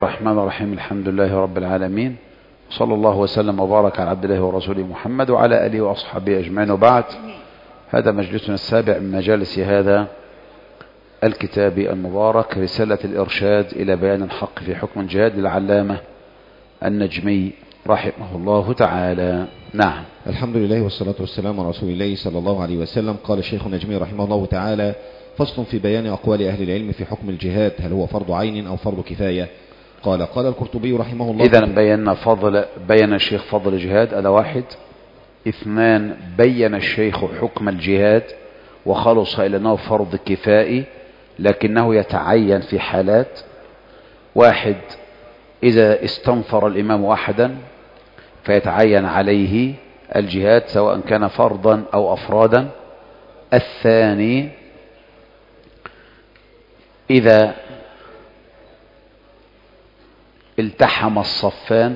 الرحمن الرحيم. الحمد لله رب العالمين، صلى الله وسلم وبارك على عبد الله ورسوله محمد وعلى آله وأصحابه أجمعين، وبعد. هذا مجلسنا السابع من مجالس هذا الكتاب المبارك، رسالة الإرشاد إلى بيان الحق في حكم الجهاد للعلامة النجمي رحمه الله تعالى. نعم. الحمد لله والصلاة والسلام على رسول الله صلى الله عليه وسلم. قال الشيخ النجمي رحمه الله تعالى: فصل في بيان أقوال أهل العلم في حكم الجهاد، هل هو فرض عين أو فرض كفاية؟ قال القرطبي رحمه الله: إذا بين الشيخ فضل الجهاد، هذا واحد. اثنان، بين الشيخ حكم الجهاد وخلص إلى أنه فرض كفائي لكنه يتعين في حالات. واحد، إذا استنفر الإمام أحدا فيتعين عليه الجهاد سواء كان فرضا أو أفرادا. الثاني، إذا التحم الصفان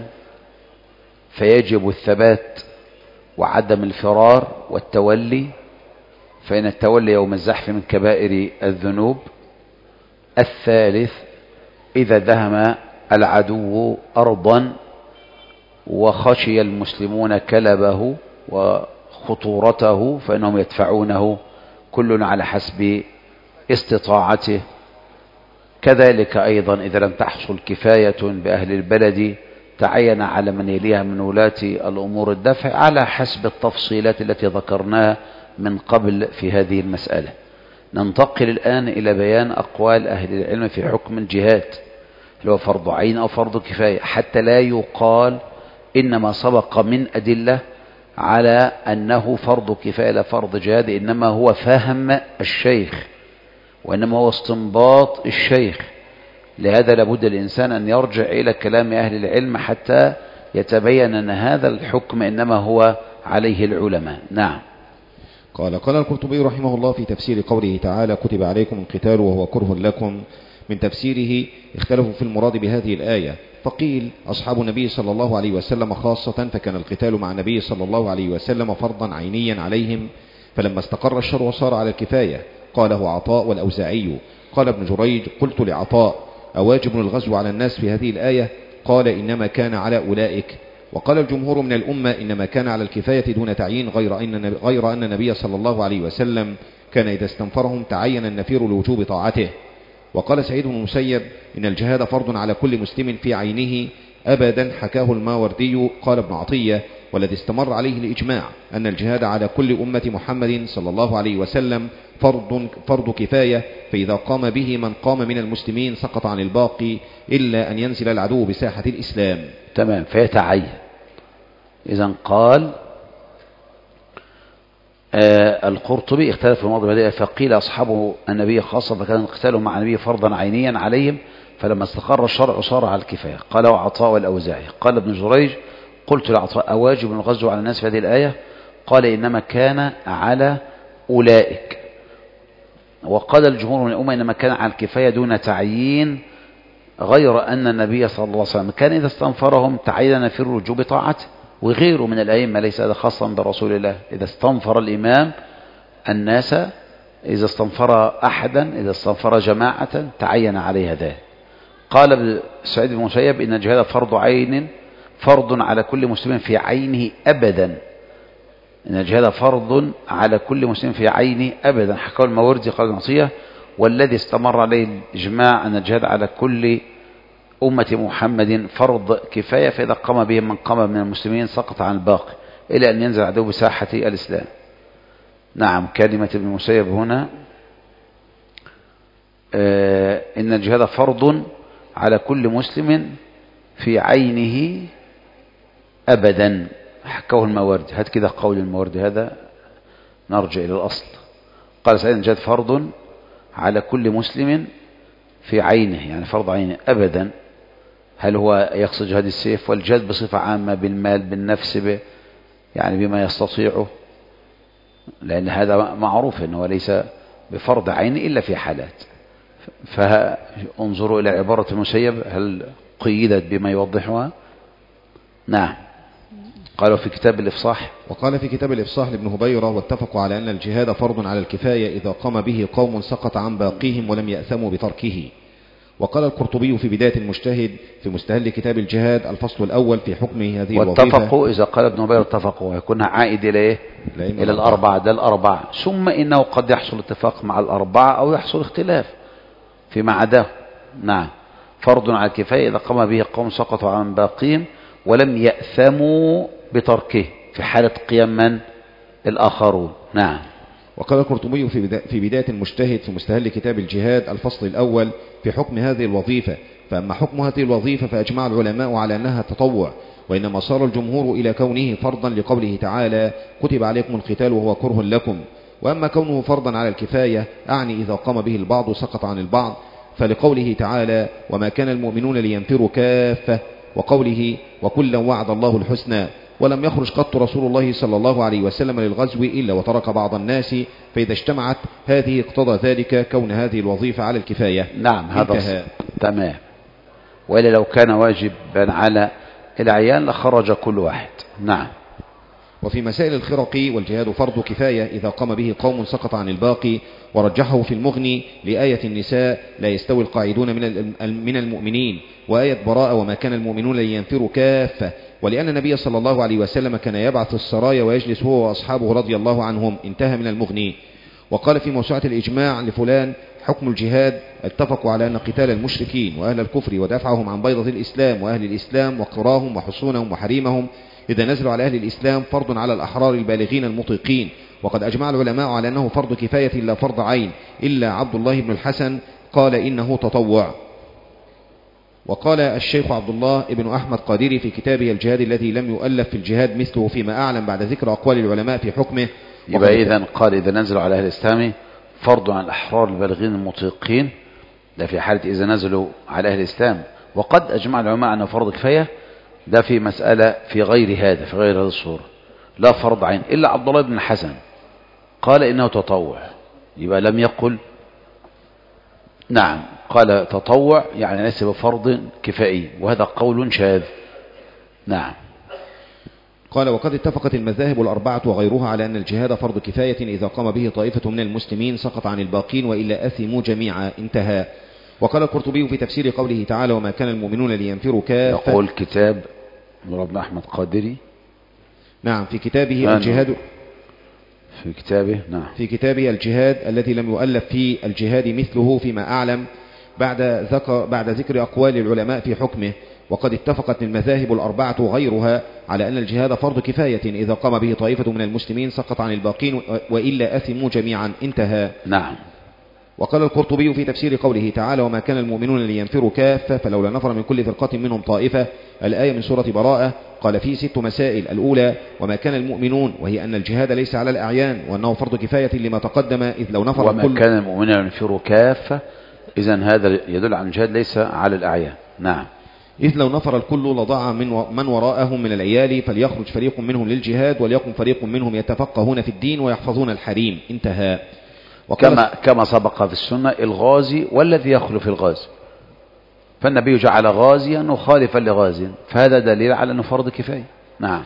فيجب الثبات وعدم الفرار والتولي، فإن التولي يوم الزحف من كبائر الذنوب. الثالث، إذا دهم العدو أرضا وخشي المسلمون كلبه وخطورته فإنهم يدفعونه كل على حسب استطاعته. كذلك أيضا إذا لم تحصل كفاية بأهل البلد تعين على من يليها من ولاة الأمور الدفع على حسب التفصيلات التي ذكرناها من قبل في هذه المسألة. ننتقل الآن إلى بيان أقوال أهل العلم في حكم الجهاد، اللي هو فرض عين أو فرض كفاية، حتى لا يقال إنما سبق من أدلة على أنه فرض كفاية لا فرض جهاد، إنما هو فهم الشيخ وإنما هو استنباط الشيخ. لهذا لابد الإنسان أن يرجع إلى كلام أهل العلم حتى يتبين أن هذا الحكم إنما هو عليه العلماء. نعم. قال القرطبي رحمه الله في تفسير قوله تعالى: كتب عليكم القتال وهو كره لكم، من تفسيره اختلفوا في المراد بهذه الآية، فقيل أصحاب النبي صلى الله عليه وسلم خاصة، فكان القتال مع النبي صلى الله عليه وسلم فرضا عينيا عليهم، فلما استقر الشرع صار على الكفاية. قاله عطاء والأوزاعي. قال ابن جريج: قلت لعطاء: أواجب الغزو على الناس في هذه الآية؟ قال: إنما كان على أولئك. وقال الجمهور من الأمة: إنما كان على الكفاية دون تعيين، غير أن النبي صلى الله عليه وسلم كان إذا استنفرهم تعين النفير لوجوب طاعته. وقال سعيد بن المسيب: إن الجهاد فرض على كل مسلم في عينه أبدا، حكاه الماوردي. قال ابن عطية: والذي استمر عليه الإجماع أن الجهاد على كل أمة محمد صلى الله عليه وسلم فرض كفاية، فإذا قام به من قام من المسلمين سقط عن الباقي إلا أن ينزل العدو بساحة الإسلام. تمام، فيتعين. إذن قال القرطبي: اختلف في الموضوع هذا، فقيل أصحاب النبي خاصة، فكان القتال مع النبي فرضا عينيا عليهم، فلما استقر الشرع صار على الكفاية. قال عطاء والأوزاعي. قال ابن جريج: قلت لعطاء: أواجب الغزو على الناس في هذه الآية؟ قال: إنما كان على أولئك. وقال الجمهور من الأمة: إنما كان على الكفاية دون تعيين، غير أن النبي صلى الله عليه وسلم كان إذا استنفرهم تعين في الرجوع بطاعته. وغيره من الأئمة، ليس هذا خاصا برسول الله، إذا استنفر الإمام الناس، إذا استنفر أحدا، إذا استنفر جماعة تعين عليها ذلك. قال سعيد بن المسيب: إن الجهاد فرض عين، فرض على كل مسلم في عينه أبدا. إن الجهاد فرض على كل مسلم في عينه أبدا، حكاه الماوردي. قال نصية: والذي استمر عليه الإجماع أن الجهاد على كل أمة محمد فرض كفاية، فإذا قام به من قام من المسلمين سقط عن الباقي إلى أن ينزل عدو بساحة الإسلام. نعم. كلمة ابن المسيب هنا إن الجهاد فرض على كل مسلم في عينه أبدا، حكاه الماوردي. هات كده قول الماوردي، هذا نرجع إلى الأصل. قال سعيد: الجهاد فرض على كل مسلم في عينه، يعني فرض عينه أبدا. هل هو يقصد جهاد السيف والجهاد بصفة عامة بالمال بالنفس يعني بما يستطيعه؟ لأن هذا معروف أنه ليس بفرض عين إلا في حالات. فانظروا إلى عبارة المسيب هل قيدت بما يوضحها. نعم. قالوا في كتاب الإفصاح. وقال في كتاب الإفصاح لابن هبيرة: واتفقوا على أن الجهاد فرض على الكفاية إذا قام به قوم سقط عن باقيهم ولم يأثموا بتركه. وقال القرطبي في بداية المجتهد في مستهل كتاب الجهاد الفصل الأول في حكم هذه الوظيفة. واتفقوا إذا قال ابن عبير اتفقوا يكون عائد إلى إيه؟ إلى الأربعة، ده الأربعة. ثم إنه قد يحصل اتفاق مع الأربعة أو يحصل اختلاف فيما عداه. نعم. فرض على الكفاية إذا قام به قوم سقطوا عن باقيهم ولم يأثموا بتركه في حالة قيام من؟ الآخرون. نعم. وقال القرطبي في بداية المجتهد في مستهل كتاب الجهاد الفصل الأول في حكم هذه الوظيفة. فأما حكم هذه الوظيفة فأجمع العلماء على أنها تطوع، وإنما صار الجمهور إلى كونه فرضا لقوله تعالى كتب عليكم القتال وهو كره لكم. وأما كونه فرضا على الكفاية أعني إذا قام به البعض سقط عن البعض، فلقوله تعالى وما كان المؤمنون لينفروا كافة، وقوله وكلا وعد الله الحسنى، ولم يخرج قط رسول الله صلى الله عليه وسلم للغزو إلا وترك بعض الناس، فإذا اجتمعت هذه اقتضى ذلك كون هذه الوظيفة على الكفاية. نعم هذا تمام. وإلا لو كان واجبا على العيان لخرج كل واحد. نعم. وفي مسائل الخرق والجهاد فرض كفاية إذا قام به قوم سقط عن الباقي، ورجحه في المغني لآية النساء لا يستوي القاعدون من المؤمنين، وآية براءة وما كان المؤمنون لينفروا كافة، ولأن النبي صلى الله عليه وسلم كان يبعث السرايا ويجلس هو وأصحابه رضي الله عنهم. انتهى من المغني. وقال في موسوعة الإجماع لفلان حكم الجهاد اتفقوا على أن قتال المشركين وأهل الكفر ودفعهم عن بيضة الإسلام وأهل الإسلام وقراهم وحصونهم وحريمهم إذا نزلوا على أهل الإسلام فرض على الأحرار البالغين المطيقين. وقد أجمع العلماء على أنه فرض كفاية لا فرض عين، إلا عبد الله بن الحسن قال إنه تطوع. وقال الشيخ عبد الله بن أحمد قادري في كتابه الجهاد الذي لم يؤلف في الجهاد مثله فيما أعلم بعد ذكر أقوال العلماء في حكمه. يبقى إذن قال إذا نزلوا على أهل الإسلام فرض على الأحرار البالغين المطيقين، ده في حالة إذا نزلوا على أهل الإسلام. وقد أجمع العلماء أنه فرض كفاية، ده في مسألة في غير هذا، في غير هذه الصورة لا فرض عين، إلا عبد الله بن الحسن قال إنه تطوع. يبقى لم يقل نعم، قال تطوع يعني ليس بفرض كفائي، وهذا قول شاذ. نعم. قال وقد اتفقت المذاهب الأربعة وغيرها على أن الجهاد فرض كفاية إذا قام به طائفة من المسلمين سقط عن الباقين وإلا أثموا جميعا. انتهى. وقال القرطبي في تفسير قوله تعالى وما كان المؤمنون لينفروا كافة، يقول كتاب ابن أحمد قادري. نعم في كتابه الجهاد، في كتابه نعم في كتابه الجهاد الذي لم يؤلف في الجهاد مثله فيما أعلم بعد ذكر أقوال العلماء في حكمه. وقد اتفقت المذاهب الأربعة وغيرها على أن الجهاد فرض كفاية إذا قام به طائفة من المسلمين سقط عن الباقين وإلا أثموا جميعا. انتهى. نعم. وقال القرطبي في تفسير قوله تعالى وما كان المؤمنون لينفروا كافة فلولا نفر من كل فرقة منهم طائفة، الآية من سورة براءة، قال فيه 6 مسائل. الأولى وما كان المؤمنون، وهي أن الجهاد ليس على الأعيان وأنه فرض كفاية لما تقدم، إذ لو نفر وما كان المؤمنون لينفروا كافة، إذن هذا يدل على الجهاد ليس على الأعيان. نعم. إذ لو نفر الكل لضاع من وراءهم من العيال، فليخرج فريق منهم للجهاد وليقم فريق منهم يتفقهون في الدين ويحفظون الحريم. انتهى. كما سبق في السنة الغازي والذي يخلف الغازي، فالنبي جعل غازيا وخالفا لغازي، فهذا دليل على أنه فرض كفاية. نعم.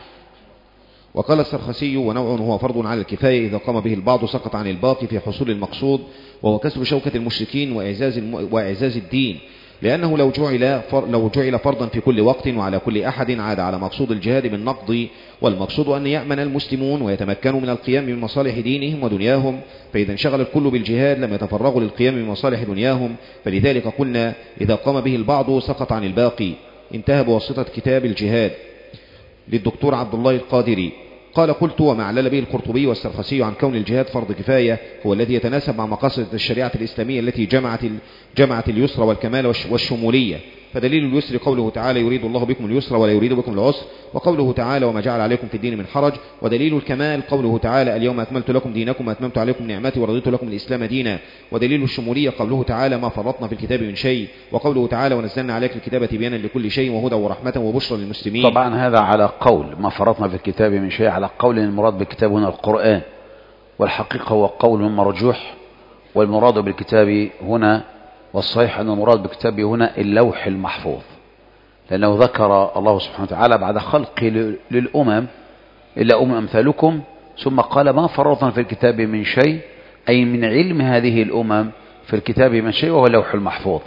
وقال السرخسي ونوع هو فرض على الكفاية إذا قام به البعض سقط عن الباقي في حصول المقصود، وهو كسر شوكة المشركين وإعزاز الدين، لأنه لو جعل فرضا في كل وقت وعلى كل أحد عاد على مقصود الجهاد بالنقض، والمقصود أن يأمن المسلمون ويتمكنوا من القيام بمصالح دينهم ودنياهم، فإذا انشغل الكل بالجهاد لم يتفرغوا للقيام بمصالح دنياهم، فلذلك قلنا إذا قام به البعض سقط عن الباقي. انتهى بواسطة كتاب الجهاد للدكتور عبد الله القادري. قال قلت وما علل به القرطبي والسرخسي عن كون الجهاد فرض كفاية هو الذي يتناسب مع مقاصد الشريعة الإسلامية التي جمعت اليسر والكمال والشمولية. فدليل اليسر قوله تعالى يريد الله بكم اليسر ولا يريد بكم العسر، وقوله تعالى وما جعل عليكم في الدين من حرج. ودليل الكمال قوله تعالى اليوم أكملت لكم دينكم وأتممت عليكم نعمتي ورضيت لكم الإسلام دينا. ودليل الشمولية قوله تعالى ما فرطنا في الكتاب من شيء، وقوله تعالى ونزلنا عليك الكتاب تبيانا لكل شيء وهدى ورحمة وبشرى للمسلمين. طبعا هذا على قول ما فرطنا في الكتاب من شيء، على قول المراد بالكتاب هنا القرآن، والحقيقة هو قول مرجوح، والمراد بالكتاب هنا والصحيح أن المراد بالكتاب هنا اللوح المحفوظ، لأنه ذكر الله سبحانه وتعالى بعد خلق للأمم إلا أمثالكم، ثم قال ما فرطنا في الكتاب من شيء، أي من علم هذه الأمم في الكتاب من شيء، وهو اللوح المحفوظ.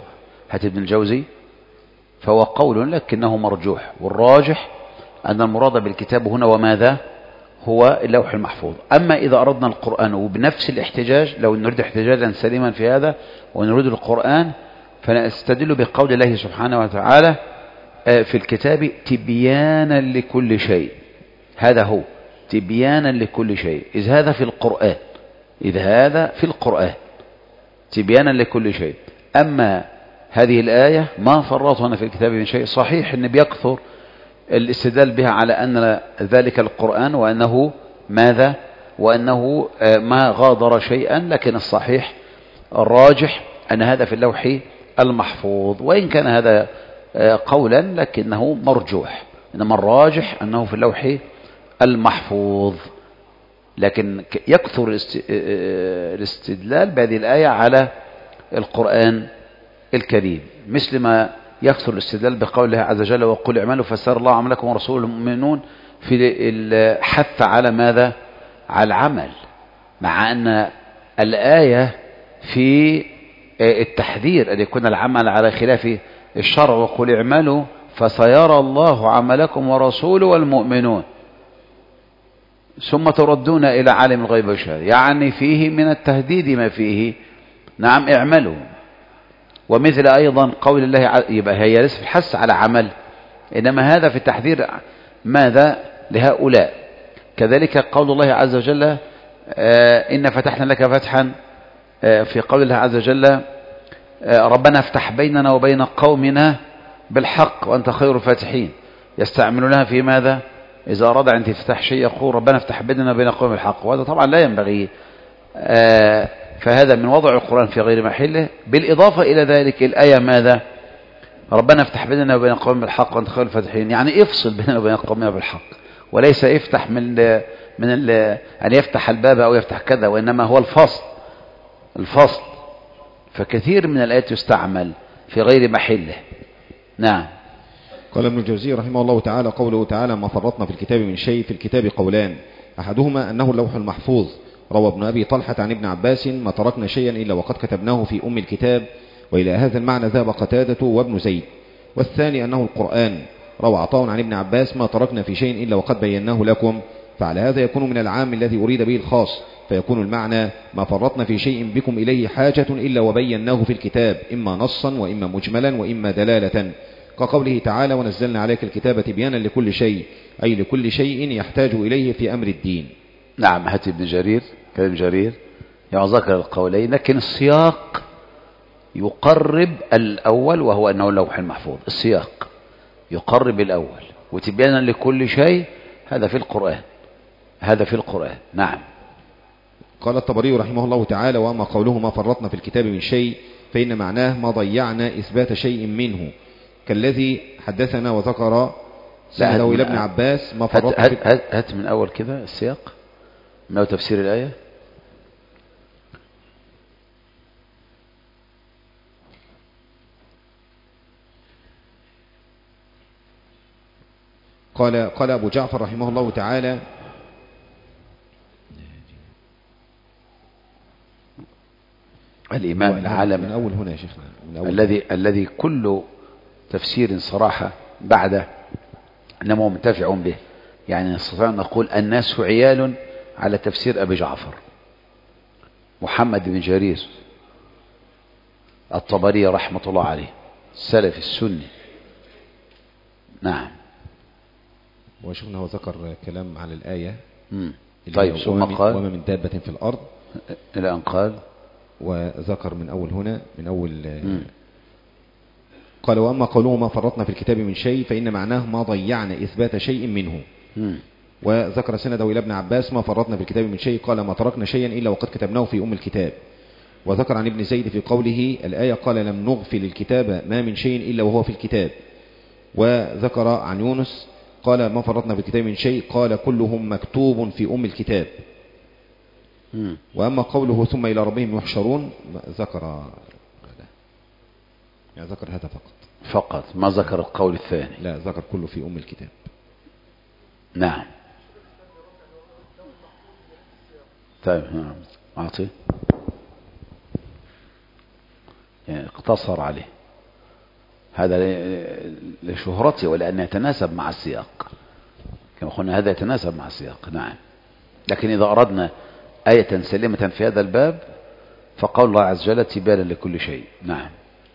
هات ابن الجوزي، فهو قول لكنه مرجوح، والراجح أن المراد بالكتاب هنا وماذا هو اللوح المحفوظ. أما إذا أردنا القرآن وبنفس الاحتجاج، لو نريد احتجاجا سليما في هذا ونريد القرآن، فنستدل بقول الله سبحانه وتعالى في الكتاب تبيانا لكل شيء. هذا هو تبيانا لكل شيء، إذ هذا في القرآن، إذ هذا في القرآن تبيانا لكل شيء. أما هذه الآية ما فرطنا في الكتاب من شيء، صحيح أن بيكثر الاستدلال بها على أن ذلك القرآن وأنه ماذا، وأنه ما غادر شيئا، لكن الصحيح الراجح أن هذا في اللوح المحفوظ، وإن كان هذا قولا لكنه مرجوح، إنما الراجح أنه في اللوح المحفوظ. لكن يكثر الاستدلال بهذه الآية على القرآن الكريم، مثل ما يكثر الاستدلال بقول الله عز وجل وقل اعملوا فسيرى الله عملكم ورسوله المؤمنون في الحث على ماذا، على العمل، مع أن الآية في التحذير أن يكون العمل على خلاف الشرع، وقل اعملوا فسيرى الله عملكم ورسوله والمؤمنون ثم تردون إلى عالم الغيب والشهادة، يعني فيه من التهديد ما فيه نعم اعملوا. ومثل أيضا قول الله يبقى هي ليس في الحث على عمل، إنما هذا في التحذير ماذا لهؤلاء. كذلك قول الله عز وجل إن فتحنا لك فتحا، في قول الله عز وجل ربنا افتح بيننا وبين قومنا بالحق وأنت خير الفاتحين، يستعملونها في ماذا، إذا أراد عن افتتاح شيء يقول ربنا افتح بيننا وبين قوم بالحق، وهذا طبعا لا ينبغي. فهذا من وضع القرآن في غير محله. بالإضافة إلى ذلك الآية ماذا، ربنا افتح بيننا وبين قوم بالحق وأنت خير الفاتحين، يعني افصل بيننا وبين قومنا بالحق، وليس افتح من أن يفتح الباب أو يفتح كذا، وإنما هو الفصل. فكثير من الآيات يستعمل في غير محله. نعم. قال ابن الجوزي رحمه الله تعالى قوله تعالى ما فرطنا في الكتاب من شيء، في الكتاب قولان، أحدهما أنه اللوح المحفوظ، روى ابن أبي طلحة عن ابن عباس ما تركنا شيئا إلا وقد كتبناه في أم الكتاب، وإلى هذا المعنى ذهب قتادة وابن زيد. والثاني أنه القرآن، روى عطاء عن ابن عباس ما تركنا في شيء إلا وقد بيناه لكم، فعلى هذا يكون من العام الذي أريد به الخاص، فيكون المعنى ما فرطنا في شيء بكم إليه حاجة إلا وبيناه في الكتاب، إما نصا وإما مجملا وإما دلالة، كقوله تعالى ونزلنا عليك الكتاب تبيانا لكل شيء، أي لكل شيء يحتاج إليه في أمر الدين. نعم. هات ابن جرير كلام جرير يعني ذكر القولين، لكن السياق يقرب الأول وهو أنه اللوح المحفوظ، السياق يقرب الأول، وتبيانا لكل شيء هذا في القرآن، هذا في القرآن. نعم. قال الطبري رحمه الله تعالى وأما قوله ما فرطنا في الكتاب من شيء فإن معناه ما ضيعنا إثبات شيء منه، كالذي حدثنا وذكر سأله إلى ابن عباس ما فرطنا هات من أول كذا السياق من أول تفسير الآية. قال أبو جعفر رحمه الله تعالى الإمام العالم من أول هنا يا شيخنا، من أول الذي كل تفسير صراحة بعده إنما منتفع به، يعني نستطيع أن نقول الناس عيال على تفسير أبي جعفر محمد بن جرير الطبري رحمة الله عليه السلف السني. نعم. وشفنا هو ذكر كلام على الآية. طيب ثم قال وما من دابة في الأرض إلى أن قال، وذكر من أول هنا من أول قال وأما قوله ما فرطنا في الكتاب من شيء فإن معناه ما ضيعنا إثبات شيء منه. وذكر سنده إلى ابن عباس ما فرطنا في الكتاب من شيء قال ما تركنا شيئا إلا وقد كتبناه في أم الكتاب. وذكر عن ابن زيد في قوله الآية قال لم نغفل الكتاب ما من شيء إلا وهو في الكتاب. وذكر عن يونس قال ما فرطنا في الكتاب من شيء قال كلهم مكتوب في أم الكتاب. وأما قوله ثم إلى ربهم يحشرون ذكر هذا فقط ما ذكر القول الثاني. لا ذكر كله في أم الكتاب. نعم. طيب نعم. أعطي يعني اقتصر عليه هذا لشهرته ولأن يتناسب مع السياق، كما قلنا هذا يتناسب مع السياق. نعم. لكن إذا أردنا آية سليمة في هذا الباب فقول الله عز وجل تبيانا لكل شيء. نعم.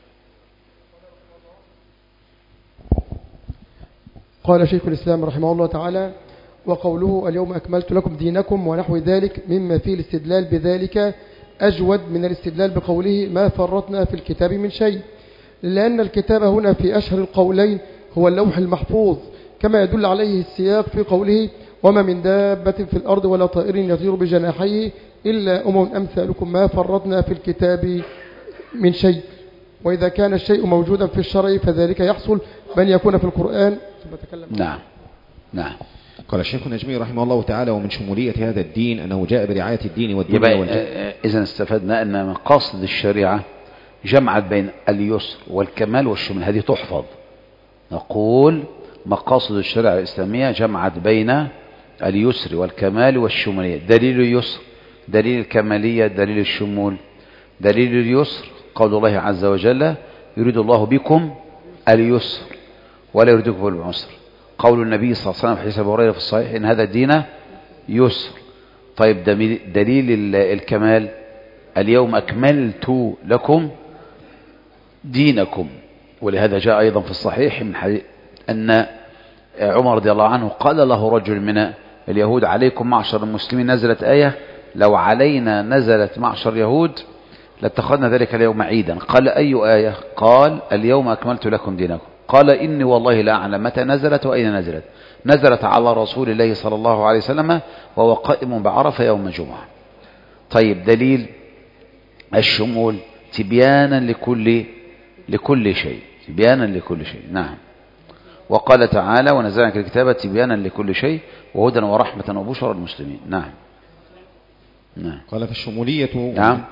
قال شيخ الإسلام رحمه الله تعالى: وقوله اليوم أكملت لكم دينكم ونحو ذلك مما فيه الاستدلال بذلك أجود من الاستدلال بقوله ما فرطنا في الكتاب من شيء، لأن الكتاب هنا في أشهر القولين هو اللوح المحفوظ، كما يدل عليه السياق في قوله وما من دابة في الأرض ولا طائر يطير بجناحيه إلا أمثالكم ما فرطنا في الكتاب من شيء. وإذا كان الشيء موجودا في الشرع فذلك يحصل بأن يكون في القرآن. نعم. نعم. قال الشيخ النجمي رحمه الله تعالى: ومن شمولية هذا الدين أنه جاء برعاية الدين والدنيا والجنة. إذن استفدنا أن مقاصد الشريعة جمعت بين اليسر والكمال والشمول، هذه تحفظ. نقول مقاصد الشريعة الإسلامية جمعت بين اليسر والكمال والشمولية. دليل اليسر، دليل الكمالية، دليل الشمول. دليل اليسر قول الله عز وجل يريد الله بكم اليسر ولا يريد بكم العسر. قول النبي صلى الله عليه وسلم في حديث أبي هريرة في الصحيح إن هذا الدين يسر. طيب دليل الكمال اليوم أكملت لكم دينكم. ولهذا جاء أيضا في الصحيح من حديث أن عمر رضي الله عنه قال له رجل من اليهود عليكم معشر المسلمين نزلت آية لو علينا نزلت معشر يهود لاتخذنا ذلك اليوم عيدا. قال أي آية؟ قال اليوم أكملت لكم دينكم. قال إني والله لا أعلم متى نزلت وأين نزلت. نزلت على رسول الله صلى الله عليه وسلم وهو قائم بعرفة يوم الجمعة. طيب دليل الشمول تبيانا لكل شيء، تبيانا لكل شيء. نعم. وقال تعالى ونزلنا الكتاب تبيانا لكل شيء وهدى ورحمة وبشرى للمسلمين. نعم. نعم. قال فالشمولية. نعم.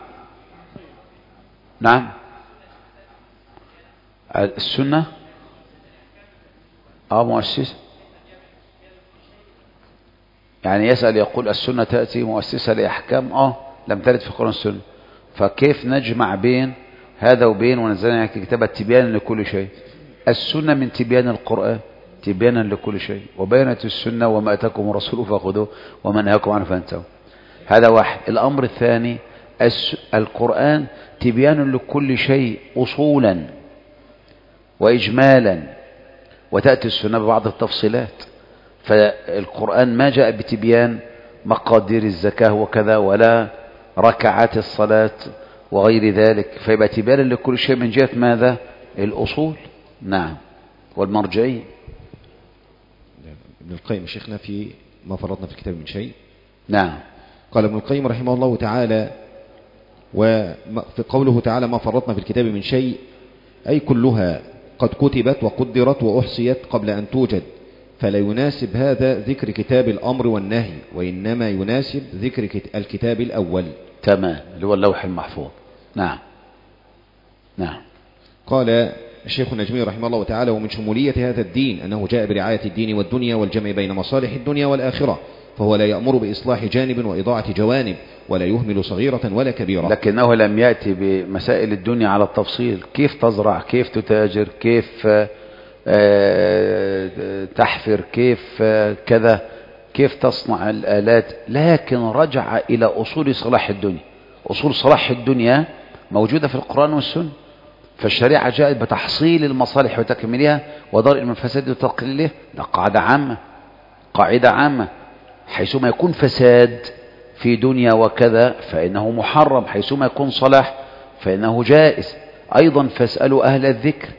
نعم. السنة مؤسسة، يعني يسأل يقول السنة تأتي مؤسسة لأحكام لم ترد في القرآن والسنة، فكيف نجمع بين هذا وبين ونزلنا كتابة تبيانا لكل شيء؟ السنة من تبيان القرآن تبيانا لكل شيء، وبينت السنة وما أتاكم الرسول فخذوه وما نهاكم عنه فانتهوا. هذا واحد. الأمر الثاني القرآن تبيان لكل شيء أصولا وإجمالا، وتأتي السنة ببعض التفصيلات. فالقرآن ما جاء بتبيان مقادير الزكاة وكذا ولا ركعات الصلاة وغير ذلك، فيبقى تبيانا لكل شيء من جهة ماذا؟ الأصول. نعم. والمرجعية. ابن القيم شيخنا في ما فرطنا في الكتاب من شيء. نعم. قال ابن القيم رحمه الله تعالى وفي قوله تعالى ما فرطنا في الكتاب من شيء أي كلها قد كتبت وقدرت وأحصيت قبل أن توجد، فلا يناسب هذا ذكر كتاب الأمر والنهي، وإنما يناسب ذكر الكتاب الأول. تمام، اللي هو اللوح المحفوظ. نعم. نعم. قال الشيخ النجمي رحمه الله تعالى ومن شمولية هذا الدين أنه جاء برعاية الدين والدنيا والجمع بين مصالح الدنيا والآخرة، فهو لا يأمر بإصلاح جانب وإضاعة جوانب، ولا يهمل صغيرة ولا كبيرة. لكنه لم يأتي بمسائل الدنيا على التفصيل، كيف تزرع، كيف تتاجر، كيف تحفر، كيف كذا، كيف تصنع الآلات، لكن رجع إلى أصول صلاح الدنيا. أصول صلاح الدنيا موجودة في القرآن والسنة، فالشريعة جاءت بتحصيل المصالح وتكميلها ودرء المفاسد وتقليلها. ده قاعدة عامة، حيثما يكون فساد في دنيا وكذا فإنه محرم، حيثما يكون صلاح فإنه جائز. أيضا فاسألوا أهل الذكر،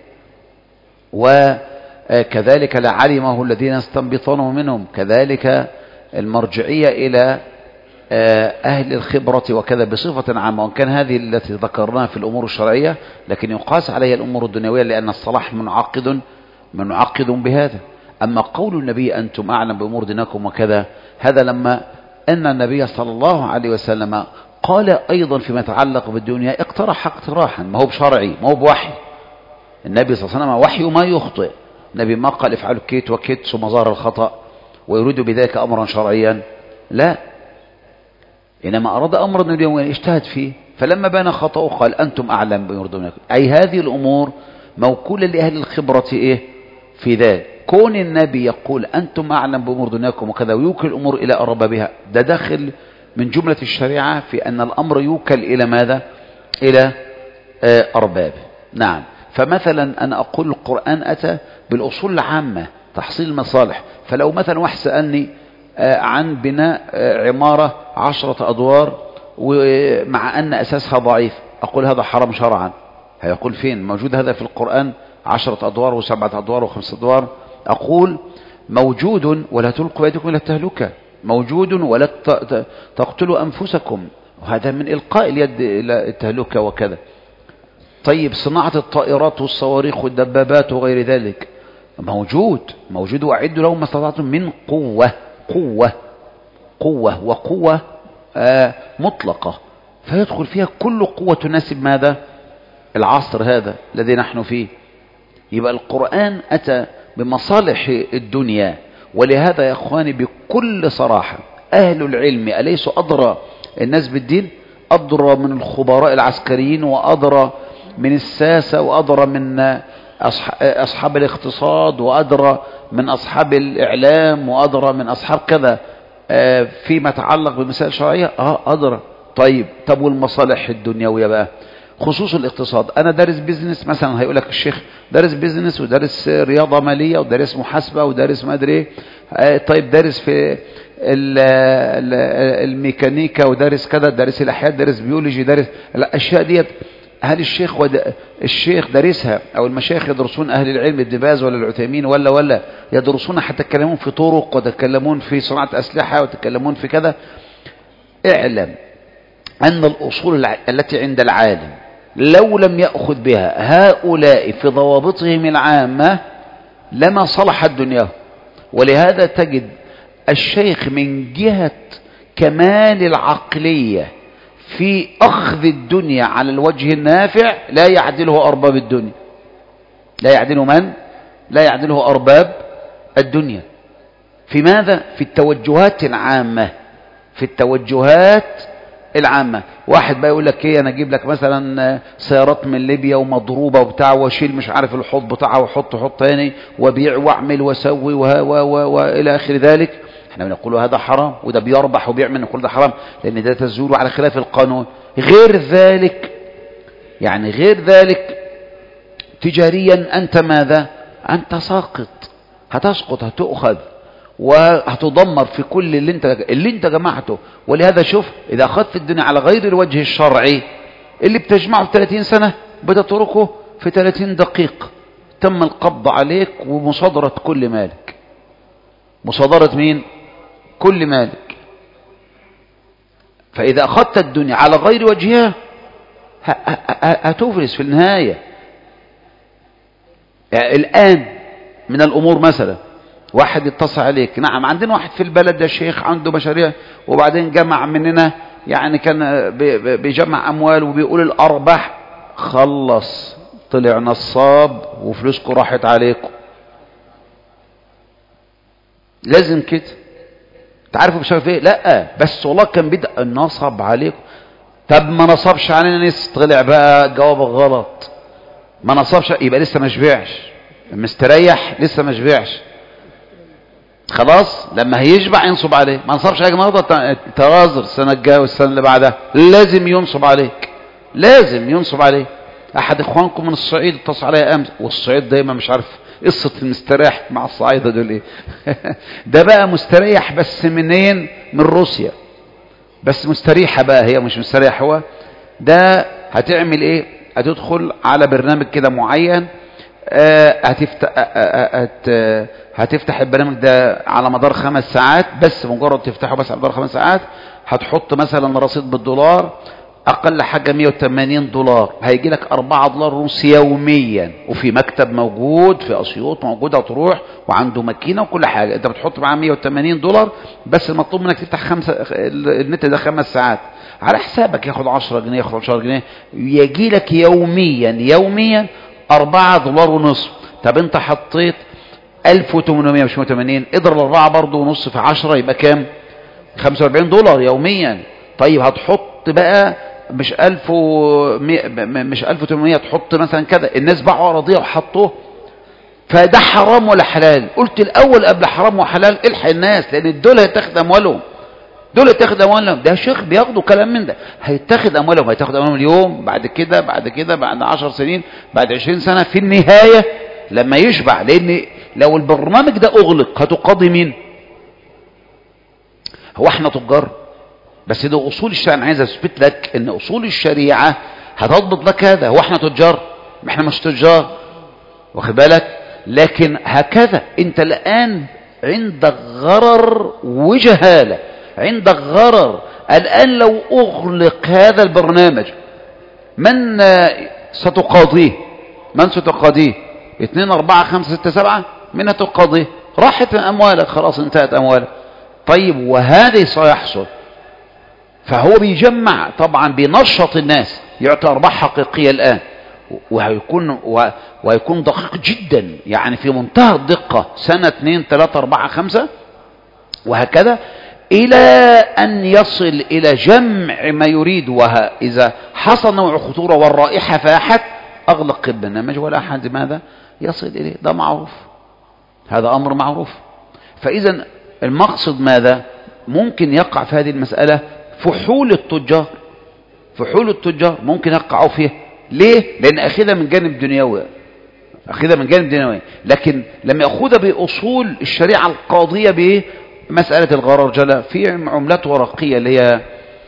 وكذلك لعلمه الذين يستنبطونه منهم. كذلك المرجعية إلى أهل الخبرة وكذا بصفة عامة، وإن كان هذه التي ذكرناها في الأمور الشرعية لكن يقاس عليها الأمور الدنيوية، لأن الصلاح منعقد بهذا. أما قول النبي أنتم أعلم بأمور دينكم وكذا، هذا لما أن النبي صلى الله عليه وسلم قال أيضا فيما يتعلق بالدنيا اقترح اقتراحا، ما هو بشرعي، ما هو بوحي. النبي صلى الله عليه وسلم وحي ما يخطئ. النبي ما قال افعلوا كيت وكيت ثم ظهر الخطأ ويريد بذلك أمرا شرعيا، لا، إنما أراد أمرا دنيويا اجتهد فيه، فلما بان خطأه قال أنتم أعلم بأمور دنياكم. أي هذه الأمور موكولا لأهل الخبرة إيه في ذلك. كون النبي يقول أنتم أعلم بأمور دنياكم وكذا ويوكل الأمور إلى أربابها، ده داخل من جملة الشريعة في أن الأمر يوكل إلى ماذا؟ إلى أربابه. نعم. فمثلا أنا أقول القرآن أتى بالأصول العامة تحصيل المصالح. فلو مثلا واحد سألني عن بناء عمارة 10 أدوار ومع أن أساسها ضعيف، أقول هذا حرام شرعا. هيقول فين موجود هذا في القرآن 10 أدوار و7 أدوار و5 أدوار؟ أقول موجود، ولا تلقوا بيدكم إلى التهلكة، موجود ولا تقتلوا أنفسكم، وهذا من إلقاء اليد إلى التهلكة وكذا. طيب صناعة الطائرات والصواريخ والدبابات وغير ذلك موجود، وأعدوا لهم ما استطعتم من قوة وقوة مطلقة، فيدخل فيها كل قوة تناسب ماذا؟ العصر هذا الذي نحن فيه. يبقى القرآن أتى بمصالح الدنيا. ولهذا يا أخواني بكل صراحة أهل العلم أليسوا أدرى الناس بالدين؟ أدرى من الخبراء العسكريين، وأدرى من الساسة، وأدرى من أصحاب الاقتصاد، وأدرى من أصحاب الإعلام، وأدرى من أصحاب كذا فيما يتعلق بالمسائل الشرعية. أدرى. طب والمصالح الدنيوية بقى خصوص الاقتصاد؟ أنا دارس بيزنس مثلا، هيقول لك الشيخ دارس بيزنس ودارس رياضة مالية ودارس محاسبة ودارس ما أدري إيه. طيب دارس في الميكانيكا ودارس كذا، دارس الأحياء، دارس بيولوجي، دارس الأشياء ديت. هل الشيخ دارسها أو المشايخ يدرسون أهل العلم ابن باز ولا العثيمين ولا يدرسون حتى يتكلمون في طرق ويتكلمون في صناعة أسلحة ويتكلمون في كذا؟ اعلم أن الأصول التي عند العالم لو لم يأخذ بها هؤلاء في ضوابطهم العامة لما صلحت دنياه. ولهذا تجد الشيخ من جهة كمال العقلية في أخذ الدنيا على الوجه النافع لا يعدله أرباب الدنيا. لا يعدله من؟ لا يعدله أرباب الدنيا. في ماذا؟ في التوجهات العامة. في التوجهات العامة. واحد بقى يقول لك ايه، انا اجيب لك مثلا سيارات من ليبيا ومضروبة وبتاع، واشيل مش عارف الحوض بتاعها واحط تاني وبيع واعمل واسوي والى اخر ذلك. احنا بنقول هذا حرام، وده بيربح وبيعمل، نقول ده حرام لان ده تزول على خلاف القانون. غير ذلك يعني غير ذلك تجاريا انت ماذا؟ انت ساقط، هتسقط، هتؤخذ وهتدمر في كل اللي انت جمعته. ولهذا شوف، اذا اخذت الدنيا على غير الوجه الشرعي اللي بتجمعه في 30 سنة بتتركه في 30 دقيقة. تم القبض عليك ومصادرة كل مالك. مصادرة مين؟ كل مالك. فإذا أخذت الدنيا على غير وجهها هتفلس في النهاية. يعني الآن من الأمور مثلا واحد يتصل عليك، نعم عندنا واحد في البلد ده شيخ عنده مشاريع وبعدين جمع مننا، يعني كان بيجمع أموال وبيقول الأرباح، خلص طلع نصاب وفلوسكم راحت عليكم. لازم كده. تعرفوا بشرف ايه؟ لا بس والله كان بدأ النصب عليكم. طب ما نصبش علينا لسه، طلع بقى جوابك غلط. ما نصبش يبقى لسه ما شبعش، مستريح لسه ما شبعش. خلاص لما هيشبع ينصب عليه. ما نصبش عليك النهارده تغازر السنه الجايه والسنه اللي بعدها لازم ينصب عليك، لازم ينصب عليه. احد اخوانكم من الصعيد اتصل عليا امس، والصعيد دايما مش عارف قصه المستريح مع الصعايده دول ايه. ده بقى مستريح بس منين؟ من روسيا. بس مستريحه بقى هي، مش مستريح هو. ده هتعمل ايه؟ هتدخل على برنامج كده معين، هتفتح البرنامج ده على مدار 5 ساعات بس. مجرد تفتحه بس على مدار 5 ساعات هتحط مثلا رصيد بالدولار، اقل حاجة $180. هيجي لك $4 يوميا، وفي مكتب موجود في اسيوط موجود، هتروح وعنده ماكينه وكل حاجه. انت بتحط معاه $180 بس. المطلوب منك تفتح النت ده 5 ساعات على حسابك، ياخد 10 جنيه ياخد 10 جنيه، يجي لك يوميا $4.50. طب انت حطيت 1800 مش 180، اضرب 4 برضه ونص في 10 يبقى كام؟ $45 يوميا. طيب هتحط بقى مش 1800 تحط مثلا كذا. الناس باعوا أراضيها وحطوه، فده حرام ولا حلال؟ قلت الأول قبل حرام وحلال الحق الناس، لأن دول هيتاخد أموالهم، دول هيتاخد أموالهم. ده شيخ بياخدوا كلام من ده، هيتاخد أموالهم، هيتاخد أموالهم اليوم، بعد كده بعد 10 سنين، بعد 20 سنة، في النهاية لما يشبع. لأن لو البرنامج ده أغلق هتقاضي مين؟ هو احنا تجار؟ بس ده أصول الشريعة. أنا عايز أثبت لك إن أصول الشريعة هتضبط لك هذا. هو احنا تجار؟ ما احنا مش تجار، واخد بالك؟ لكن هكذا انت الآن عندك غرر وجهالة، عندك غرر. الآن لو أغلق هذا البرنامج من ستقاضيه؟ من ستقاضيه؟ 2 4 5 6 7 من هتقاضيه؟ راحت أموالك، خلاص انتهت أموالك. طيب وهذا سيحصل، فهو بيجمع طبعا، بينشط الناس، يعطي أرباح حقيقية الآن، وهيكون دقيق جدا، يعني في منتهى الدقة، سنة 2 3 4 5 وهكذا، إلى أن يصل إلى جمع ما يريد. وإذا حصل نوع خطورة والرائحة فاحت أغلق البرنامج ولا أحد ماذا يصل إليه. ده معروف، هذا أمر معروف. فإذا المقصد ماذا؟ ممكن يقع في هذه المسألة فحول التجار، فحول التجار ممكن يقعوا فيها. ليه؟ لأن أخذها من جانب دنيوي، أخذها من جانب دنيوي، لكن لم يأخذها بأصول الشريعة القاضية بمسألة الغررجلة في عملات ورقية اللي هي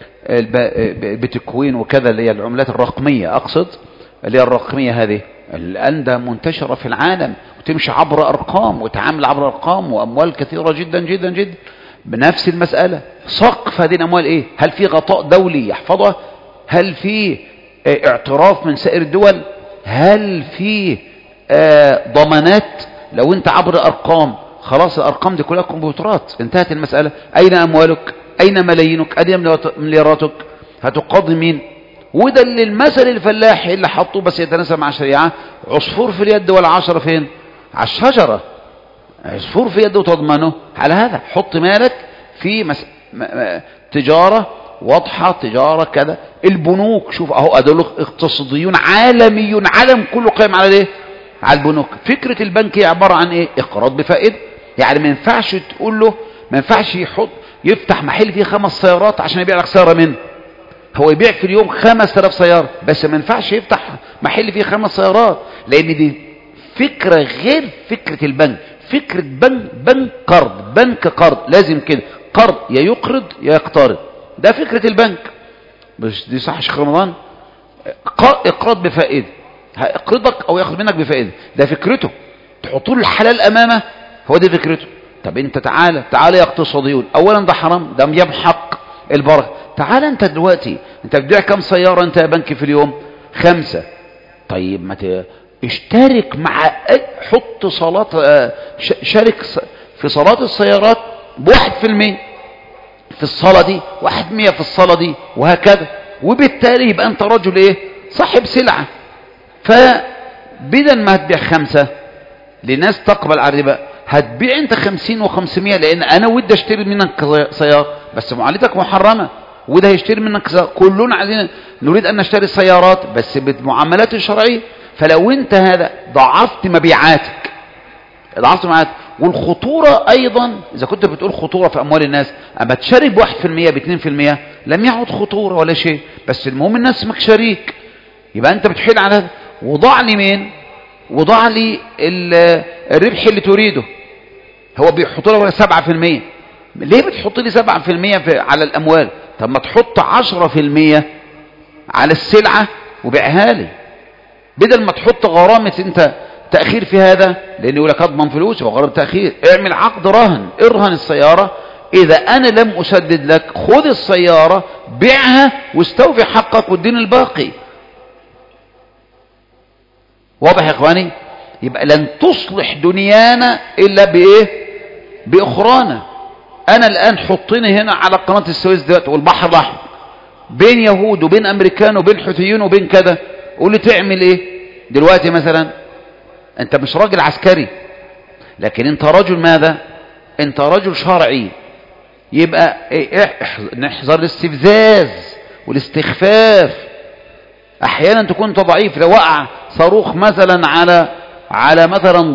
بتكوين وكذا، اللي هي العملات الرقمية، أقصد اللي هي الرقمية هذه. الآن ده منتشرة في العالم وتمشي عبر أرقام وتعامل عبر أرقام وأموال كثيرة جدا جدا جدا بنفس المسألة. سقف هذه الأموال إيه؟ هل في غطاء دولي يحفظها؟ هل في اعتراف من سائر الدول؟ هل في ضمانات؟ لو انت عبر أرقام، خلاص الأرقام دي كلها كمبيوترات، انتهت المسألة. أين أموالك؟ أين ملايينك؟ أين ملياراتك؟ هتقاضي مين؟ وده اللي المثل الفلاحي اللي حطوه بس يتناسب مع الشريعة: عصفور في اليد والعشرة فين؟ على الشجرة. عصفور في يده وتضمنه على هذا. حط مالك في تجارة واضحة، تجارة كذا. البنوك، شوف اهو ادول اقتصاديون عالميون، عالم كله قائم على ايه؟ على البنوك. فكرة البنك هي عبارة عن ايه؟ اقراض بفائدة. يعني ما ينفعش تقول له، ما ينفعش يفتح محل فيه 5 سيارات عشان يبيع لك سيارة منه. هو يبيع في اليوم 5000 سيارة، بس ما ينفعش يفتح محل فيه 5 سيارات، لان دي فكرة غير فكرة البنك. فكرة بنك قرض، بنك قرض، لازم كده، قرض يا يقرض يا يقترض. ده فكرة البنك. مش دي صح شيخ رمضان؟ اقراض بفائدة، هيقرضك او ياخد منك بفائدة، ده فكرته. تحط له الحلال امامه، هو دي فكرته. طب انت تعالى يا اقتصاديون، اولا ده حرام، ده يمحق البركة. تعالى انت دلوقتي، انت بتبيع كم سيارة انت يا بنك في اليوم؟ 5. طيب ما اشترك مع، حط صلاة، شارك في صلاة السيارات ب1% في الصلاة دي، 100 في الصلاة دي، وهكذا. وبالتالي يبقى انت رجل ايه؟ صاحب سلعة. فبدل ما هتبيع 5 لناس تقبل على الربا، هتبيع انت 50 و500، لان انا ودي اشتري منك سيارة بس معاملتك محرمة، وده هيشتري منك سيارة. كلنا عايزين نريد ان نشتري السيارات بس بالمعاملات الشرعية. فلو انت هذا ضعفت مبيعاتك، ضعفت مبيعاتك. والخطورة ايضا، اذا كنت بتقول خطورة في اموال الناس، اما تشارك ب1% ب2% لم يعد خطورة ولا شيء، بس المهم الناس اسمك شريك، يبقى انت بتحيل على هذا. وضع لي مين؟ وضع لي الربح اللي تريده. هو بيحط لك 7%. ليه بتحط لي 7% على الاموال؟ طب ما تحط 10% على السلعة وبيعها لي، بدل ما تحط غرامة انت تأخير في هذا، لان يقول لك اضمن فلوس وغرامة تأخير. اعمل عقد رهن، ارهن السيارة، اذا انا لم اسدد لك خذ السيارة بيعها واستوفي حقك واديني الباقي. واضح يا اخواني؟ يبقى لن تصلح دنيانا الا بايه؟ باخرانا. انا الان حطيني هنا على قناة السويس دلوقتي والبحر الاحمر، بين يهود وبين امريكان وبين حوثيين وبين كذا، قول لي تعمل ايه دلوقتي؟ مثلا انت مش راجل عسكري، لكن انت رجل ماذا؟ انت رجل شرعي. يبقى نحذر الاستفزاز والاستخفاف. احيانا تكون انت ضعيف، لو وقع صاروخ مثلا على مثلا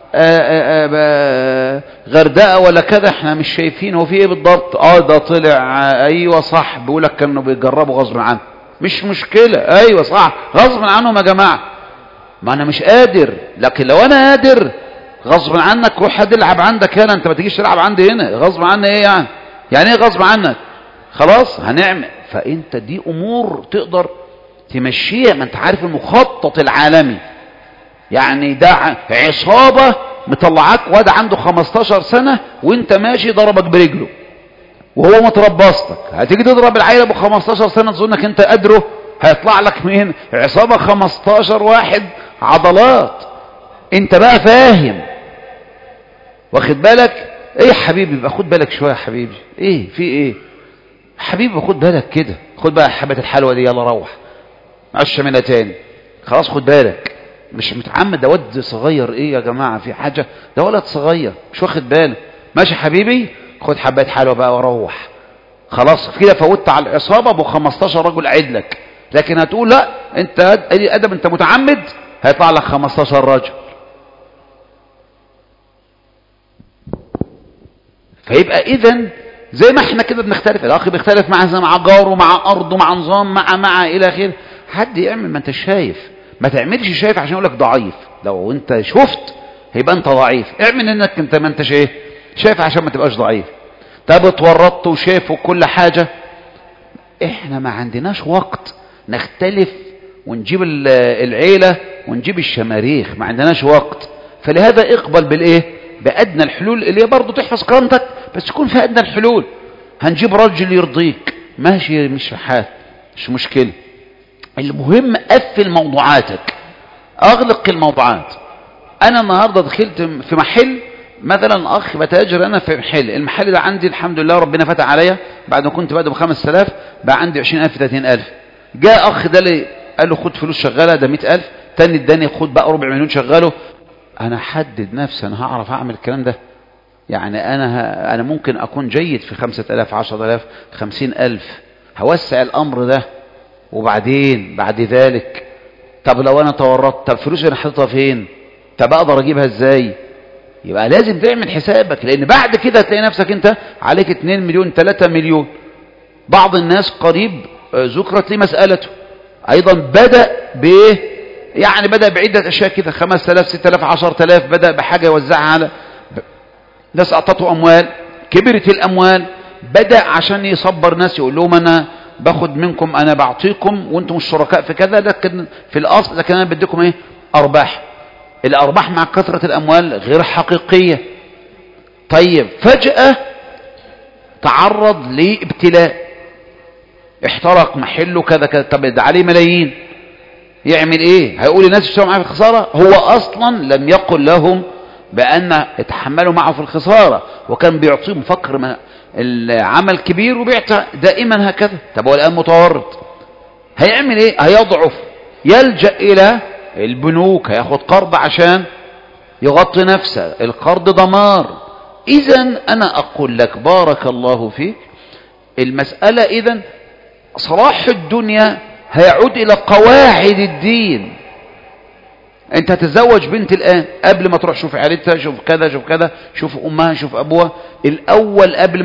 غردقه ولا كذا، احنا مش شايفين هو في ايه بالضبط. ده طلع ايوه صح، بيقول لك كانوا بيجربوا غصب عنه. مش مشكله، ايوه صح غصب عنهم يا جماعه، ما انا مش قادر. لكن لو انا قادر غصب عنك روح حد يلعب عندك هنا، انت ما تجيش تلعب عندي هنا. غصب عني ايه يعني؟ يعني ايه غصب عنك؟ خلاص هنعمل. فانت دي امور تقدر تمشيها، ما انت عارف المخطط العالمي. يعني ده عصابة مطلعاك واد عنده 15 سنة وانت ماشي ضربك برجله وهو متربصتك، هتيجي تضرب العيل ابو 15 سنة تظنك انت قدره؟ هيطلع لك مين؟ عصابة 15 واحد عضلات. انت بقى فاهم، واخد بالك؟ ايه يا حبيبي بقى، خد بالك شوية يا حبيبي. ايه في ايه حبيبي؟ خد بالك كده، خد بقى حبة الحلوة دي، يلا روح عش منها تاني. خلاص خد بالك، مش متعمد. ده ولد صغير، ايه يا جماعة في حاجة؟ ده ولد صغير مش واخد باله. ماشي حبيبي، خد حبات حلوة بقى وروح. خلاص كده فوتت على العصابة ابو 15 رجل عدلك. لكن هتقول لا انت ادب انت متعمد، هيطلع لك 15 رجل. فيبقى اذا زي ما احنا كده بنختلف، الاخ بيختلف مع جاره مع ارضه مع نظام مع الى اخره. حد يعمل ما انت شايف، ما تعملش شايف عشان يقول لك ضعيف. لو انت شفت هيبقى انت ضعيف. اعمل انك انت ما انتش ايه شايف عشان ما تبقاش ضعيف. طب اتورطت وشايف كل حاجه. احنا ما عندناش وقت نختلف ونجيب العيله ونجيب الشماريخ، ما عندناش وقت. فلهذا اقبل بالايه؟ بادنى الحلول اللي هي برضه تحفظ كرامتك بس تكون في ادنى الحلول. هنجيب راجل يرضيك ماشي، مش حال مش مشكله. المهم قفل موضوعاتك، اغلق الموضوعات. انا النهارده دخلت في محل مثلا، اخ بتاجر انا في محل، المحل ده عندي الحمد لله ربنا فتح عليا، بعد ما كنت بادئ ب5000 بقى عندي 20,000 30,000. جاء اخ ده لي قال له خد فلوس شغاله ده 100,000، تاني اداني خد بقى 250,000 شغاله. انا حدد نفسي، انا هعرف اعمل الكلام ده؟ يعني انا ممكن اكون جيد في 5,000 10,000 50,000، هوسع الامر ده. وبعدين بعد ذلك طب لو انا تورطت، طب فلوسي انا حاططها فين؟ طب اقدر اجيبها ازاي؟ يبقى لازم تعمل حسابك، لان بعد كده هتلاقي نفسك انت عليك 2 مليون 3 مليون. بعض الناس قريب ذكرت لي مسألته ايضا بدأ بايه؟ يعني بدأ بعدة اشياء كده، 5,000 6,000 10,000، بدأ بحاجة يوزعها على ناس اعطته اموال، كبرت الاموال، بدأ عشان يصبر ناس يقول لهم انا باخد منكم، انا بعطيكم وانتم الشركاء في كذا، لكن في الاصل لكن انا بديكم ايه؟ ارباح. الارباح مع كثرة الاموال غير حقيقية. طيب فجأة تعرض لابتلاء، احترق محله كذا كذا، طب ده عليه ملايين، يعمل ايه؟ هيقول الناس اشتروا معاه في الخسارة؟ هو اصلا لم يقل لهم بان اتحملوا معه في الخسارة، وكان بيعطيهم فقر العمل كبير وبيعطي دائما هكذا. طب هو الان متورط، هيعمل ايه؟ هيضعف، يلجأ الى البنوك، هياخد قرض عشان يغطي نفسه، القرض دمار. اذا انا اقول لك بارك الله فيك، المسألة اذا صلاح الدنيا هيعود الى قواعد الدين. انت هتتزوج بنت الان، قبل ما تروح شوف عيلتها، شوف كذا شوف كذا، شوف امها شوف ابوها الاول قبل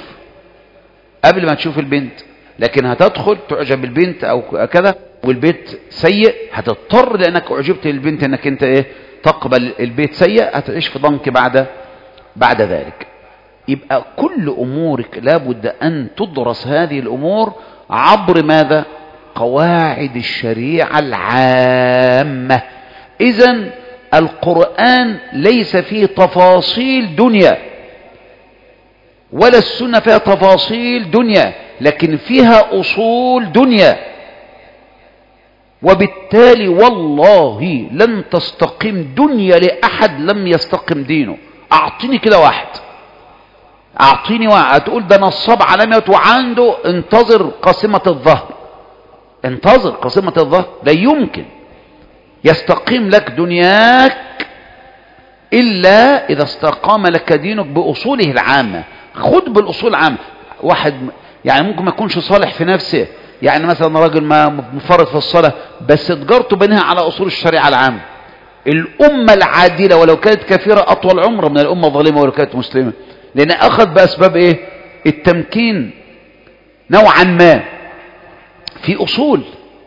ما تشوف البنت. لكن هتدخل تعجب بالبنت او كذا والبيت سيء، هتضطر لانك اعجبت بالبنت انك انت ايه؟ تقبل البيت سيء، هتعيش في ضنك بعد ذلك. يبقى كل امورك لابد ان تدرس هذه الامور عبر ماذا؟ قواعد الشريعة العامة. إذن القرآن ليس فيه تفاصيل دنيا، ولا السنة فيها تفاصيل دنيا، لكن فيها أصول دنيا. وبالتالي والله لن تستقيم دنيا لأحد لم يستقيم دينه. أعطيني كده واحد، أعطيني واحد هتقول ده نصاب علامات وعنده، انتظر قاسمة الظهر، انتظر قاسمة الظهر. لا يمكن يستقيم لك دنياك إلا إذا استقام لك دينك بأصوله العامة. خد بالأصول العامة. واحد يعني ممكن ما يكونش صالح في نفسه، يعني مثلا راجل ما مفرط في الصلاة بس تجارته بينها على أصول الشريعة العامة. الأمة العادلة ولو كانت كثيرة أطول عمر من الأمة الظالمة ولو كانت مسلمة، لأن أخذ بأسباب إيه؟ التمكين نوعا ما في أصول،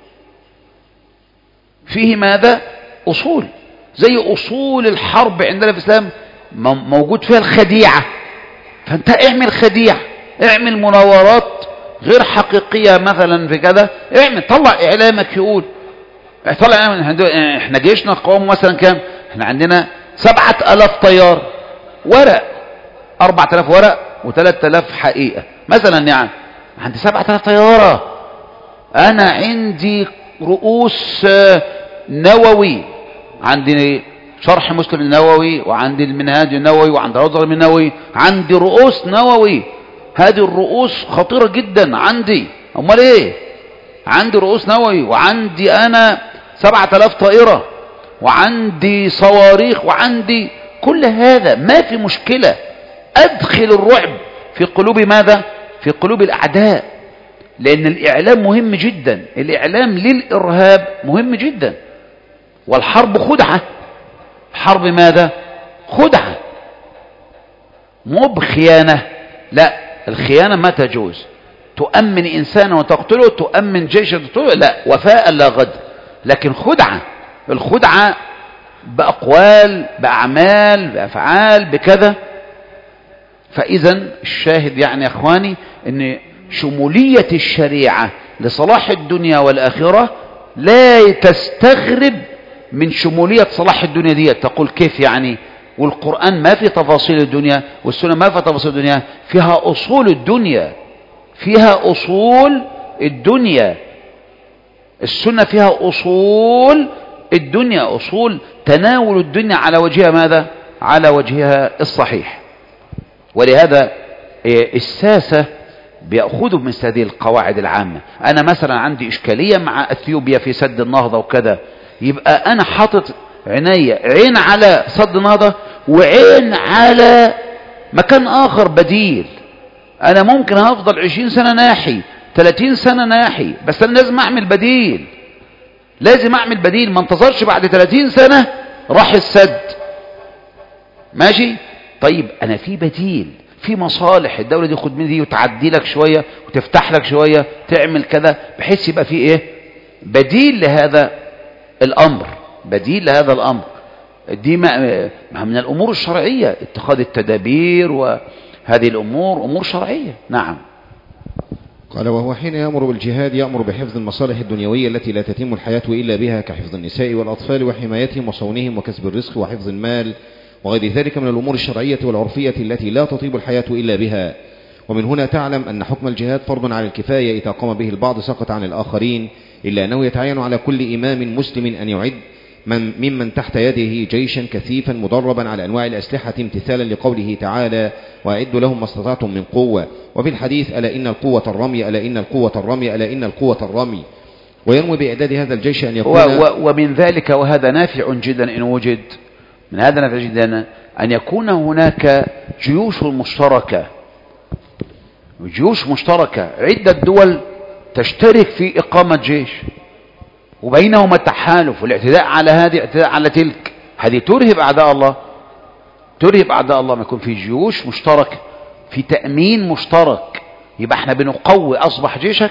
فيه ماذا؟ أصول، زي أصول الحرب عندنا في الإسلام موجود فيها الخديعة. فأنت اعمل خديعة، اعمل مناورات غير حقيقية مثلا في كذا، اعمل طلع إعلامك يقول، طلع احنا جيشنا قوام مثلا كام؟ احنا عندنا 7000 طيار، ورق 4000 ورق و3000 حقيقة مثلا، يعني عندي 7000 طيارة. أنا عندي رؤوس نووي، عندي شرح مسلم النووي وعندي المنهاج النووي وعندي الأزهر النووي، عندي رؤوس نووي. هذه الرؤوس خطيرة جدا عندي. امال ايه؟ عندي رؤوس نووي وعندي انا 7000 طائرة وعندي صواريخ وعندي كل هذا. ما في مشكلة ادخل الرعب في قلوب ماذا؟ في قلوب الاعداء، لان الاعلام مهم جدا. الاعلام للارهاب مهم جدا. والحرب خدعة. الحرب ماذا؟ خدعة، مو بخيانة. لا، الخيانة ما تجوز. تؤمن إنسانا وتقتله، تؤمن جيشا وتقتله، لا، وفاء لا غدر. لكن خدعة، الخدعة بأقوال بأعمال بأفعال بكذا. فإذا الشاهد يعني يا أخواني أن شمولية الشريعة لصلاح الدنيا والآخرة لا تستغرب من شمولية صلاح الدنيا دي. تقول كيف يعني؟ والقرآن ما في تفاصيل الدنيا، والسنة ما في تفاصيل الدنيا، فيها أصول الدنيا، فيها أصول الدنيا. السنة فيها أصول الدنيا، أصول تناول الدنيا على وجهها ماذا؟ على وجهها الصحيح. ولهذا الساسة بيأخذوا من هذه القواعد العامة. أنا مثلا عندي إشكالية مع أثيوبيا في سد النهضة وكذا، يبقى أنا حاطط عين على سد النهضة وعين على مكان آخر بديل. أنا ممكن هفضل 20 سنة ناحي، 30 سنة ناحي، بس أنا لازم أعمل بديل. لازم أعمل بديل، ما انتظرش بعد 30 سنة راح السد. ماشي؟ طيب أنا في بديل، في مصالح الدولة دي خد من دي وتعدي لك شوية وتفتح لك شوية، تعمل كذا بحيث يبقى في إيه؟ بديل لهذا الأمر، بديل لهذا الأمر. دي من الأمور الشرعية، اتخاذ التدابير وهذه الأمور أمور شرعية. نعم. قال: وهو حين يأمر بالجهاد يأمر بحفظ المصالح الدنيوية التي لا تتم الحياة إلا بها، كحفظ النساء والأطفال وحمايتهم وصونهم وكسب الرزق وحفظ المال وغير ذلك من الأمور الشرعية والعرفية التي لا تطيب الحياة إلا بها. ومن هنا تعلم أن حكم الجهاد فرض على الكفاية، إذا قام به البعض سقط عن الآخرين، إلا أنه يتعين على كل إمام مسلم أن يعد ممن تحت يده جيشا كثيفا مدربا على أنواع الأسلحة، امتثالا لقوله تعالى: وأعدوا لهم ما استطعتم من قوة. وفي الحديث: ألا إن القوة الرمي، ألا إن القوة الرمي، ألا إن القوة الرمي. وينوي بإعداد هذا الجيش أن يكون ومن ذلك، وهذا نافع جدا إن وجد، من هذا نافع جدا أن يكون هناك جيوش مشتركة، جيوش مشتركة، عدة دول تشترك في إقامة جيش وبينهما التحالف والاعتداء على هذه اعتداء على تلك. هذه ترهب أعداء الله، ترهب أعداء الله. ما يكون في جيوش مشتركة، في تأمين مشترك، يبقى احنا بنقوي. أصبح جيشك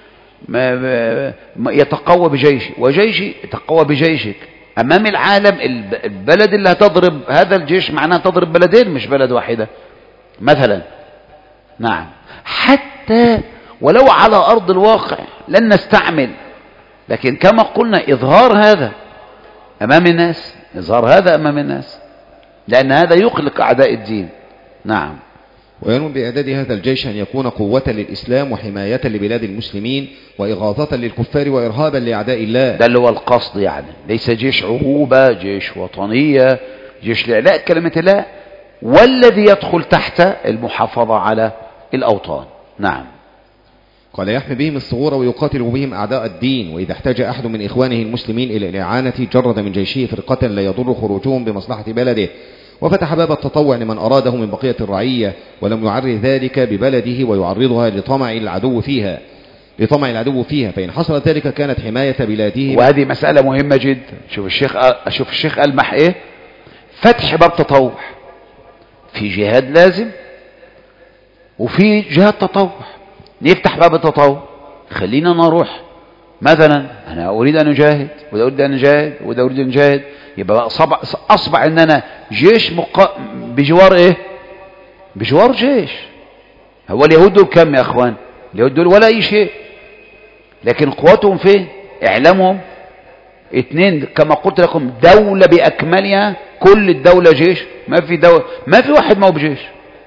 يتقوى بجيشي وجيشي يتقوى بجيشك أمام العالم. البلد اللي هتضرب هذا الجيش معناها تضرب بلدين مش بلد واحدة مثلا. نعم. حتى ولو على أرض الواقع لن نستعمل، لكن كما قلنا إظهار هذا أمام الناس، إظهار هذا أمام الناس، لأن هذا يقلق أعداء الدين. نعم. وينوي بإعداد هذا الجيش أن يكون قوة للإسلام وحماية لبلاد المسلمين وإغاظة للكفار وإرهابا لأعداء الله. ده اللي هو القصد، يعني ليس جيش عروبة، جيش وطنية، جيش لإعلاء كلمة الله، والذي يدخل تحت المحافظة على الأوطان. نعم. قال: يحمي بهم الثغور ويقاتل بهم أعداء الدين، وإذا احتاج أحد من إخوانه المسلمين إلى الإعانة جرد من جيشه فرقة لا يضر خروجهم بمصلحة بلده، وفتح باب التطوع لمن أراده من بقية الرعية، ولم يعرض ذلك ببلده ويعرضها لطمع العدو فيها. لطمع العدو فيها، فإن حصل ذلك كانت حماية بلاده. وهذه مسألة مهمة جدا. شوف الشيخ ألمح إيه؟ فتح باب تطوع. في جهاد لازم وفي جهاد تطوع. نفتح باب التطوع، خلينا نروح مثلا أنا أريد أن أجاهد وده أريد أن أجاهد وده أريد أن أجاهد، يبقى أصبح أن أنا جيش بجوار إيه؟ بجوار جيش. هو اليهود دول كم يا أخوان؟ اليهود دول ولا أي شيء، لكن قوتهم فين؟ إعلامهم 2 كما قلت لكم، دولة بأكملها، كل الدولة جيش، ما في واحد ما هو بجيش،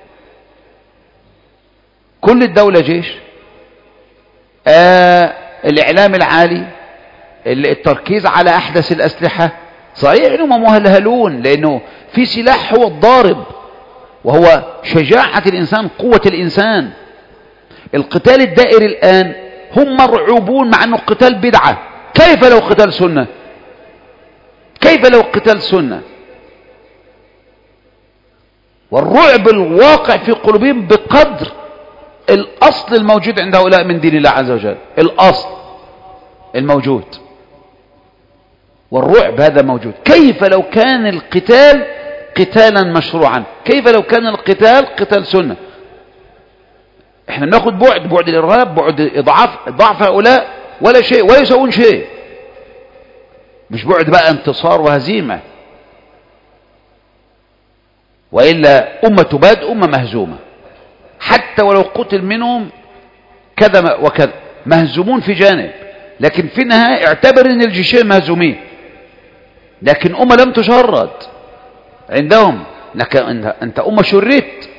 كل الدولة جيش. الإعلام العالي، التركيز على أحدث الأسلحة. صحيح إنهم مهلهلون لأنه في سلاح هو الضارب، وهو شجاعة الإنسان، قوة الإنسان. القتال الدائري الآن هم مرعوبون مع أنه قتال بدعة. كيف لو قتال سنة؟ كيف لو قتال سنة؟ والرعب الواقع في قلوبهم بقدر الأصل الموجود عند هؤلاء من دين الله عز وجل، الأصل الموجود، والرعب هذا موجود. كيف لو كان القتال قتالا مشروعا؟ كيف لو كان القتال قتال سنة؟ احنا بناخد بعد الإرهاب، بعد ضعف هؤلاء، ولا شيء، ولا يسوون شيء. مش بعد بقى انتصار وهزيمة، وإلا أمة تباد أمة مهزومة، حتى ولو قتل منهم كذا وكذا، مهزومون في جانب، لكن في النهاية اعتبر ان الجيشين مهزومين، لكن أمة لم تشرد عندهم، لكن أنت أمة شردت.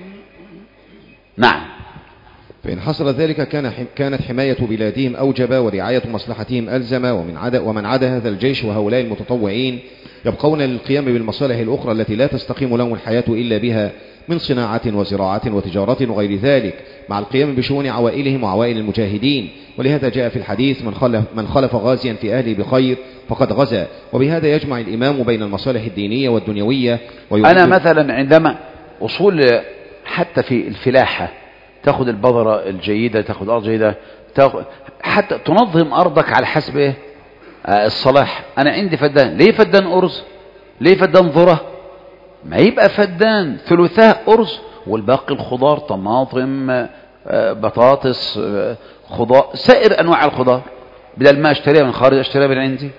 نعم. فإن حصل ذلك كانت حماية بلادهم أوجب، ورعاية مصلحتهم ألزم، ومن عدا هذا الجيش وهؤلاء المتطوعين يبقون للقيام بالمصالح الأخرى التي لا تستقيم لهم الحياة إلا بها، من صناعة وزراعة وتجارة وغير ذلك، مع القيام بشؤون عوائلهم وعوائل المجاهدين. ولهذا جاء في الحديث: من خلف غازيا في أهله بخير فقد غزا. وبهذا يجمع الإمام بين المصالح الدينية والدنيوية. أنا مثلا عندما أصول حتى في الفلاحة، تأخذ البذرة الجيدة، تأخذ أرض جيدة، حتى تنظم أرضك على حسب إيه؟ الصلاح. أنا عندي فدان، ليه فدان أرز؟ ليه فدان ذرة؟ ما يبقى فدان ثلثاء أرز والباقي الخضار، طماطم، بطاطس، خضار، سائر أنواع الخضار، بدل ما أشتريها من خارج أشتريها من عندي،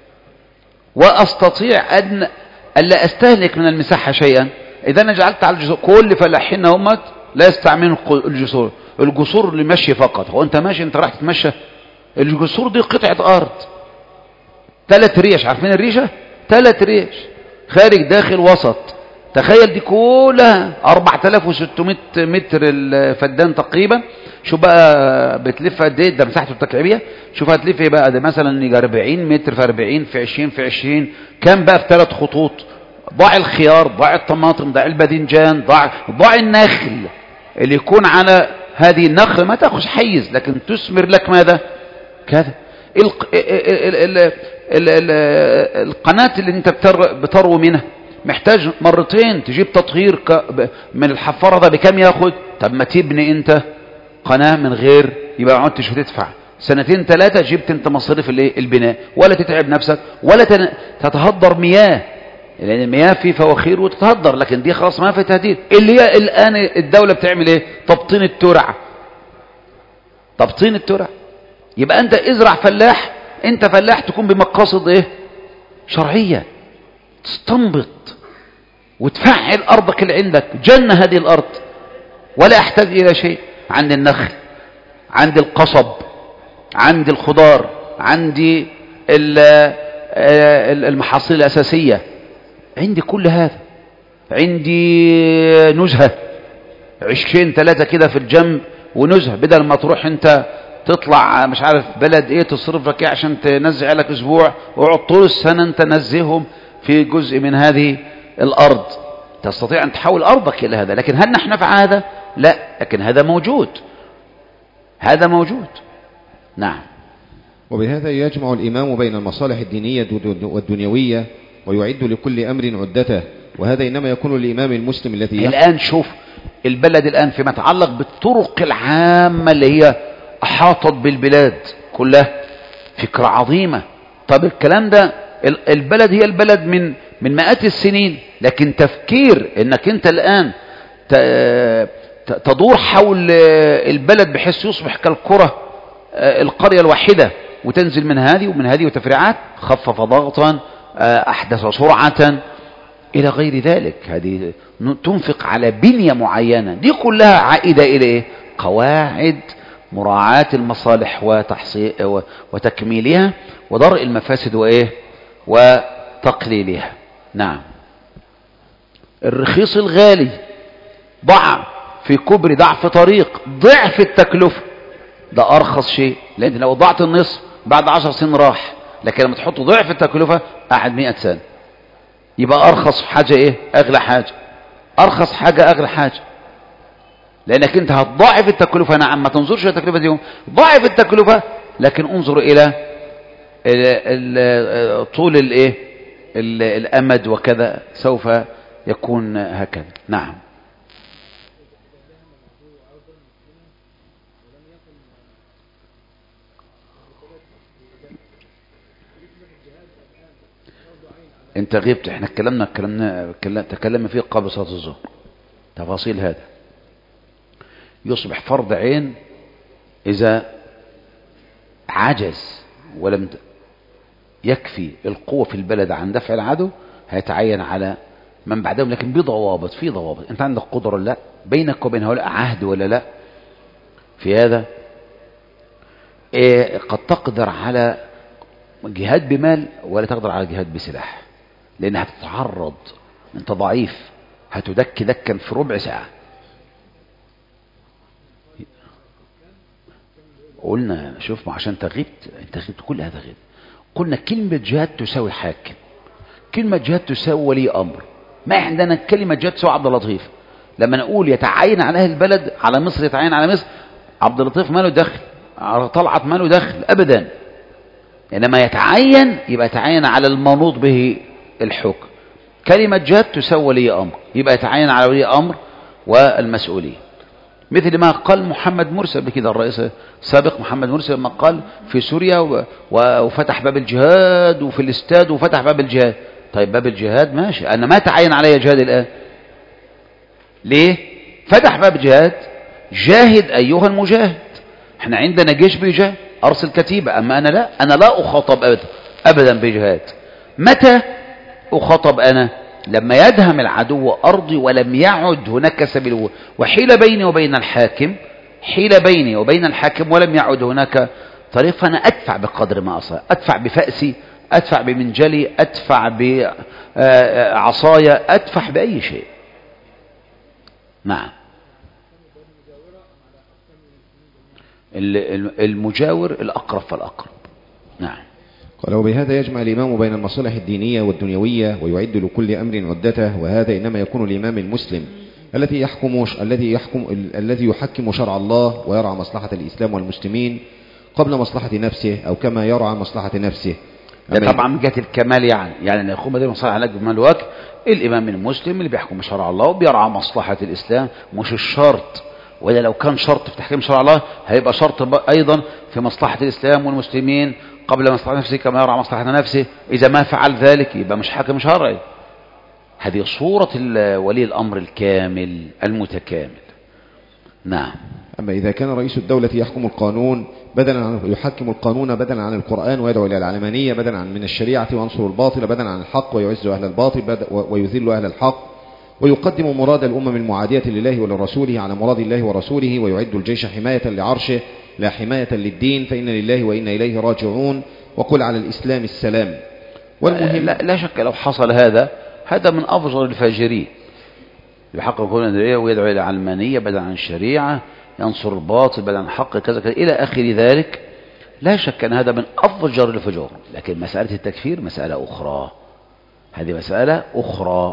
وأستطيع أن لا أستهلك من المساحة شيئا. إذا أنا جعلت على الجسور، كل فلاحين همت لا يستعملون الجسور لمشي فقط. هو أنت ماشي، أنت راح تتمشى، الجسور دي قطعة أرض 3 ريش، عارفين الريشة؟ 3 ريش، خارج داخل وسط. تخيل دي كلها 4600 متر الفدان تقريبا. شو بقى بتلف قد ايه؟ ده مساحته التكعيبيه. شوف هتلف ايه بقى؟ ده مثلا يجي 40 متر في 40 في 20 في 20، كام بقى في 3 خطوط؟ ضاع الخيار، ضاع الطماطم، ضاع الباذنجان، ضاع النخل اللي يكون على هذه النخل ما تاخذ حيز، لكن تثمر لك ماذا؟ كذا. القناة اللي انت بتروي منها محتاج مرتين تجيب تطهير من الحفارة، ده بكم ياخد؟ طب ما تبني انت قناة من غير، يبقى ما عدتش هتدفع 2 3 جبت انت مصاريف البناء، ولا تتعب نفسك، ولا تتهدر مياه، لان المياه في فواخير وتتهدر، لكن دي خلاص ما في تهدير. اللي هي الان الدولة بتعمل ايه؟ تبطين الترع، تبطين الترع. يبقى انت ازرع فلاح، انت فلاح تكون بمقاصد ايه؟ شرعية، تستنبط وتفعل ارضك اللي عندك، جنة هذه الارض، ولا احتاج الى شيء. عندي النخل، عندي القصب، عندي الخضار، عندي المحاصيل الاساسية، عندي كل هذا، عندي نزهة 20 3 كده في الجنب، ونزهة بدل ما تروح انت تطلع مش عارف بلد ايه تصرف لك ايه عشان تنزع لك اسبوع، وقعد طول السنة انت نزههم في جزء من هذه الارض. تستطيع ان تحول ارضك الى هذا، لكن هل نحن نفعل هذا؟ لا، لكن هذا موجود، هذا موجود. نعم. وبهذا يجمع الإمام بين المصالح الدينية والدنيوية، ويعد لكل أمر عدته، وهذا إنما يكون للإمام المسلم الذي الآن شوف البلد الآن فيما يتعلق بالطرق العامة اللي هي أحاطت بالبلاد كلها، فكرة عظيمة. طب الكلام ده البلد هي البلد من مئات السنين، لكن تفكير انك انت الآن تدور حول البلد بحيث يصبح كالكرة القرية الواحدة، وتنزل من هذه ومن هذه وتفريعات، خفف ضغطا، أحدث سرعة إلى غير ذلك. هذه تنفق على بنية معينة، دي كلها عائدة إلى إيه؟ قواعد مراعاة المصالح وتكميلها ودرء المفاسد وإيه؟ وتقليلها. نعم. الرخيص الغالي ضع في كبر، ضع في طريق، ضعف التكلفة، ده أرخص شيء، لأن لو ضعت النصف بعد 10 سنين راح، لكن لما تحط ضعف التكلفة قعد 100 سنة، يبقى أرخص حاجة إيه؟ أغلى حاجة. أرخص حاجة أغلى حاجة، لأنك أنت هتضاعف التكلفة. نعم، ما تنظرش إلى التكلفة دي، ضاعف التكلفة، لكن انظر إلى طول الإيه؟ الأمد، وكذا سوف يكون هكذا. نعم. انت غبت، احنا تكلمنا فيه قبل صلاة الظهر، تفاصيل هذا. يصبح فرض عين إذا عجز ولم يكفي القوة في البلد عن دفع العدو، هيتعين على من بعدهم، لكن بضوابط، في ضوابط. انت عندك قدرة ولا لا؟ بينك وبين هؤلاء عهد ولا لا؟ في هذا قد تقدر على جهاد بمال ولا تقدر على جهاد بسلاح، لأنها هتتعرض، انت ضعيف، هتدك دكا في ربع ساعة. قلنا شوف، ما عشان انت غبت كل هذا غيب. قلنا كلمة جهاد تساوي حاكم، كلمة جهاد تساوي ولي أمر. ما عندنا كلمة جهاد تساوي عبد اللطيف. لما نقول يتعين على أهل البلد، على مصر يتعين على مصر، عبد اللطيف ما له دخل، طلعت ما له دخل أبدا. إنما يتعين يبقى يتعين على المنوط به الحكم. كلمة جهاد تساوي ولي أمر، يبقى يتعين على ولي أمر والمسؤولين. مثل ما قال محمد مرسي بكده، الرئيس السابق محمد مرسي لما قال في سوريا وفتح باب الجهاد، وفي الاستاد وفتح باب الجهاد. طيب باب الجهاد ماشي، أنا ما تعين علي جهاد الآن، ليه؟ فتح باب جهاد، جاهد أيها المجاهد. احنا عندنا جيش بيجاهد، أرسل كتيبة. أما أنا لا أخاطب أبدا بجهاد. متى أخاطب أنا؟ لما يدهم العدو أرضي ولم يعد هناك سبيل، وحيل بيني وبين الحاكم، ولم يعد هناك طريق، فأنا أدفع بقدر ما أصل، أدفع بفأسي، أدفع بمنجلي، أدفع بعصايا، أدفع بأي شيء. نعم. المجاور الأقرب فالأقرب. نعم. قال: وبهذا يجمع الإمام بين المصالح الدينية والدنيوية، ويعد لكل أمر عدته، وهذا إنما يكون الإمام المسلم الذي يحكم شرع الله ويرعى مصلحة الإسلام والمسلمين قبل مصلحة نفسه، أو كما يرعى مصلحة نفسه. ده طبعا من جهة الكمال، يعني أن يقوم بدين مصالح الأجل بمال وجه. الإمام المسلم اللي بيحكم شرع الله وبيرعى مصلحة الإسلام، مش الشرط. وإلا لو كان شرط في تحكيم شرع الله هيبقى شرط أيضا في مصلحة الإسلام والمسلمين قبل مصلحة نفسه كما يرعى مصلحة نفسه. إذا ما فعل ذلك يبقى مش حاكم شرعي. هذه صورة ولي الأمر الكامل المتكامل. نعم. أما إذا كان رئيس الدولة يحكم القانون بدلا عن القرآن، ويدعو إلى العلمانية بدلا من الشريعة، وينصر الباطل بدلا عن الحق، ويعز أهل الباطل ويذل أهل الحق، ويقدم مراد الأمم المعادية لله ولرسوله على مراد الله ورسوله، ويعد الجيش حماية لعرشه لا حماية للدين، فإن لله وإنا إليه راجعون، وقل على الإسلام السلام. والمهم لا شك لو حصل هذا من أفجر الفاجرين، يحقق القانون ويدعو إلى العلمانية بدلا عن الشريعة، ينصر الباطل بدلا عن الحق، كذا كذا إلى آخر ذلك. لا شك أن هذا من أفجر الفجور، لكن مسألة التكفير مسألة أخرى، هذه مسألة أخرى.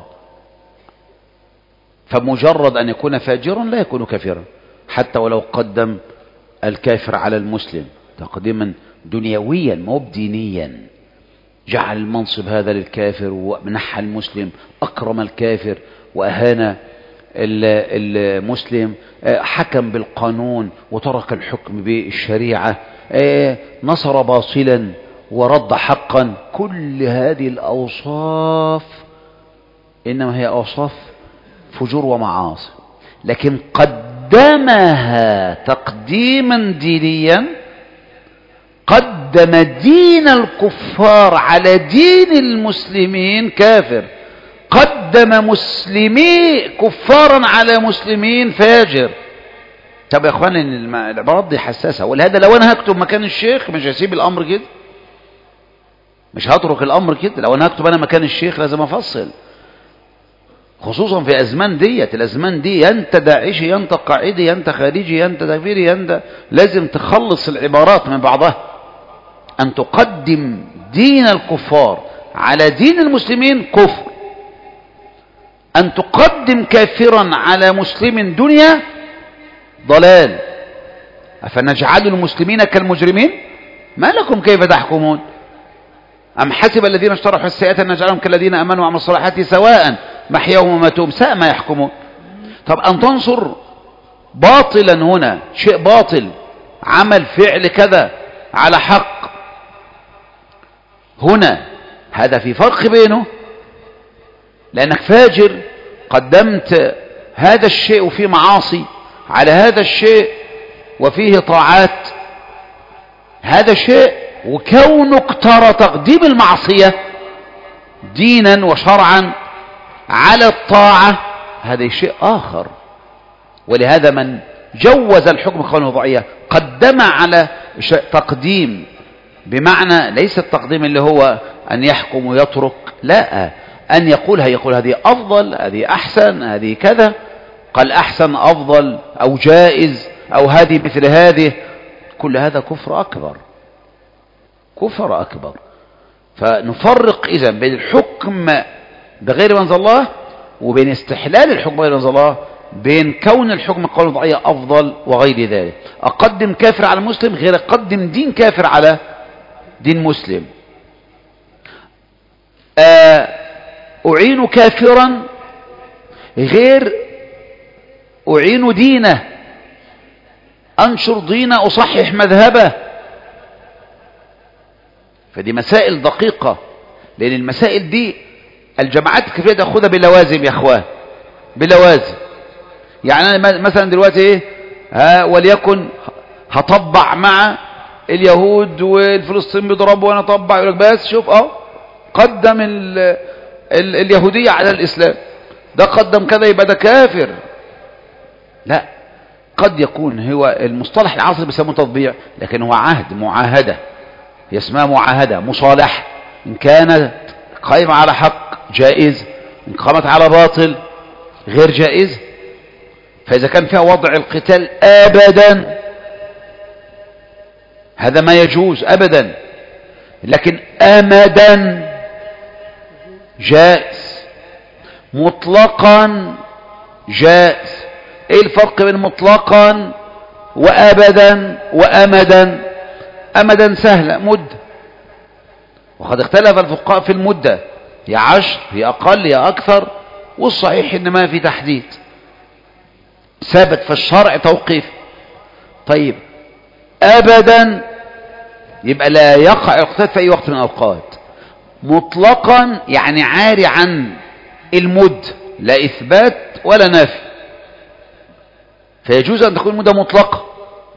فمجرد أن يكون فاجرا لا يكون كافرا، حتى ولو قدم الكافر على المسلم تقديما دنيويا مو دينيا، جعل المنصب هذا للكافر ومنح المسلم، أكرم الكافر وأهان المسلم حكم بالقانون وترك الحكم بالشريعة، نصر باطلا ورد حقا، كل هذه الأوصاف إنما هي أوصاف فجور ومعاصي، لكن قدمها تقديما دينيا، قدم دين الكفار على دين المسلمين، كافر، قدم مسلمي كفارا على مسلمين فاجر. طب يا اخوان العبارات دي حساسة، ولهذا لو انا هكتب مكان الشيخ مش هسيب الامر كده، مش هترك الامر كده. لو انا هكتب انا مكان الشيخ لازم افصل، خصوصا في ازمان ديت. الازمان دي انت داعشي، انت قاعدي، انت خارجي، انت تكفيري، انت لازم تخلص العبارات من بعضها. ان تقدم دين الكفار على دين المسلمين كفر، ان تقدم كافرا على مسلم دنيا ضلال. افنجعل المسلمين كالمجرمين ما لكم كيف تحكمون أم حسب الذين اشترحوا السيئات أن نجعلهم كالذين أمنوا وعملوا الصالحات سواء محياهم ومماتهم ساء ما يحكمون. طب أن تنصر باطلا هنا شيء باطل، عمل فعل كذا على حق، هنا هذا في فرق بينه، لأنك فاجر قدمت هذا الشيء وفيه معاصي على هذا الشيء وفيه طاعات، هذا شيء، وكونك ترى تقديم المعصية دينا وشرعا على الطاعة هذا شيء آخر. ولهذا من جوز الحكم قولا وضعية قدم على تقديم، بمعنى ليس التقديم اللي هو أن يحكم ويترك، لا، أن يقول هذه أفضل، هذه أحسن، هذه كذا، قال أحسن أفضل أو جائز أو هذه مثل هذه، كل هذا كفر أكبر، كفر أكبر. فنفرق إذن بين الحكم بغير ما أنزل الله وبين استحلال الحكم بغير ما أنزل الله، بين كون الحكم قولا وضعية أفضل وغير ذلك. أقدم كافر على مسلم غير أقدم دين كافر على دين مسلم. أعين كافرا غير أعين دينه، أنشر دينه، أصحح مذهبه. فدي مسائل دقيقة، لأن المسائل دي الجماعات الكفرية تأخذها بلوازم يا أخوان، بلوازم. يعني أنا مثلا دلوقتي إيه، وليكن هطبع مع اليهود والفلسطين بيضربوا وأنا أطبع، يقول لك بس شوف قدم اليهودية على الإسلام، ده قدم كذا يبقى ده كافر. لا، قد يكون هو المصطلح العصري بيسموه تطبيع، لكن هو عهد، معاهدة، هي اسمها معاهدة، مصالحة. إن كانت قائمة على حق جائز، إن قامت على باطل غير جائز. فإذا كان فيها وضع القتال أبدا هذا ما يجوز أبدا، لكن أمدا جائز، مطلقا جائز. ايه الفرق بين مطلقا وأبدا وأمدا؟ أمدا سهلة، مدة، وقد اختلف الفقهاء في المدة، يا 10 يا أقل يا أكثر، والصحيح إن ما في تحديد، ثابت في الشرع توقيف. طيب أبدا يبقى لا يقع القتال في أي وقت من الأوقات. مطلقا يعني عاري عن المد، لا إثبات ولا نفي، فيجوز أن تكون مدة مطلقة،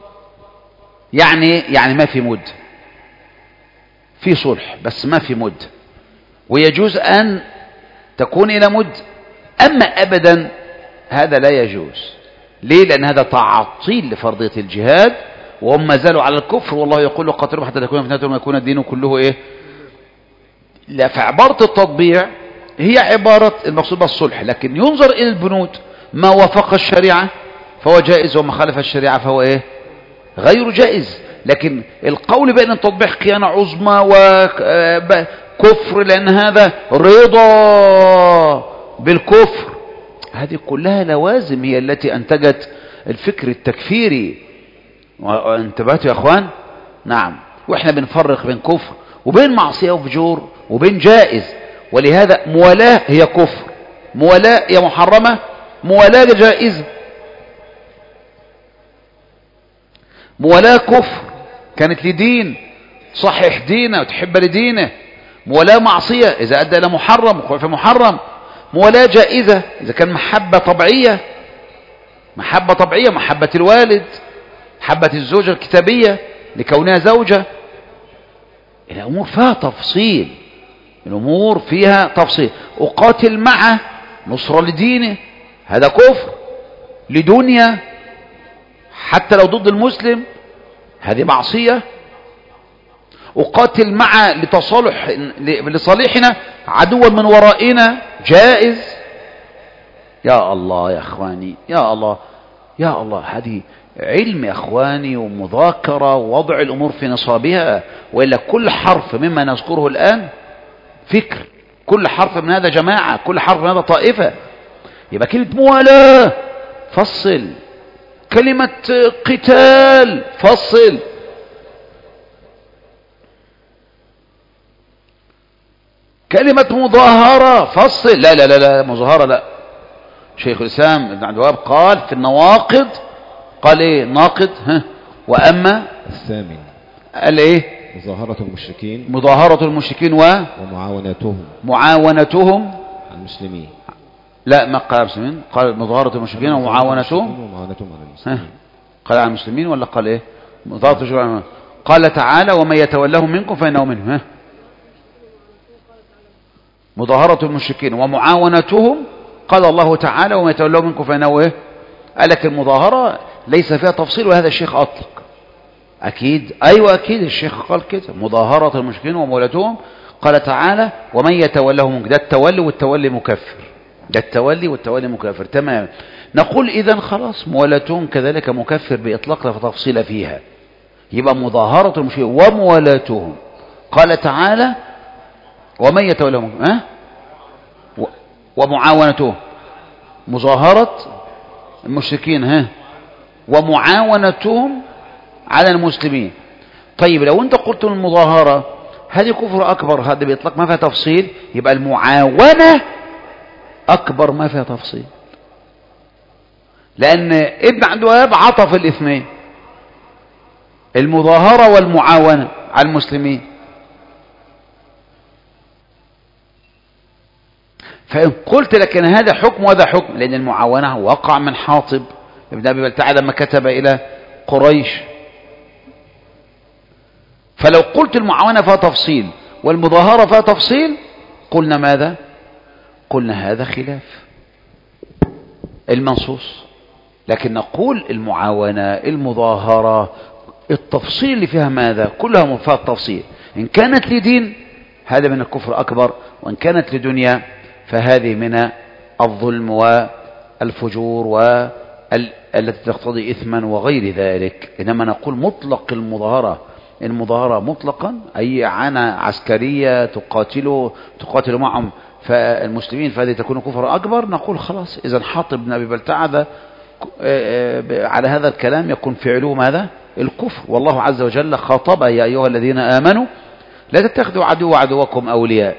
يعني ما في مد، في صلح بس ما في مد، ويجوز أن تكون إلى مد. أما أبدا هذا لا يجوز. ليه؟ لأن هذا تعطيل لفرضية الجهاد، وهم ما زالوا على الكفر، والله يقول قاتلوا حتى تكون فتنة وما يكون الدين كله إيه؟ لا. فعبارة التطبيع هي عبارة المقصود بالصلح، لكن ينظر إلى البنود، ما وافق الشريعة فهو جائز، وما خالف الشريعة فهو إيه؟ غير جائز. لكن القول بأن التطبيع خيانة عظمى وكفر لأن هذا رضا بالكفر، هذه كلها لوازم هي التي أنتجت الفكر التكفيري. انتبهتوا يا أخوان؟ نعم. وإحنا بنفرق بين كفر وبين معصية وفجور وبين جائز. ولهذا موالاة هي كفر، موالاة هي محرمة، موالاة جائزة، موالاة كفر كانت لدين، صحح دينه وتحب لدينه. موالاة معصية إذا أدى إلى محرم وقع في محرم. موالاة جائزة إذا كان محبة طبيعية، محبة طبيعية، محبة الوالد، محبة الزوجة الكتابية لكونها زوجة. الأمور فيها تفصيل، الأمور فيها تفصيل. أقاتل معه نصرة لدينه، هذا كفر لدنيا حتى لو ضد المسلم، هذه معصية. أقاتل معه لصالحنا عدوا من ورائنا، جائز. يا الله يا أخواني، يا الله يا الله، هذه علم يا أخواني ومذاكرة ووضع الأمور في نصابها. وإلا كل حرف مما نذكره الآن فكر، كل حرف من هذا جماعة، كل حرف من هذا طائفة. يبقى كلمة موالاة فصل، كلمة قتال فصل، كلمة مظاهرة فصل. لا لا لا لا، مظاهرة لا. شيخ الإسلام ابن عبد الوهاب قال في النواقض، قال ايه ناقض؟ وأما الثامن قال ايه؟ مظاهرة المشركين، مظاهرة المشركين ومعاونتهم المسلمين. لا، ما قال المسلمين، قال مظاهرة المشركين ومعاونتهم على المسلمين. قال على المسلمين ولا قال ايه؟ مظاهرة المشركين. قال تعالى ومن يتولهم منكم فإنه منهم. مظاهرة المشركين ومعاونتهم، قال الله تعالى ومن يتولهم منكم فإنه ايه؟ قال لك المظاهرة ليس فيها تفصيل، وهذا الشيخ أطلق. أكيد أيوة أكيد الشيخ قال كده، مظاهرة المشركين ومولاتهم. قال تعالى ومن يتولهم منكم، ده التولي والتولي مكفر، ده التولي والتولي مكفر. تمام. نقول إذن خلاص موالاتهم كذلك مكفر بإطلاق لا تفصيل فيها، يبقى مظاهرة المشركين وموالاتهم. قال تعالى ومن يتولهم ومعاونتهم، مظاهرة المشركين ومعاونتهم على المسلمين. طيب لو انت قلت المظاهرة هذه كفر أكبر، هذا بإطلاق ما فيها تفصيل، يبقى المعاونة أكبر ما فيها تفصيل، لأن ابن عبد الوهاب عطف الاثنين، المظاهرة والمعاونة على المسلمين. فإن قلت لكن هذا حكم وهذا حكم، لأن المعاونة وقع من حاطب ابن أبي بلتعة لما كتب إلى قريش. فلو قلت المعاونة فيها تفصيل والمظاهرة فيها تفصيل، قلنا ماذا؟ قلنا هذا خلاف المنصوص. لكن نقول المعاونة المظاهرة التفصيل اللي فيها ماذا؟ كلها فيها التفصيل. إن كانت لدين هذا من الكفر أكبر، وإن كانت لدنيا فهذه من الظلم والفجور والتي تقتضي إثما وغير ذلك. إنما نقول مطلق المظاهرة مطلقا أي عانة عسكرية تقاتل معهم فالمسلمين، فهذه تكون كفر أكبر. نقول خلاص إذا حاطب بن أبي بلتعة على هذا الكلام يكون فعله ماذا؟ الكفر. والله عز وجل خاطب يا أيها الذين آمنوا لا تتخذوا عدو عدوكم أولياء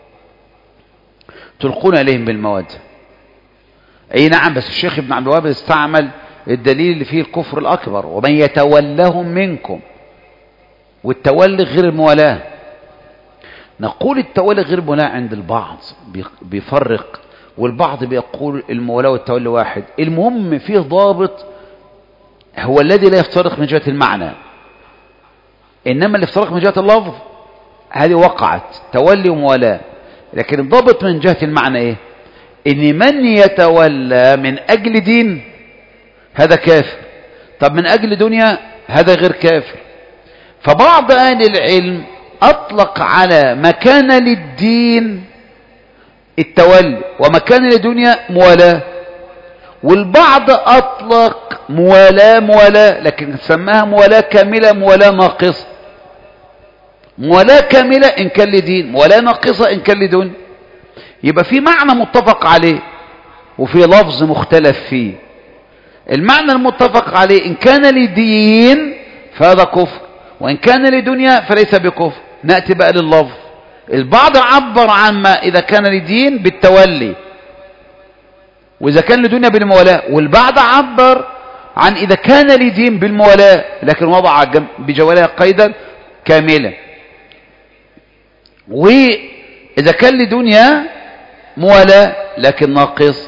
تلقون إليهم بالمواد. أي نعم، بس الشيخ ابن عبد الوهاب استعمل الدليل اللي فيه الكفر الأكبر، ومن يتولهم منكم، والتولي غير الموالاة. نقول التولي غير الموالاة عند البعض بيفرق، والبعض بيقول الموالاة والتولي واحد. المهم فيه ضابط هو الذي لا يفترق من جهة المعنى، إنما اللي يفترق من جهة اللفظ هذه وقعت تولي وموالاة. لكن الضابط من جهة المعنى إيه؟ إن من يتولى من أجل دين هذا كافر، طب من أجل دنيا هذا غير كافر. فبعض أهل العلم أطلق على مكان للدين التولي ومكان للدنيا موالاة، والبعض أطلق موالاة لكن سماها موالاة كاملة موالاة ناقصة. موالاة كاملة إن كان لدين، موالاة ناقصة إن كان لدنيا. يبقى في معنى متفق عليه وفي لفظ مختلف فيه. المعنى المتفق عليه إن كان لدين فهذا كفر، وإن كان لدنيا فليس بكفر. نأتي بقى لللفظ. البعض عبر عن ما إذا كان لدين بالتولي، وإذا كان لدنيا بالموالاة. والبعض عبر عن إذا كان لدين بالموالاة لكن وضع بجوالها قيدا كاملا، وإذا كان لدنيا موالاة لكن ناقص.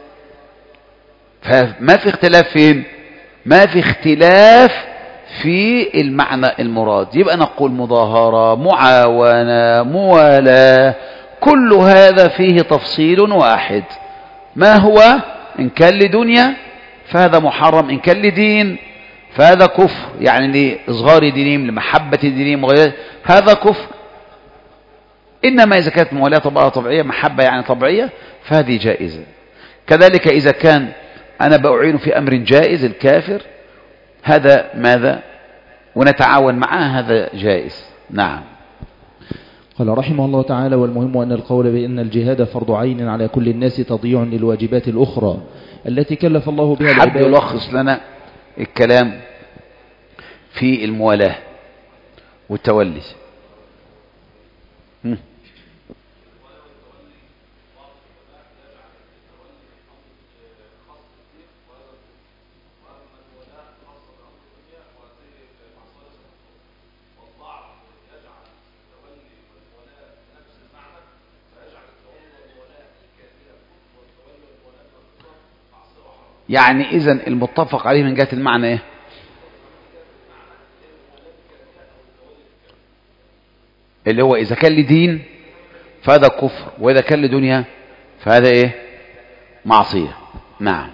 فما في اختلاف فين؟ ما في اختلاف في المعنى المراد. يبقى نقول مظاهرة، معاونة، موالاة، كل هذا فيه تفصيل واحد. ما هو؟ إن كان لدنيا فهذا محرم، إن كان لدين فهذا كفر، يعني لإصغار دينهم، لمحبة دينهم وغيره، هذا كفر. إنما إذا كانت موالاة طبيعية، محبة يعني طبيعية، فهذه جائزة. كذلك إذا كان أنا بأعين في أمر جائز الكافر، هذا ماذا؟ ونتعاون معه، هذا جائز. نعم. قال رحمه الله تعالى: والمهم أن القول بأن الجهاد فرض عين على كل الناس تضييع للواجبات الأخرى التي كلف الله بها العباد. حد يلخص لنا الكلام في الموالاة والتولي. يعني إذن المتفق عليه من جهة المعنى إيه؟ اللي هو إذا كان لدين فهذا كفر، وإذا كان لدنيا فهذا إيه؟ معصية. نعم.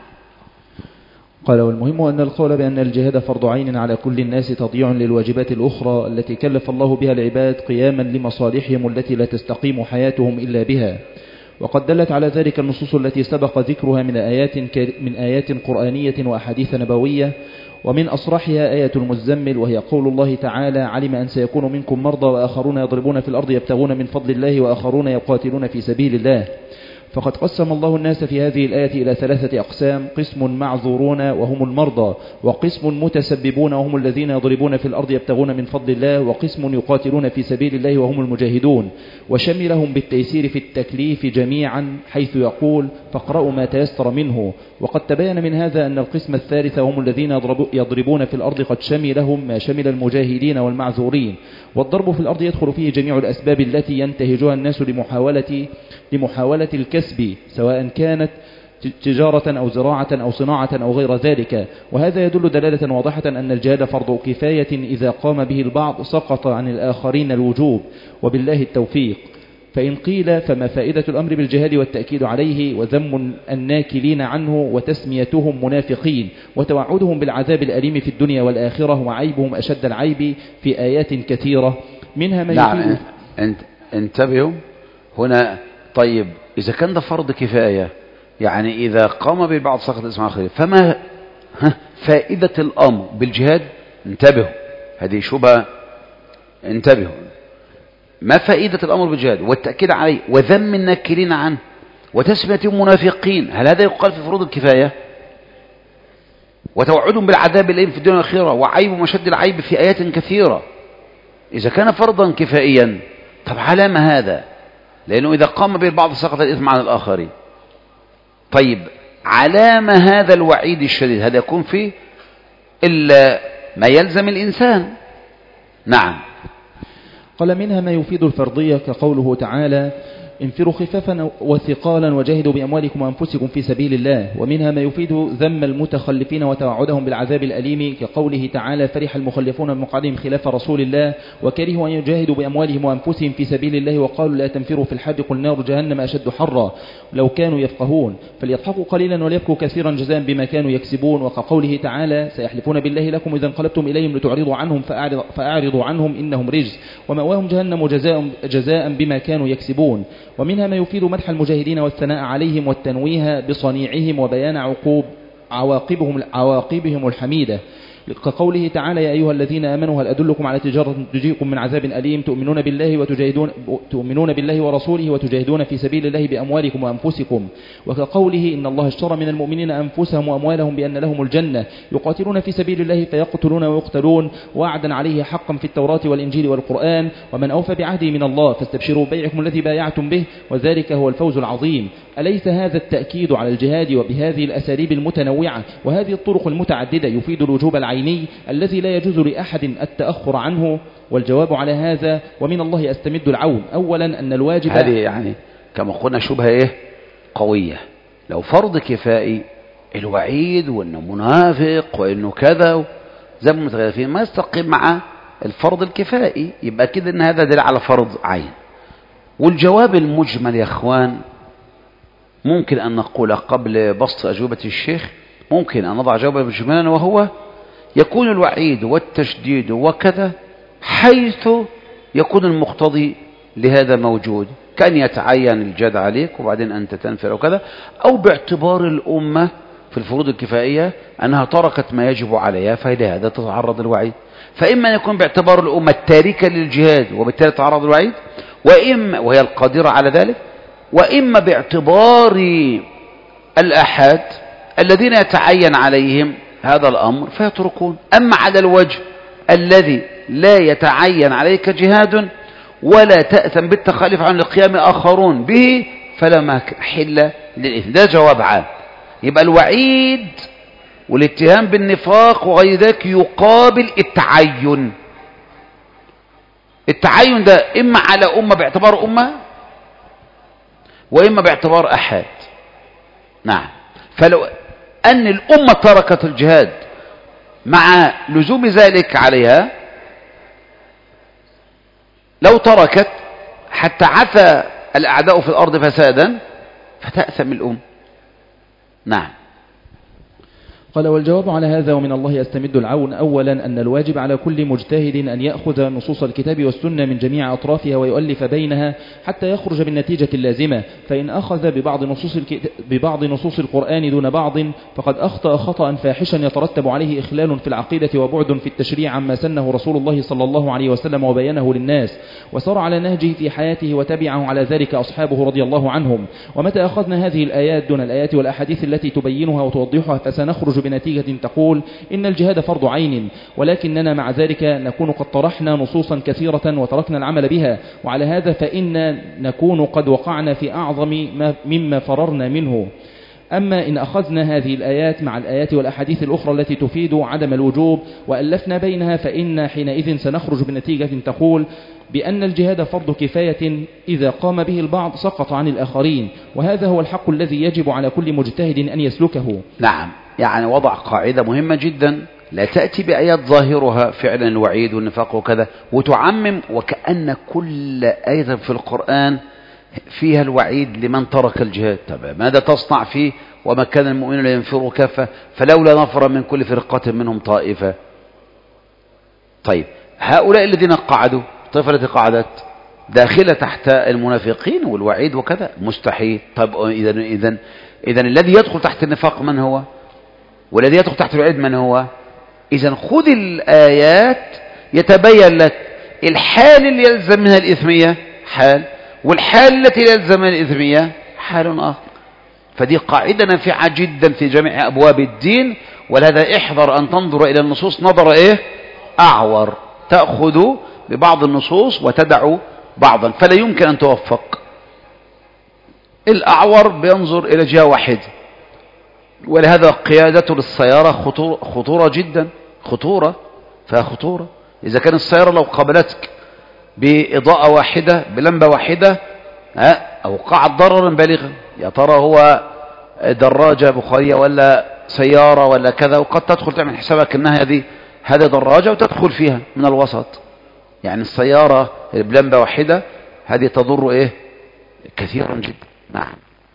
قال: والمهم أن القول بأن الجهاد فرض عين على كل الناس تضييع للواجبات الأخرى التي كلف الله بها العباد قياما لمصالحهم التي لا تستقيم حياتهم إلا بها. وقد دلت على ذلك النصوص التي سبق ذكرها من آيات قرآنية وأحاديث نبوية، ومن أصرحها آية المزمل، وهي قول الله تعالى: علم أن سيكون منكم مرضى وآخرون يضربون في الأرض يبتغون من فضل الله وآخرون يقاتلون في سبيل الله. فقد قسم الله الناس في هذه الآية إلى 3 أقسام: قسم معذورون وهم المرضى، وقسم متسببون وهم الذين يضربون في الأرض يبتغون من فضل الله، وقسم يقاتلون في سبيل الله وهم المجاهدون. وشملهم بالتيسير في التكليف جميعا، حيث يقول: فاقرأوا ما تيسر منه. وقد تبين من هذا أن القسم الثالث وهم الذين يضربون في الأرض قد شملهم ما شمل المجاهدين والمعذورين. والضرب في الأرض يدخل فيه جميع الأسباب التي ينتهجها الناس لمحاولة الكسب، سواء كانت تجارة أو زراعة أو صناعة أو غير ذلك. وهذا يدل دلالة واضحة أن الجهاد فرض كفاية إذا قام به البعض سقط عن الآخرين الوجوب، وبالله التوفيق. فإن قيل: فما فائدة الأمر بالجهاد والتأكيد عليه وذم الناكلين عنه وتسميتهم منافقين وتوعدهم بالعذاب الأليم في الدنيا والآخرة وعيبهم أشد العيب في آيات كثيرة منها ما نعم. انتبهوا هنا. طيب إذا كان ده فرض كفاية، يعني إذا قام بالبعض سقط اسم آخر، فما فائدة الأمر بالجهاد؟ انتبهوا، هذه شبهة. انتبهوا، ما فائدة الأمر بالجهاد والتأكيد عليه وذم الناكلين عنه وتسميتهم منافقين؟ هل هذا يقال في فروض الكفاية؟ وتوعدهم بالعذاب الأليم في الدنيا والآخرة وعيب مشد العيب في آيات كثيرة. إذا كان فرضا كفائيا، طب على ما هذا؟ لأنه إذا قام به البعض سقط الإثم عن الآخرين. طيب على ما هذا الوعيد الشديد؟ هذا يكون فيه إلا ما يلزم الإنسان. نعم. قال: منها ما يفيد الفرضية كقوله تعالى: انفروا خفافا وثقالا وجاهدوا بأموالكم وأنفسكم في سبيل الله. ومنها ما يفيد ذم المتخلفين وتوعدهم بالعذاب الأليم كقوله تعالى: فرح المخلفون بمقعدهم خلاف رسول الله وكرهوا أن يجاهدوا بأموالهم وأنفسهم في سبيل الله وقالوا: لا تنفروا في الحر قل نار جهنم أشد حرا لو كانوا يفقهون. فليضحكوا قليلا وليبكوا كثيرا جزاء بما كانوا يكسبون. وكقوله تعالى: سيحلفون بالله لكم إذا انقلبتم إليهم لتعرضوا عنهم فأعرضوا عنهم إنهم رجس ومأواهم جهنم جزاء بما كانوا يكسبون. ومنها ما يفيد مدح المجاهدين والثناء عليهم والتنويه بصنيعهم وبيان عواقبهم الحميدة كقوله تعالى: يا أيها الذين آمنوا هل أدلكم على تجارة تنجيكم من عذاب أليم تؤمنون بالله ورسوله وتجاهدون في سبيل الله بأموالكم وأنفسكم. وكقوله: إن الله اشترى من المؤمنين أنفسهم وأموالهم بأن لهم الجنة يقاتلون في سبيل الله فيقتلون ويقتلون وعدا عليه حقا في التوراة والإنجيل والقرآن ومن أوفى بعهده من الله فاستبشروا بيعكم الذي بايعتم به وذلك هو الفوز العظيم. أليس هذا التأكيد على الجهاد وبهذه الأساليب المتنوعة وهذه الطرق المتعددة يفيد الوجوب العيني الذي لا يجوز لأحد التأخر عنه؟ والجواب على هذا ومن الله أستمد العون. أولا أن الواجب، هذه يعني كما قلنا شبهة قوية. لو فرض كفائي الوعيد وانه منافق وانه كذا زي ما متغيرين ما يستقيم مع الفرض الكفائي، يبقى كده ان هذا دليل على فرض عين. والجواب المجمل يا اخوان ممكن ان نقول قبل بسط اجوبة الشيخ، ممكن ان نضع جوابا مجملا، وهو يكون الوعيد والتشديد وكذا حيث يكون المقتضي لهذا موجود، كان يتعين الجد عليك وبعدين أنت تنفر وكذا، أو باعتبار الأمة في الفروض الكفائية أنها تركت ما يجب عليها فلهذا تتعرض الوعيد. فإما أن يكون باعتبار الأمة التاركة للجهاد وبالتالي تتعرض الوعيد، وإما وهي القادرة على ذلك، وإما باعتبار الأحاد الذين يتعين عليهم هذا الأمر فيتركون. أما على الوجه الذي لا يتعين عليك جهاد ولا تأثم بالتخلف عن القيام آخرون به فلا محل للإثم. ده جواب عام. يبقى الوعيد والاتهام بالنفاق وغير ذلك يقابل التعين. التعين ده إما على أمة باعتبار أمة وإما باعتبار أحد. نعم. فلو أن الأمة تركت الجهاد مع لزوم ذلك عليها، لو تركت حتى عثى الأعداء في الأرض فسادا فتأثم الأم. نعم. قال والجواب على هذا ومن الله أستمد العون. أولا أن الواجب على كل مجتهد أن يأخذ نصوص الكتاب والسنة من جميع أطرافها ويؤلف بينها حتى يخرج بالنتيجة اللازمة، فإن أخذ ببعض نصوص القرآن دون بعض فقد أخطأ خطأ فاحشا يترتب عليه إخلال في العقيدة وبعد في التشريع عما سنه رسول الله صلى الله عليه وسلم وبينه للناس وسار على نهجه في حياته وتبعه على ذلك أصحابه رضي الله عنهم. ومتى أخذنا هذه الآيات دون الآيات والأحاديث التي تبينها وتوضحها فسنخرج بنتيجة تقول إن الجهاد فرض عين، ولكننا مع ذلك نكون قد طرحنا نصوصا كثيرة وتركنا العمل بها، وعلى هذا فإن نكون قد وقعنا في أعظم مما فررنا منه. أما إن أخذنا هذه الآيات مع الآيات والأحاديث الأخرى التي تفيد عدم الوجوب وألفنا بينها فإن حينئذ سنخرج بنتيجة تقول بأن الجهاد فرض كفاية إذا قام به البعض سقط عن الآخرين، وهذا هو الحق الذي يجب على كل مجتهد أن يسلكه. نعم. يعني وضع قاعدة مهمة جدا، لا تأتي بآيات ظاهرها فعلا الوعيد والنفاق وكذا وتعمم وكأن كل آية في القرآن فيها الوعيد لمن ترك الجهاد. طب ماذا تصنع فيه وما كان المؤمنون ينفروا كافة فلولا نفر من كل فرقة منهم طائفة. طيب هؤلاء الذين قعدوا الطائفة التي قعدت داخلة تحت المنافقين والوعيد وكذا مستحيل. طب إذن الذي يدخل تحت النفاق من هو؟ والذي يدخل تحت الوعيد من هو؟ إذن خذ الآيات يتبين لك الحال اللي يلزم منها الإثمية حال، والحال التي يلزم منها الإثمية حال آخر. فدي قاعدة نافعة جدا في جميع أبواب الدين، ولهذا احذر أن تنظر إلى النصوص نظر أعور، تأخذ ببعض النصوص وتدع بعضا فلا يمكن أن توفق. الأعور بينظر إلى جهة واحدة، ولهذا قيادته للسيارة خطورة جدا، فيها خطورة. إذا كان السيارة لو قابلتك بإضاءة واحدة بلمبة واحدة أوقعت ضررا بالغا، يا ترى هو دراجة بخارية ولا سيارة ولا كذا، وقد تدخل تعمل حسابك أنها هذه دراجة وتدخل فيها من الوسط. يعني السيارة بلمبة واحدة هذه تضر كثيرا جدا. نعم.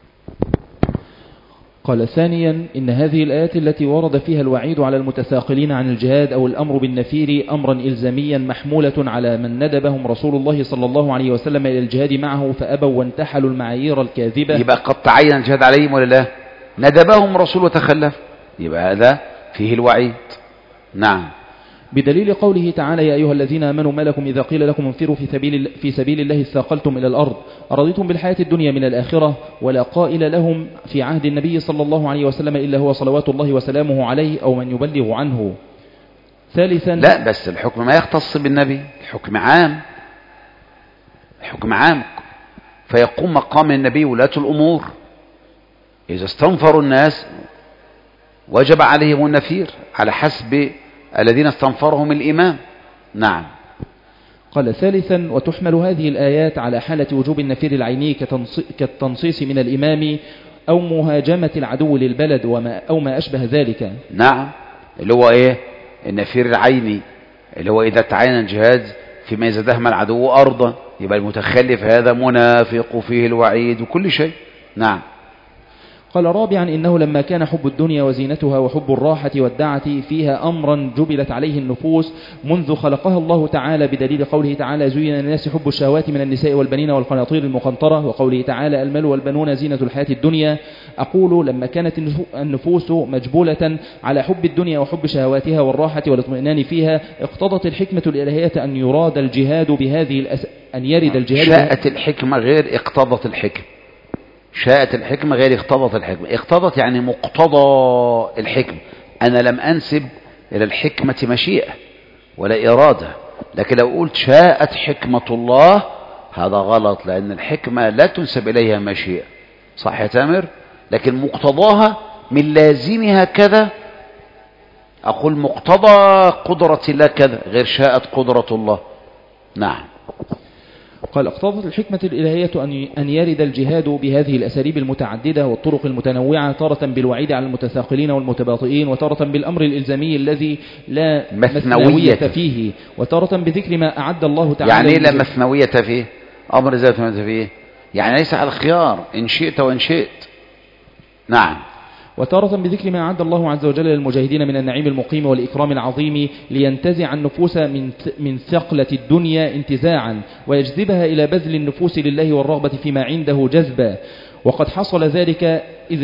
قال ثانيا إن هذه الآيات التي ورد فيها الوعيد على المتثاقلين عن الجهاد أو الأمر بالنفير أمرا إلزاميا محمولة على من ندبهم رسول الله صلى الله عليه وسلم إلى الجهاد معه فأبوا وانتحلوا المعايير الكاذبة. يبقى قد تعين الجهاد عليهم ولا لا؟ ندبهم رسول وتخلف، يبقى هذا فيه الوعيد. نعم. بدليل قوله تعالى يا أيها الذين آمنوا ما لكم إذا قيل لكم انفروا في سبيل الله اثاقلتم إلى الأرض أرضيتم بالحياة الدنيا من الآخرة ولا قائل لهم في عهد النبي صلى الله عليه وسلم إلا هو صلوات الله وسلامه عليه أو من يبلغ عنه. ثالثا لا بس الحكم ما يختص بالنبي، الحكم عام، الحكم عام، فيقوم مقام النبي ولاة الأمور إذا استنفروا الناس وجب عليهم النفير على حسب الذين استنفرهم الإمام. نعم. قال ثالثا: وتحمل هذه الآيات على حالة وجوب النفير العيني كالتنصيص من الإمام أو مهاجمة العدو للبلد أو ما أشبه ذلك. نعم، اللي هو إيه؟ النفير العيني، اللي هو إذا تعين الجهاد فيما إذا دهم العدو أرضا، يبقى المتخلف هذا منافق فيه الوعيد وكل شيء. نعم. قال رابعا: إنه لما كان حب الدنيا وزينتها وحب الراحة والدعة فيها أمرا جبلت عليه النفوس منذ خلقها الله تعالى، بدليل قوله تعالى: زين للناس حب الشهوات من النساء والبنين والقناطير المقنطرة، وقوله تعالى: المال والبنون زينة الحياة الدنيا. أقول لما كانت النفوس مجبولة على حب الدنيا وحب شهواتها والراحة والاطمئنان فيها، اقتضت الحكمة الإلهية أن يراد الجهاد بهذه أن يرد الجهاد. شاءت الحكمة غير اقتضت الحكمة. شاءت الحكمة غير اقتضت الحكمة. اقتضت يعني مقتضى الحكمة. أنا لم أنسب إلى الحكمة مشيئة ولا إرادة، لكن لو قلت شاءت حكمة الله هذا غلط، لأن الحكمة لا تنسب إليها مشيئة، صح يا تامر؟ لكن مقتضاها من لازمها كذا. أقول مقتضى قدرة الله كذا، غير شاءت قدرة الله. نعم. قال: اقتضت الحكمة الإلهية أن يرد الجهاد بهذه الأساليب المتعددة والطرق المتنوعة، تارة بالوعيد على المتثاقلين والمتباطئين، وتارة بالأمر الإلزامي الذي لا مثنوية فيه، وتارة بذكر ما أعد الله تعالى. يعني إيه لا مثنوية فيه؟ أمر ذات مثنوية فيه يعني ليس على الخيار إن شئت وإن شئت. نعم. وتارة بذكر ما أعد الله عز وجل للمجاهدين من النعيم المقيم والإكرام العظيم، لينتزع النفوس من ثقلة الدنيا انتزاعا، ويجذبها إلى بذل النفوس لله والرغبة فيما عنده جذبا. وقد حصل ذلك إذ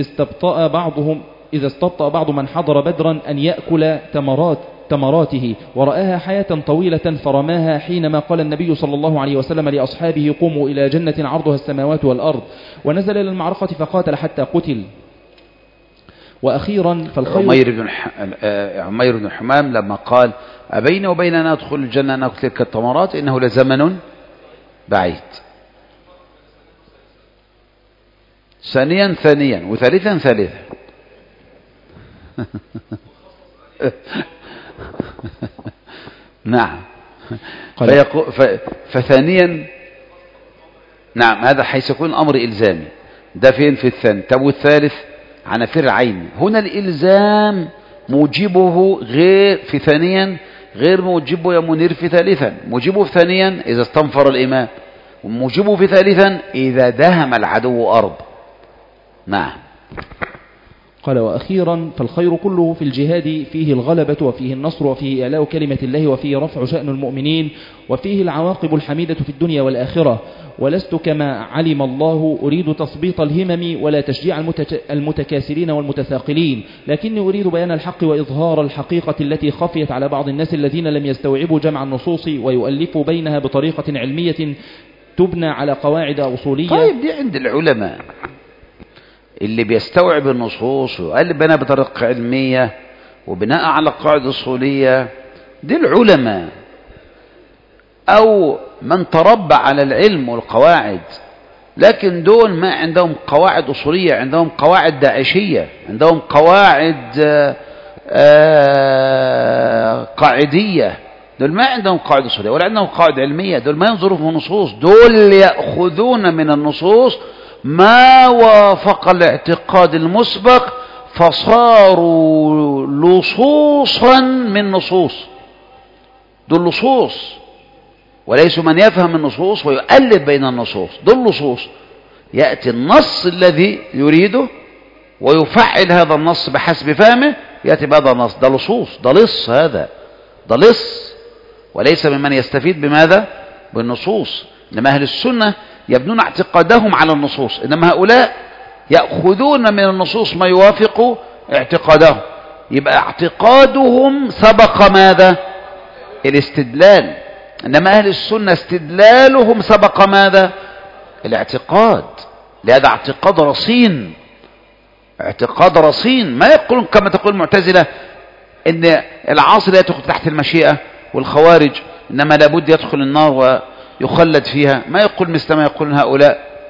استبطأ بعض من حضر بدرا أن يأكل تمراته، ورآها حياة طويلة فرماها، حينما قال النبي صلى الله عليه وسلم لأصحابه: قوموا إلى جنة عرضها السماوات والأرض، ونزل إلى المعركة فقاتل حتى قتل. وأخيرا فالخير عمير بن حمام لما قال: أبين وبين أن أدخل الجنة نأكل تلك التمرات إنه لزمن بعيد. ثانيا وثالثا نعم. فثانيا نعم، هذا حيث يكون أمر إلزامي. ده فين؟ في الثاني. طب والثالث عنافير عين. هنا الإلزام موجبه غير في ثانيا غير موجبه يا منير في ثالثا. موجبه في ثانيا إذا استنفر الإمام، وموجبه في ثالثا إذا دهم العدو أرض. نعم. قال: وأخيرا فالخير كله في الجهاد، فيه الغلبة وفيه النصر وفيه إعلاء كلمة الله وفيه رفع شأن المؤمنين وفيه العواقب الحميدة في الدنيا والآخرة. ولست كما علم الله أريد تثبيط الهمم ولا تشجيع المتكاسلين والمتثاقلين، لكني أريد بيان الحق وإظهار الحقيقة التي خفيت على بعض الناس الذين لم يستوعبوا جمع النصوص ويؤلفوا بينها بطريقة علمية تبنى على قواعد أصولية. طيب دي عند العلماء اللي بيستوعب النصوص ويؤلف بينها بطريقة علمية وبناء على قواعد أصولية، دي العلماء أو من تربى على العلم والقواعد. لكن دول ما عندهم قواعد أصولية، عندهم قواعد داعشية، عندهم قواعد قاعدية. دول ما عندهم قواعد أصولية ولا عندهم قواعد علمية. دول ما ينظروا في النصوص، دول يأخذون من النصوص ما وافق الاعتقاد المسبق فصاروا لصوصا من نصوص. دول لصوص، وليسوا من يفهم النصوص ويؤلف بين النصوص. دول لصوص، يأتي النص الذي يريده ويفعل هذا النص بحسب فهمه، يأتي بهذا النص. ده لصوص، ده لص، هذا ده لص، وليس ممن يستفيد بماذا؟ بالنصوص. إنما أهل السنة يبنون اعتقادهم على النصوص، إنما هؤلاء يأخذون من النصوص ما يوافق اعتقادهم. يبقى اعتقادهم سبق ماذا؟ الاستدلال. إنما أهل السنة استدلالهم سبق ماذا؟ الاعتقاد. لهذا اعتقاد رصين، اعتقاد رصين. ما يقولون كما تقول المعتزلة إن العاصي لا يدخل تحت المشيئة، والخوارج إنما لابد يدخل النار ويخلد فيها. ما يقول مثل ما يقولون هؤلاء.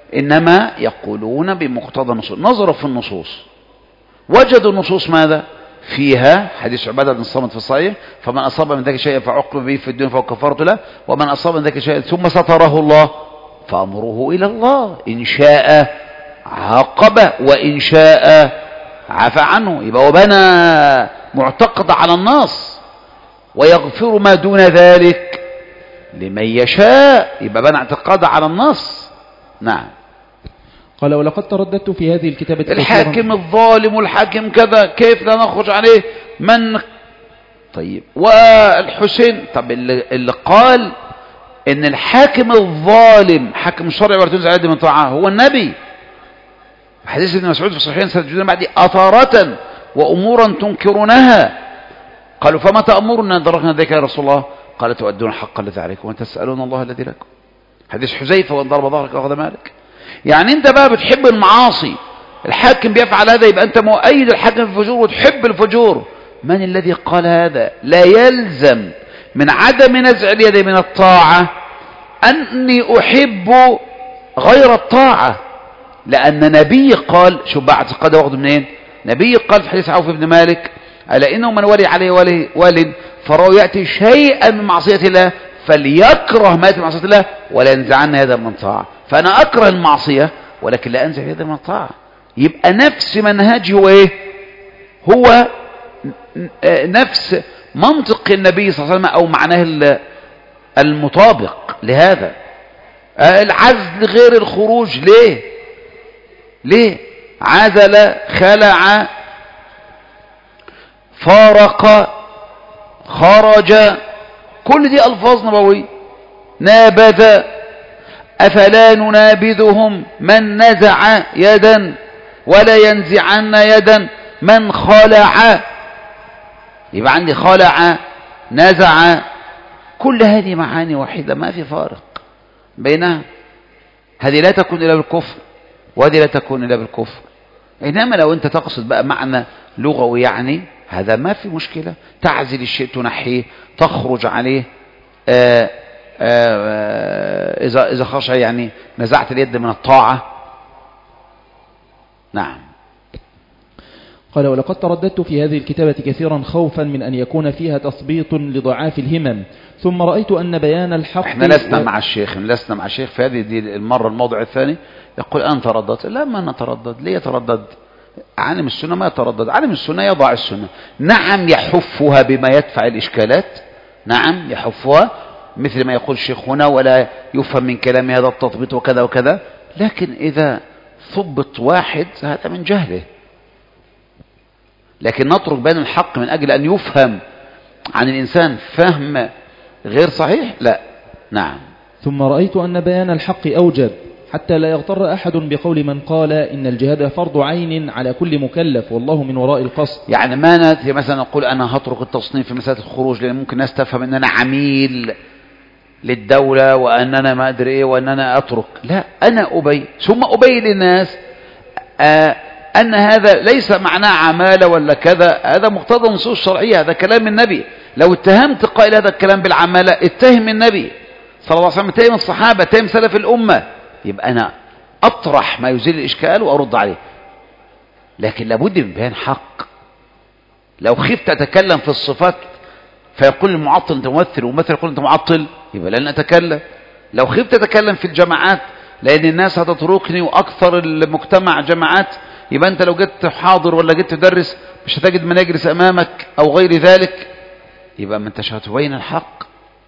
إنما يقولون بمقتضى النصوص. نظروا في النصوص وجدوا النصوص ماذا فيها؟ حديث عبادة بن الصامت في الصحيح: فمن أصاب من ذلك شيئا فعقب به في الدنيا فهو كفارة له، ومن أصاب من ذلك شيئا ثم ستره الله فأمره إلى الله، إن شاء عاقبه وإن شاء عفى عنه. يبقى وبنى معتقد على النص ويغفر ما دون ذلك لمن يشاء، يبقى بنى اعتقاد على النص. نعم. قال: ولقد ترددت في هذه الكتابة الحاكم الظالم والحاكم كذا، كيف لا نخرج عليه من؟ طيب والحسين، طب اللي قال ان الحاكم الظالم حاكم الشرع ولا تنزع يد من طاعه هو النبي. حديث ابن مسعود في الصحيحين: ستجدون بعدي أثارة وأمورا تنكرونها. قالوا: فما تأمرنا أن دركنا ذلك يا رسول الله؟ قال: تؤدون الحق الذي عليكم وتسألون الله الذي لكم. حديث حذيفة: وان ضرب ظهرك أخذ مالك. يعني انت بقى بتحب المعاصي، الحاكم بيفعل هذا يبقى انت مؤيد الحاكم في الفجور وتحب الفجور. من الذي قال هذا؟ لا يلزم من عدم نزع اليد من الطاعة أني أحب غير الطاعة، لأن نبي قال، شو بقى اعتقاد واخده منين؟ نبي قال في حديث عوف بن مالك: ألا إنه من ولي عليه ولد فرأى يأتي شيئا من معصية الله فليكره ما يأتي من معصية الله ولا ينزعن يدا من طاعة. فأنا أكره المعصية ولكن لا أنزع يدا من الطاعة. يبقى نفس منهجي هو إيه؟ هو نفس منطق النبي صلى الله عليه وسلم، أو معناه المطابق لهذا. العزل غير الخروج. ليه؟ عزل، خلع، فارق، خرج، كل دي ألفاظ نبوية. نابذ، أفلا ننابذهم من نزع يدا ولا ينزعن يدا من خلع. يبقى عندي خلع، نزع، كل هذه معاني واحدة، ما في فارق بينها. هذه لا تكون إلا بالكفر وهذه لا تكون إلا بالكفر. إنما لو أنت تقصد بقى معنى لغوي يعني هذا ما في مشكلة، تعزل الشيء تنحيه، تخرج عليه. إذا خرج يعني نزعت اليد من الطاعة. نعم. قال: ولقد ترددت في هذه الكتابة كثيرا خوفا من أن يكون فيها تثبيط لضعاف الهمم، ثم رأيت أن بيان الحق. احنا لسنا مع الشيخ في هذه دي الموضوع الثاني. يقول: أنا ترددت. لا، ما نتردد. ليه يتردد؟ عالم السنة ما يتردد. عالم السنة يضع السنة. نعم يحفها بما يدفع الإشكالات، نعم يحفها مثل ما يقول الشيخ هنا: ولا يفهم من كلام هذا التضبيط وكذا وكذا. لكن إذا ثبت واحد هذا من جهله. لكن نترك بين الحق من أجل أن يفهم عن الإنسان فهم غير صحيح؟ لا. نعم. ثم رأيت أن بيان الحق أوجب، حتى لا يغتر أحد بقول من قال إن الجهاد فرض عين على كل مكلف والله من وراء القصد. يعني ما نأتي مثلا نقول أنا هترك التصنيف في مسألة الخروج، لأن ممكن الناس تفهم أن أنا عميل للدولة وأن أنا ما أدري إيه وأن أنا أترك. لا، أنا أبين ثم أبين للناس أن هذا ليس معناه عمالة ولا كذا، هذا مقتضى النصوص الشرعية، هذا كلام النبي. لو اتهمت قائل هذا الكلام بالعمالة اتهم النبي صلى الله عليه وسلم، اتهم الصحابة، اتهم سلف الأمة. يبقى أنا أطرح ما يزيل الإشكال وأرد عليه، لكن لابد من بيان حق. لو خفت أتكلم في الصفات فيقول المعطل أنت ممثل وممثل يقول أنت معطل، يبقى لن أتكلم. لو خفت أتكلم في الجماعات لأن الناس هتتركني وأكثر المجتمع جماعات، يبقى أنت لو جيت حاضر ولا جيت تدرس مش هتجد من يجلس أمامك أو غير ذلك، يبقى ما أنتش هتبين الحق.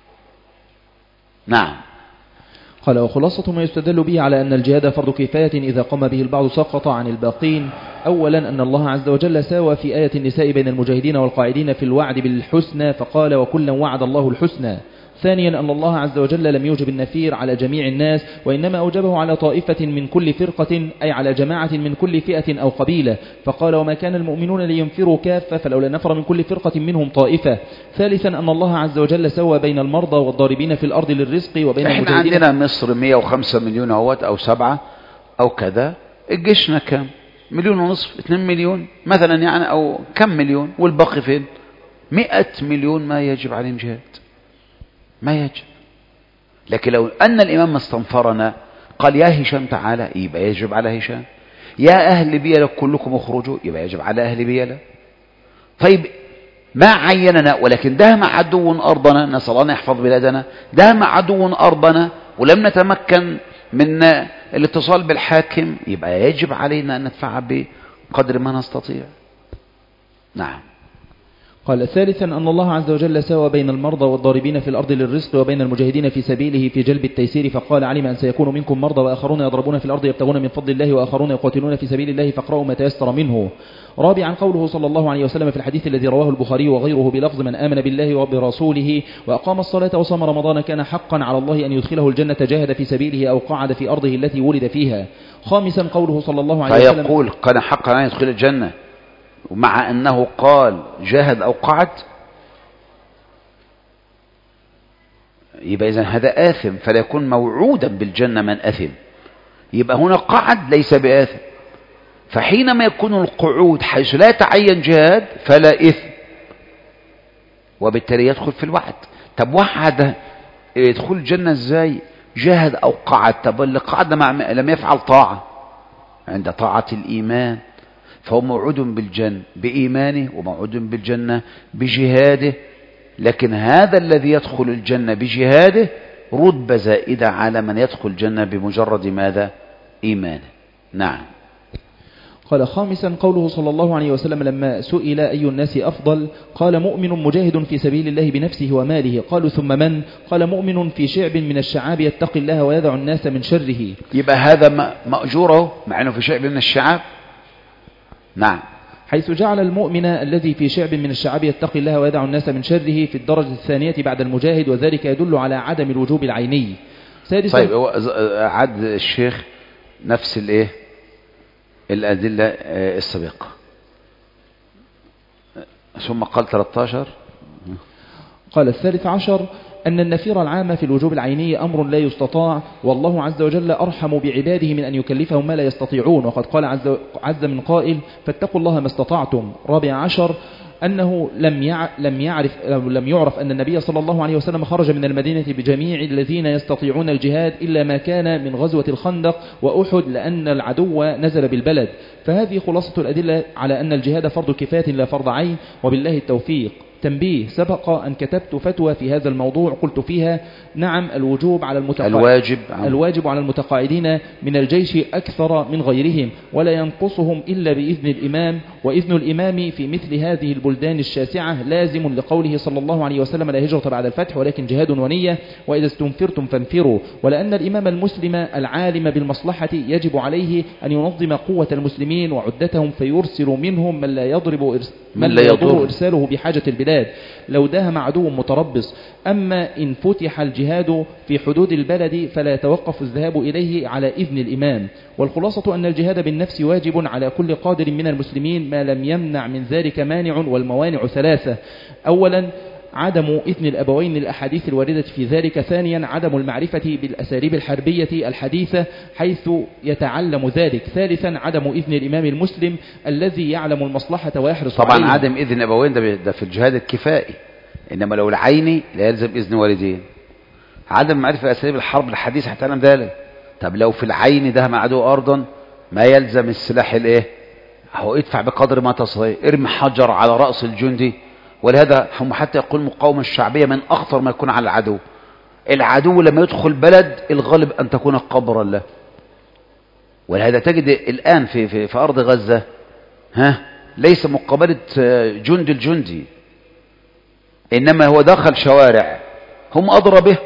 نعم. قال: وخلاصة ما يستدل به على أن الجهاد فرض كفاية إذا قام به البعض سقط عن الباقين. أولا أن الله عز وجل ساوى في آية النساء بين المجاهدين والقاعدين في الوعد بالحسنى فقال: وكلا وعد الله الحسنى. ثانيا أن الله عز وجل لم يوجب النفير على جميع الناس، وإنما أوجبه على طائفة من كل فرقة، أي على جماعة من كل فئة أو قبيلة، فقال: وما كان المؤمنون لينفروا كافة فلولا نفر من كل فرقة منهم طائفة. ثالثا أن الله عز وجل سوى بين المرضى والضاربين في الأرض للرزق وبين احنا عندنا مصر 105 مليون اهوت أو 7 أو كذا، الجيشنا كم؟ 1.5 مليون 2 مليون مثلا يعني، أو كم مليون، والباقي فين؟ 100 مليون ما يجب عليهم جهاد، ما يجب. لكن لو أن الإمام استنفرنا قال يا هشام تعالى، يبقى يجب على هشام. يا أهل بيلة كلكم اخرجوا، يبقى يجب على أهل بيلة. طيب ما عيننا، ولكن دام عدو أرضنا، نسأل الله يحفظ بلادنا، دام عدو أرضنا ولم نتمكن من الاتصال بالحاكم، يبقى يجب علينا أن ندفع بقدر ما نستطيع. نعم. قال ثالثا أن الله عز وجل سوى بين المرضى والضاربين في الأرض للرزق وبين المجاهدين في سبيله في جلب التيسير، فقال علم أن سيكون منكم مرضى وآخرون يضربون في الأرض يبتغون من فضل الله وآخرون يقاتلون في سبيل الله فاقرأوا ما تيسر منه. رابعا قوله صلى الله عليه وسلم في الحديث الذي رواه البخاري وغيره بلفظ من آمن بالله وبرسوله وأقام الصلاة وصام رمضان كان حقا على الله أن يدخله الجنة جاهد في سبيله أو قعد في أرضه التي ولد فيها. خامسا قوله صلى الله عليه وسلم فيقول كان حقا أن يدخل الجنة ومع أنه قال جاهد أو قعد، يبقى إذن هذا آثم، فلا يكون موعودا بالجنة من أثم. يبقى هنا قعد ليس بآثم، فحينما يكون القعود حيث لا يتعين جهاد فلا إثم، وبالتالي يدخل في الوعد. طب وعد يدخل الجنة ازاي؟ جاهد أو قعد. طب اللي قعد لم يفعل طاعة عند طاعة الإيمان، فهو موعود بالجنة بإيمانه وموعود بالجنة بجهاده. لكن هذا الذي يدخل الجنة بجهاده رتبة زائدة على من يدخل الجنة بمجرد ماذا؟ إيمانه. نعم. قال خامسا قوله صلى الله عليه وسلم لما سئل أي الناس أفضل قال مؤمن مجاهد في سبيل الله بنفسه وماله. قالوا ثم من؟ قال مؤمن في شعب من الشعاب يتقي الله ويدع الناس من شره. يبقى هذا مأجوره مع أنه في شعب من الشعاب. نعم. حيث جعل المؤمن الذي في شعب من الشعاب يتقي الله ويدع الناس من شره في الدرجة الثانية بعد المجاهد، وذلك يدل على عدم الوجوب العيني. سادسا طيب عد الشيخ نفس الايه الأدلة السابقة، ثم قال 13. قال الثالث عشر أن النفير العام في الوجوب العيني أمر لا يستطاع، والله عز وجل أرحم بعباده من أن يكلفهم ما لا يستطيعون، وقد قال عز من قائل فاتقوا الله ما استطعتم. رابع عشر أنه لم يعرف أن النبي صلى الله عليه وسلم خرج من المدينة بجميع الذين يستطيعون الجهاد إلا ما كان من غزوة الخندق وأحد لأن العدو نزل بالبلد. فهذه خلاصة الأدلة على أن الجهاد فرض كفاية لا فرض عين، وبالله التوفيق. تنبيه: سبق أن كتبت فتوى في هذا الموضوع قلت فيها نعم الواجب على المتقاعدين من الجيش أكثر من غيرهم، ولا ينقصهم إلا بإذن الإمام، وإذن الإمام في مثل هذه البلدان الشاسعة لازم لقوله صلى الله عليه وسلم لا هجرة بعد الفتح ولكن جهاد ونية، وإذا استنفرتم فانفروا. ولأن الإمام المسلم العالم بالمصلحة يجب عليه أن ينظم قوة المسلمين وعدتهم فيرسل منهم من لا يضر إرساله بحاجة البلاد لو داهم عدو متربص. أما إن فتح الجهاد في حدود البلد فلا يتوقف الذهاب إليه على إذن الإمام. والخلاصة أن الجهاد بالنفس واجب على كل قادر من المسلمين ما لم يمنع من ذلك مانع، والموانع ثلاثة: أولا عدم إذن الأبوين للأحاديث الواردة في ذلك، ثانيا عدم المعرفة بالأساليب الحربية الحديثة حيث يتعلم ذلك، ثالثا عدم إذن الإمام المسلم الذي يعلم المصلحة ويحرص طبعا عليها. عدم إذن الأبوين ده في الجهاد الكفائي، إنما لو العيني لا يلزم إذن والدين. عدم معرفة أساليب الحرب الحديثة هتعلم ذلك. طب لو في العين ده مع عدو أرضا ما يلزم السلاح الايه؟ هو ادفع بقدر ما تستطيع، ارمي حجر على رأس الجندي. ولهذا هم حتى يقول المقاومة الشعبية من أخطر ما يكون على العدو. العدو لما يدخل بلد الغالب أن تكون قبرا له. ولهذا تجد الآن في أرض غزة ليس مقابلة جندي الجندي، إنما هو دخل شوارع هم أضرى به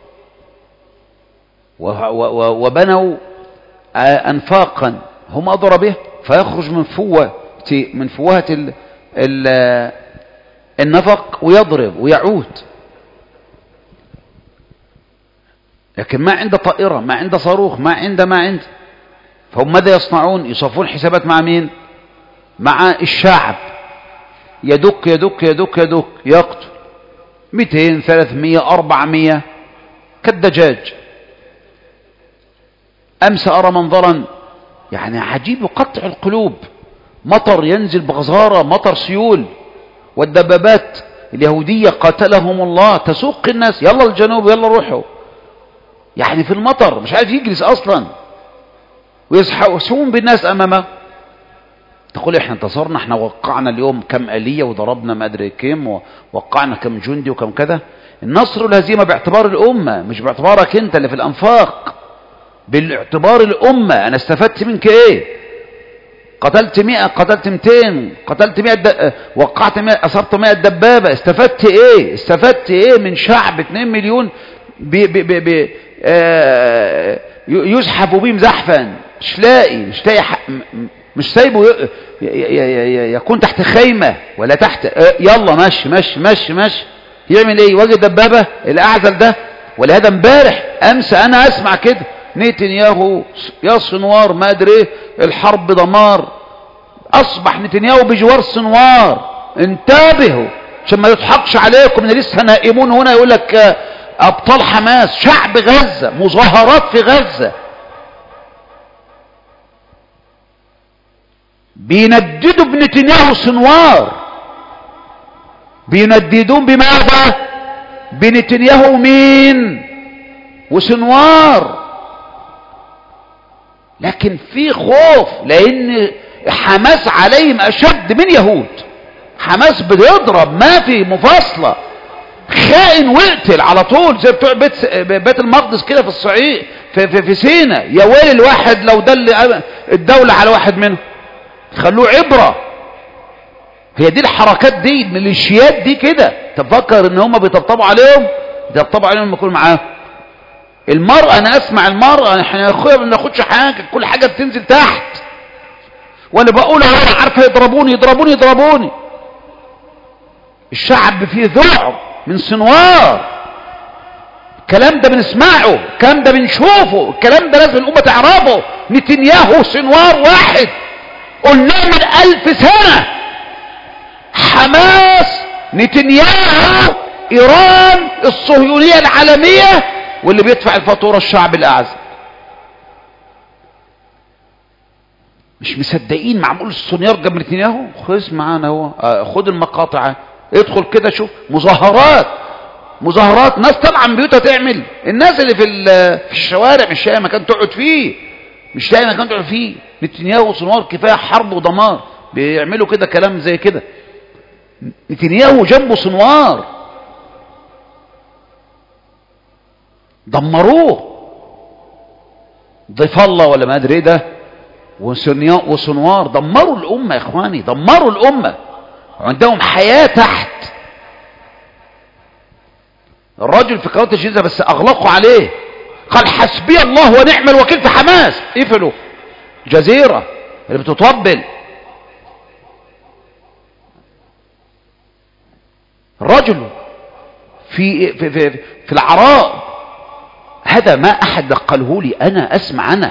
وبنوا أنفاقا هم أضرى به، فيخرج من فوهة النفق ويضرب ويعود. لكن ما عنده طائرة، ما عنده صاروخ، ما عنده فهم ماذا يصنعون؟ يصفون حسابات مع مين؟ مع الشعب. يدك يقتل 200 300 400 كالدجاج. أمس أرى منظرا يعني عجيب يقطع القلوب. مطر ينزل بغزارة، مطر سيول، والدبابات اليهودية قاتلهم الله تسوق الناس، يلا الجنوب يلا روحوا، يعني في المطر مش عارف يجلس اصلا، ويسحون بالناس امامه. تقول احنا انتصرنا، احنا وقعنا اليوم كم آلية وضربنا ما ادري كم، ووقعنا كم جندي وكم كذا. النصر والهزيمة باعتبار الأمة، مش باعتبارك انت اللي في الأنفاق، باعتبار الأمة. أنا استفدت منك ايه؟ قتلت 100، قتلت 200، قتلت 100، وقعت 100، أصبت 100 دبابة. استفدت ايه؟ استفدت ايه من شعب 2 مليون يزحف بهم زحفا؟ مش لاقي مش سايبه يكون تحت خيمة ولا تحت. يلا ماشي ماشي ماشي ماشي. يعمل ايه؟ وجه دبابة الأعزل ده؟ ولا هذا امبارح أمس أنا أسمع كده نتنياهو يا صنوار ما أدري ايه، الحرب دمار. أصبح نتنياهو بجوار صنوار. انتبهوا عشان ما يضحكش عليكم ان لسه نائمون هنا يقول لك أبطال حماس. شعب غزة، مظاهرات في غزة، بينددوا بنتنياهو صنوار. بينددون بماذا؟ بنتنياهو مين وصنوار. لكن في خوف، لان حماس عليهم اشد من يهود. حماس بيضرب، ما في مفاصلة، خائن واقتل على طول، زي بتوع بيت المقدس كده في الصعيد في سيناء. يا ويل الواحد لو دل الدولة على واحد منهم، خلوه عبرة. هي دي الحركات دي، الميليشيات دي كده. تفكر ان هم بيطبطبوا عليهم؟ بيطبطبوا عليهم لما يكونوا معاهم. المرأة، انا اسمع المرأة احنا يا اخويا ما بناخدش حاجة، كل حاجة بتنزل تحت، وانا بقول انا عارفة يضربوني يضربوني يضربوني. الشعب فيه ذعر من صنوار. الكلام ده بنسمعه، الكلام ده بنشوفه، الكلام ده لازم الامة تعرفه. نتنياهو صنوار واحد، قلنا من 1000 سنة. حماس، نتنياهو، ايران، الصهيونية العالمية، واللي بيدفع الفاتورة الشعب الاعزل. مش مصدقين معمول الصنيار جنب نتنياهو. خذ معانا هو، خد المقاطع، ادخل كده شوف مظاهرات، مظاهرات، ناس طالعه من بيوتها تعمل. الناس اللي في الشوارع مش لاقي مكان تقعد فيه، مش لاقي مكان تقعد فيه. نتنياهو وصنوار كفايه حرب ودمار، بيعملوا كده كلام زي كده. نتنياهو جنبه صنوار، دمروه. ضيف الله ولا ما ادري ايه ده، وصنوار دمروا الامه يا اخواني، دمروا الامه. عندهم حياه تحت. الرجل في قناه الجيزه بس اغلقوا عليه، قال حسبي الله ونعم الوكيل في حماس. قفلوا جزيره اللي بتطبل. الرجل في العراء، هذا ما احد قاله لي، انا اسمع. انا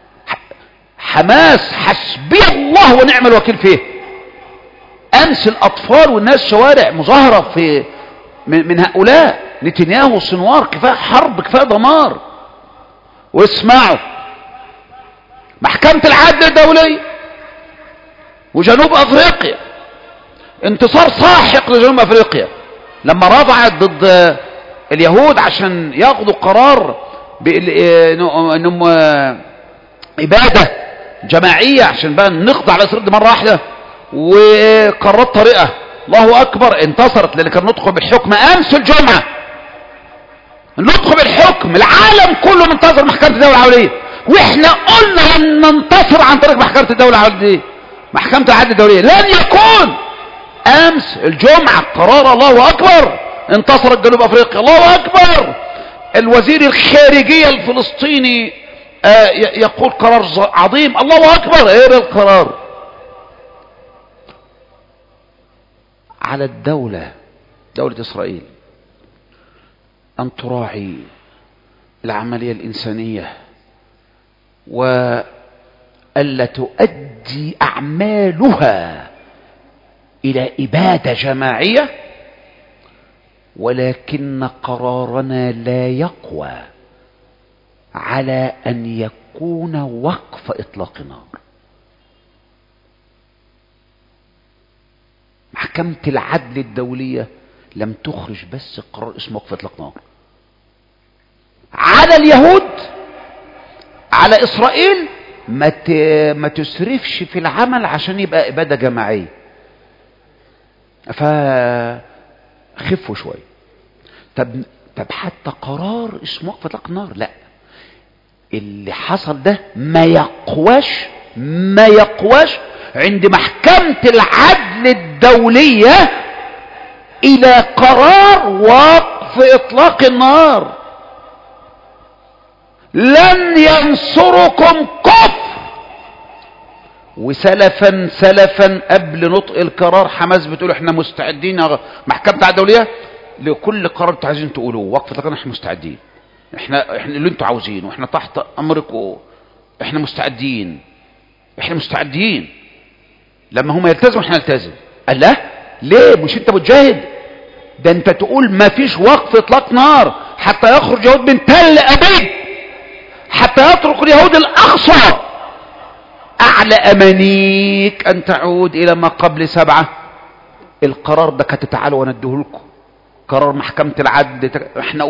حماس حسبي الله ونعم الوكيل فيه. امس الاطفال والناس شوارع مظاهره من هؤلاء. نتنياهو وصنوار كفايه حرب، كفايه دمار. واسمعوا، محكمة العدل الدولية وجنوب افريقيا، انتصار ساحق لجنوب افريقيا لما رفعت ضد اليهود عشان ياخدوا قرار انهم اباده جماعيه عشان بقى نخضع لاسرائيل مره واحده، وقررت طريقه. الله اكبر، انتصرت، لان كان ندخل بالحكم امس الجمعه. ندخل بالحكم، العالم كله منتظر محكمه الدوله العربيه، واحنا قلنا لن ننتصر عن طريق محكمه الدوله العربيه، محكمه العدل الدوليه. لن يكون. امس الجمعه قرار، الله اكبر، انتصرت جنوب افريقيا. الله اكبر. الوزير الخارجيه الفلسطيني يقول قرار عظيم. الله اكبر. ايه القرار؟ على الدولة اسرائيل ان تراعي العملية الانسانية، وألا تؤدي اعمالها الى ابادة جماعية، ولكن قرارنا لا يقوى على ان يكون وقف اطلاق نار. محكمة العدل الدولية لم تخرج بس قرار اسمه وقف اطلاق نار، على اليهود على إسرائيل ما تسرفش في العمل عشان يبقى إبادة جماعية، فخفوا شوية. طب حتى قرار اسمه وقف اطلاق النار لا، اللي حصل ده ما يقواش عند محكمة العدل الدولية إلى قرار وقف إطلاق النار. لن ينصركم كفر. وسلفا قبل نطق القرار حماس بتقول احنا مستعدين محكمة العدل الدولية لكل قرار انتوا عايزين تقولوه، وقف اطلاق النار احنا مستعدين، احنا اللي انتوا عاوزينه، احنا تحت امركم، احنا مستعدين. لما هم يلتزموا احنا نلتزم. قال لا ليه؟ مش انت متجاهد؟ ده انت تقول ما فيش وقف اطلاق نار حتى يخرج يهود من تل ابيب، حتى يترك اليهود الاقصى. اعلى امانيك ان تعود الى ما قبل 7. القرار ده كانت تعالوا ونديه لكم، قرار محكمة العدل احنا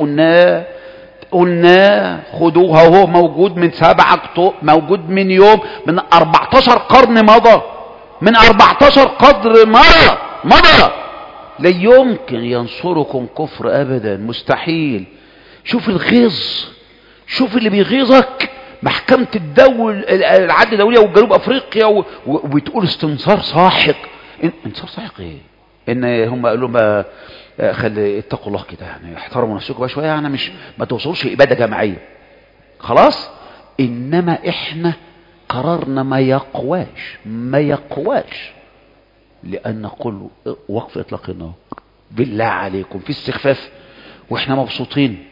قلنا خدوها، وهو موجود من 7 اكتوبر، موجود من يوم من 14 قرن مضى، من 14 قدر مضى. لا يمكن ينصركم كفر ابدا، مستحيل. شوف الغيظ، شوف اللي بيغيظك. محكمة العدل الدولية وجنوب افريقيا وبتقول استنصار ساحق. انصار ساحق ايه؟ ان هم قالوا ما خلي اتقوا الله كده، يعني احترموا نفسكم بقى شويه، يعني مش ما توصلوش اباده جماعيه خلاص. انما احنا قرارنا ما يقواش لان نقول وقف اطلاق النار. بالله عليكم في استخفاف واحنا مبسوطين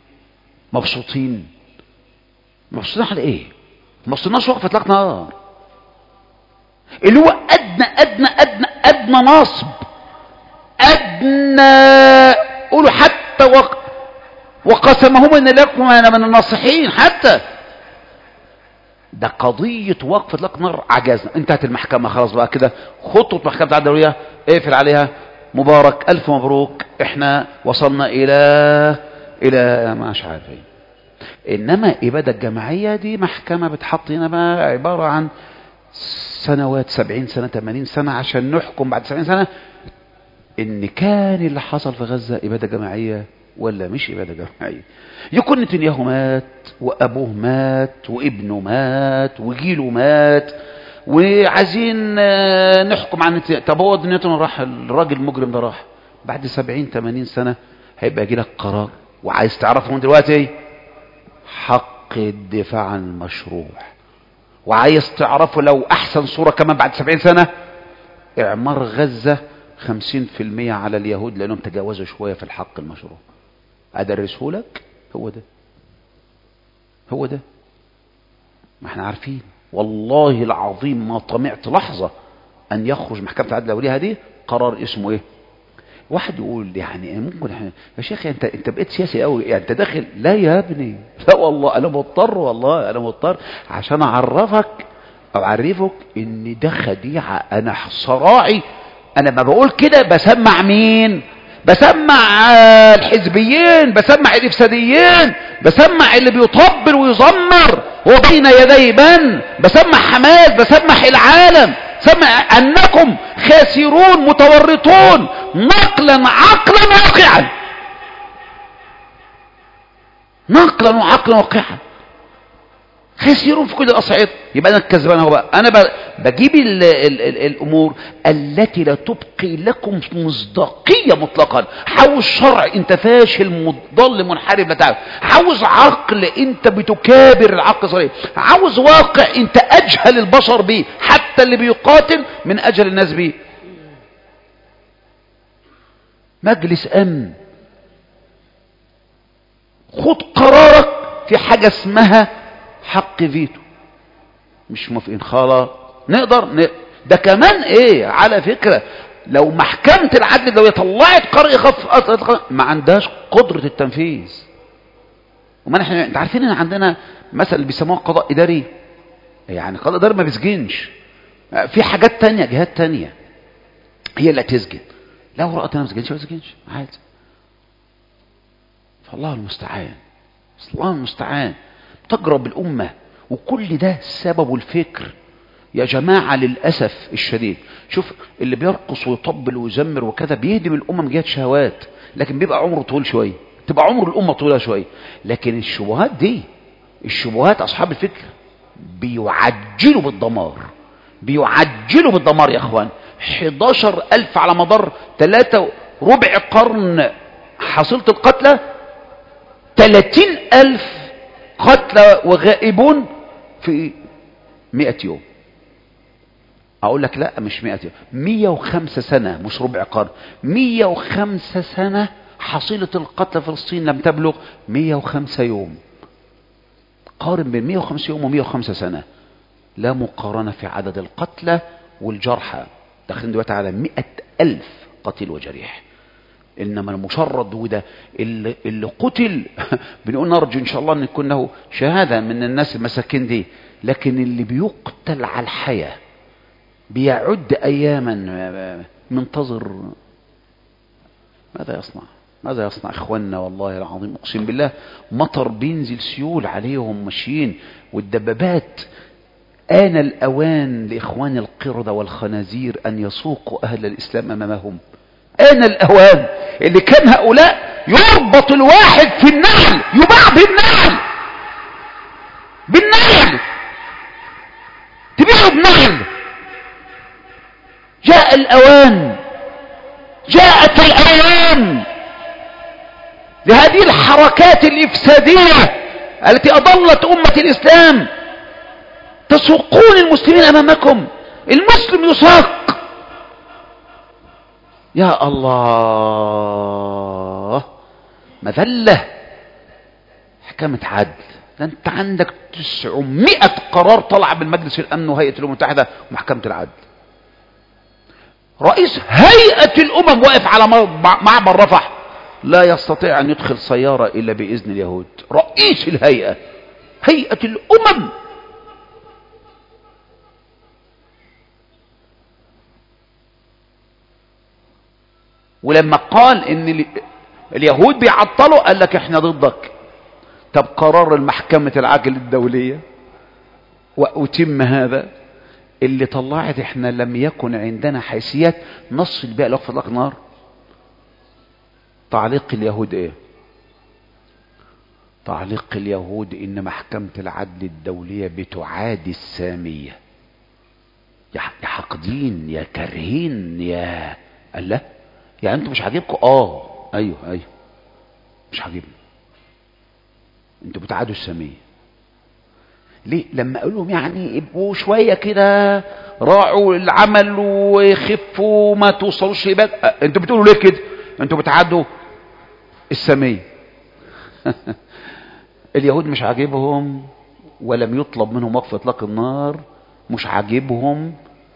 على ايه؟ ما وصلناش وقف اطلاق نار اللي هو ادنى نصب، ادنى قولوا حتى وقسمهم ان لكم انا من الناصحين. حتى ده قضية وقف اطلاق نار عجزنا، انتهت المحكمة خلاص بقى كده، خطوة محكمة العدل الدولية اقفل عليها، مبارك الف مبروك، احنا وصلنا الى مش عارف ايه. انما ابادة الجماعية دي محكمة بتحط هنا بقى عبارة عن سنوات، 70 سنة 80 سنة عشان نحكم بعد 70 سنة ان كان اللي حصل في غزة ابادة جماعية ولا مش ابادة جماعية. يكون نتنياهو مات وابوه مات وابنه مات وجيله مات وعايزين نحكم عن نتنياهو. طب هو دنيته راح، الراجل المجرم ده راح بعد 70 80 سنة هيبقى يجي لك قرار وعايز تعرفه من دلوقتي ايه؟ حق الدفاع عن المشروع. وعايز تعرفه لو احسن صورة كمان بعد 70 سنة اعمار غزة 50% على اليهود لانهم تجاوزوا شوية في الحق المشروع. ادرسه لك، هو ده ما احنا عارفين. والله العظيم ما طمعت لحظة ان يخرج محكمة العدل الدولية هذه قرار اسمه ايه. واحد يقول يعني ممكن احنا يا شيخ انت بقيت سياسي قوي، يعني انت داخل. لا يا ابني، لا والله انا مضطر، والله انا مضطر عشان اعرفك ان ده خديعة. انا صراعي، انا ما بقول كده بسمع مين؟ بسمع الحزبيين، بسمع الافساديين، بسمع اللي بيطبل ويزمر وبين يدي من، بسمع حماس، بسمع العالم، سمع انكم خاسرون متورطون نقلا عقلا واقعا، نقلا وعقلا واقعا، خاسرون في كل الاصعده. يبقى انا الكذبان اهو بقى. انا بجيب الامور التي لا تبقي لكم مصداقيه مطلقا. عاوز شرع انت فاشل مضل منحرف لا تعرف، عاوز عقل انت بتكابر العقل صحيح، عاوز واقع انت اجهل البشر به، حتى اللي بيقاتل من اجل الناس به. مجلس امن، خد قرارك في حاجه اسمها حق فيتو. مش موافقين خلاص نقدر ده كمان ايه على فكرة. لو محكمة العدل الدولية طلعت قرار يخف ما عندهاش قدرة التنفيذ. وما احنا انت عارفين ان عندنا مثلا بيسموها قضاء اداري، يعني قضاء اداري ما بيسجنش، في حاجات تانية، جهات تانية هي اللي هتسجن. لو رأت انا ما بسجنش عادي. فالله المستعان. الله المستعان. تجرب الأمة، وكل ده سبب الفكر يا جماعة. للأسف الشديد، شوف اللي بيرقص ويطبل ويزمر وكذا بيهدم الأمة من جهة شهوات، لكن بيبقى عمره طويل شوية، تبقى عمر الأمة طويلة شوية. لكن الشبهات دي، الشبهات أصحاب الفكر بيعجلوا بالدمار، بيعجلوا بالدمار يا أخوان. 11,000 على مدار 3 قرن حصيلة القتلى، 30,000 قتلى وغائبون في 100 يوم. أقول لك لا، مش 100 يوم، 105 سنة، مش ربع قرن، 105 سنة حصيلة القتلى في فلسطين لم تبلغ 105 يوم. قارن بين 105 يوم و105 سنة، لا مقارنة في عدد القتلى والجرحى. داخلين دلوقتي على 100,000 قتيل وجريح. إنما المشرد وده اللي قتل بنقول نرجو إن شاء الله أن يكون له شهادة من الناس المساكين دي. لكن اللي بيقتل على الحياة بيعد أياما منتظر ماذا يصنع؟ ماذا يصنع إخواننا؟ والله العظيم أقسم بالله مطر بينزل سيول عليهم ماشيين والدبابات. آن الأوان لإخوان القردة والخنازير أن يسوقوا أهل الإسلام أمامهم. آن الأوان اللي كان هؤلاء يربط الواحد في النعل، يباع بالنعل، بالنعل، تبيعه بنعل. جاء الأوان، جاءت الأوان لهذه الحركات الإفسادية التي أضلت أمة الإسلام. تسوقون المسلمين أمامكم، المسلم يساق. يا الله، مذلة، حكامة عدل. ده انت عندك 900 قرار طلع بالمجلس الأمن وهيئة الأمم المتحدة ومحكمة العدل. رئيس هيئة الأمم واقف على معبر رفح لا يستطيع أن يدخل سيارة إلا بإذن اليهود. رئيس الهيئة، هيئة الأمم. ولما قال ان اليهود بيعطلوا قال لك احنا ضدك. طب قرار المحكمة العدل الدولية وأتم هذا اللي طلعت احنا لم يكن عندنا حيثيات نصل بها لوقف اطلاق النار. تعليق اليهود ايه؟ تعليق اليهود ان محكمة العدل الدولية بتعادي السامية. يا حاقدين، يا كارهين، يا الله. يعني انتوا مش عاجبكم؟ ايوه مش عاجبني. انتوا بتعادوا السامية ليه؟ لما اقول لهم يعني ابقوا شويه كده، راعوا العمل وخفوا ما توصلوش لبد. انتوا بتقولوا ليه كده؟ انتوا بتعادوا السامية. اليهود مش عاجبهم ولم يطلب منهم وقف اطلاق النار، مش عاجبهم.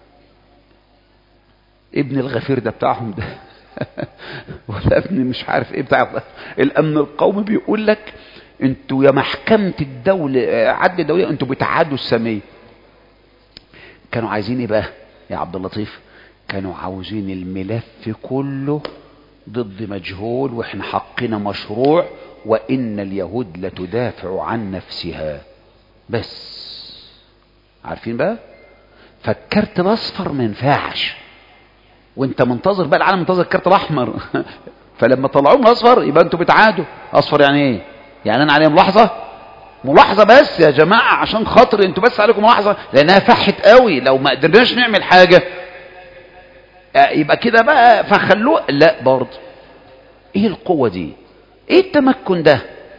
ابن الغفير ده بتاعهم ده ولا ابن مش عارف ايه بتاع الامن القومي بيقول لك انتوا يا محكمة الدولة عدل الدولية انتوا بتعادوا السامية. كانوا عايزين ايه بقى يا عبد اللطيف؟ كانوا عاوزين الملف كله ضد مجهول واحنا حقنا مشروع وان اليهود لتدافع عن نفسها. بس عارفين بقى فالكارت الاصفر ما ينفعش، وانت منتظر بقى العالم منتظر الكارت الاحمر. فلما طلعوه من الاصفر يبقى انتوا بتعادوا. اصفر يعني ايه؟ يعني انا عليا ملاحظه بس يا جماعه، عشان خاطر انتوا بس عليكم ملاحظه لانها فحت قوي. لو ما قدرناش نعمل حاجه يبقى كده بقى فخلوه. لا برضه ايه القوه دي؟ ايه التمكن ده؟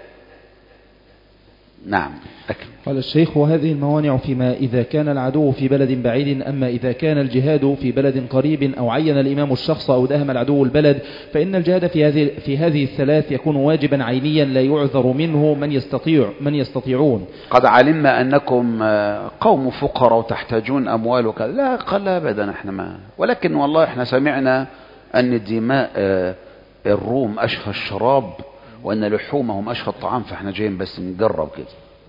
نعم. قال الشيخ: وهذه الموانع فيما إذا كان العدو في بلد بعيد. أما إذا كان الجهاد في بلد قريب أو عين الإمام الشخص أو داهم العدو البلد فإن الجهاد في هذه الثلاث يكون واجبا عينيا لا يعذر منه من يستطيعون. قد علمنا أنكم قوم فقراء وتحتاجون أموال وكذا. لا قال أبدا احنا ما، ولكن والله احنا سمعنا أن دماء الروم أشهى الشراب وأن لحومهم أشهى الطعام، فاحنا جايين بس نجرب كده.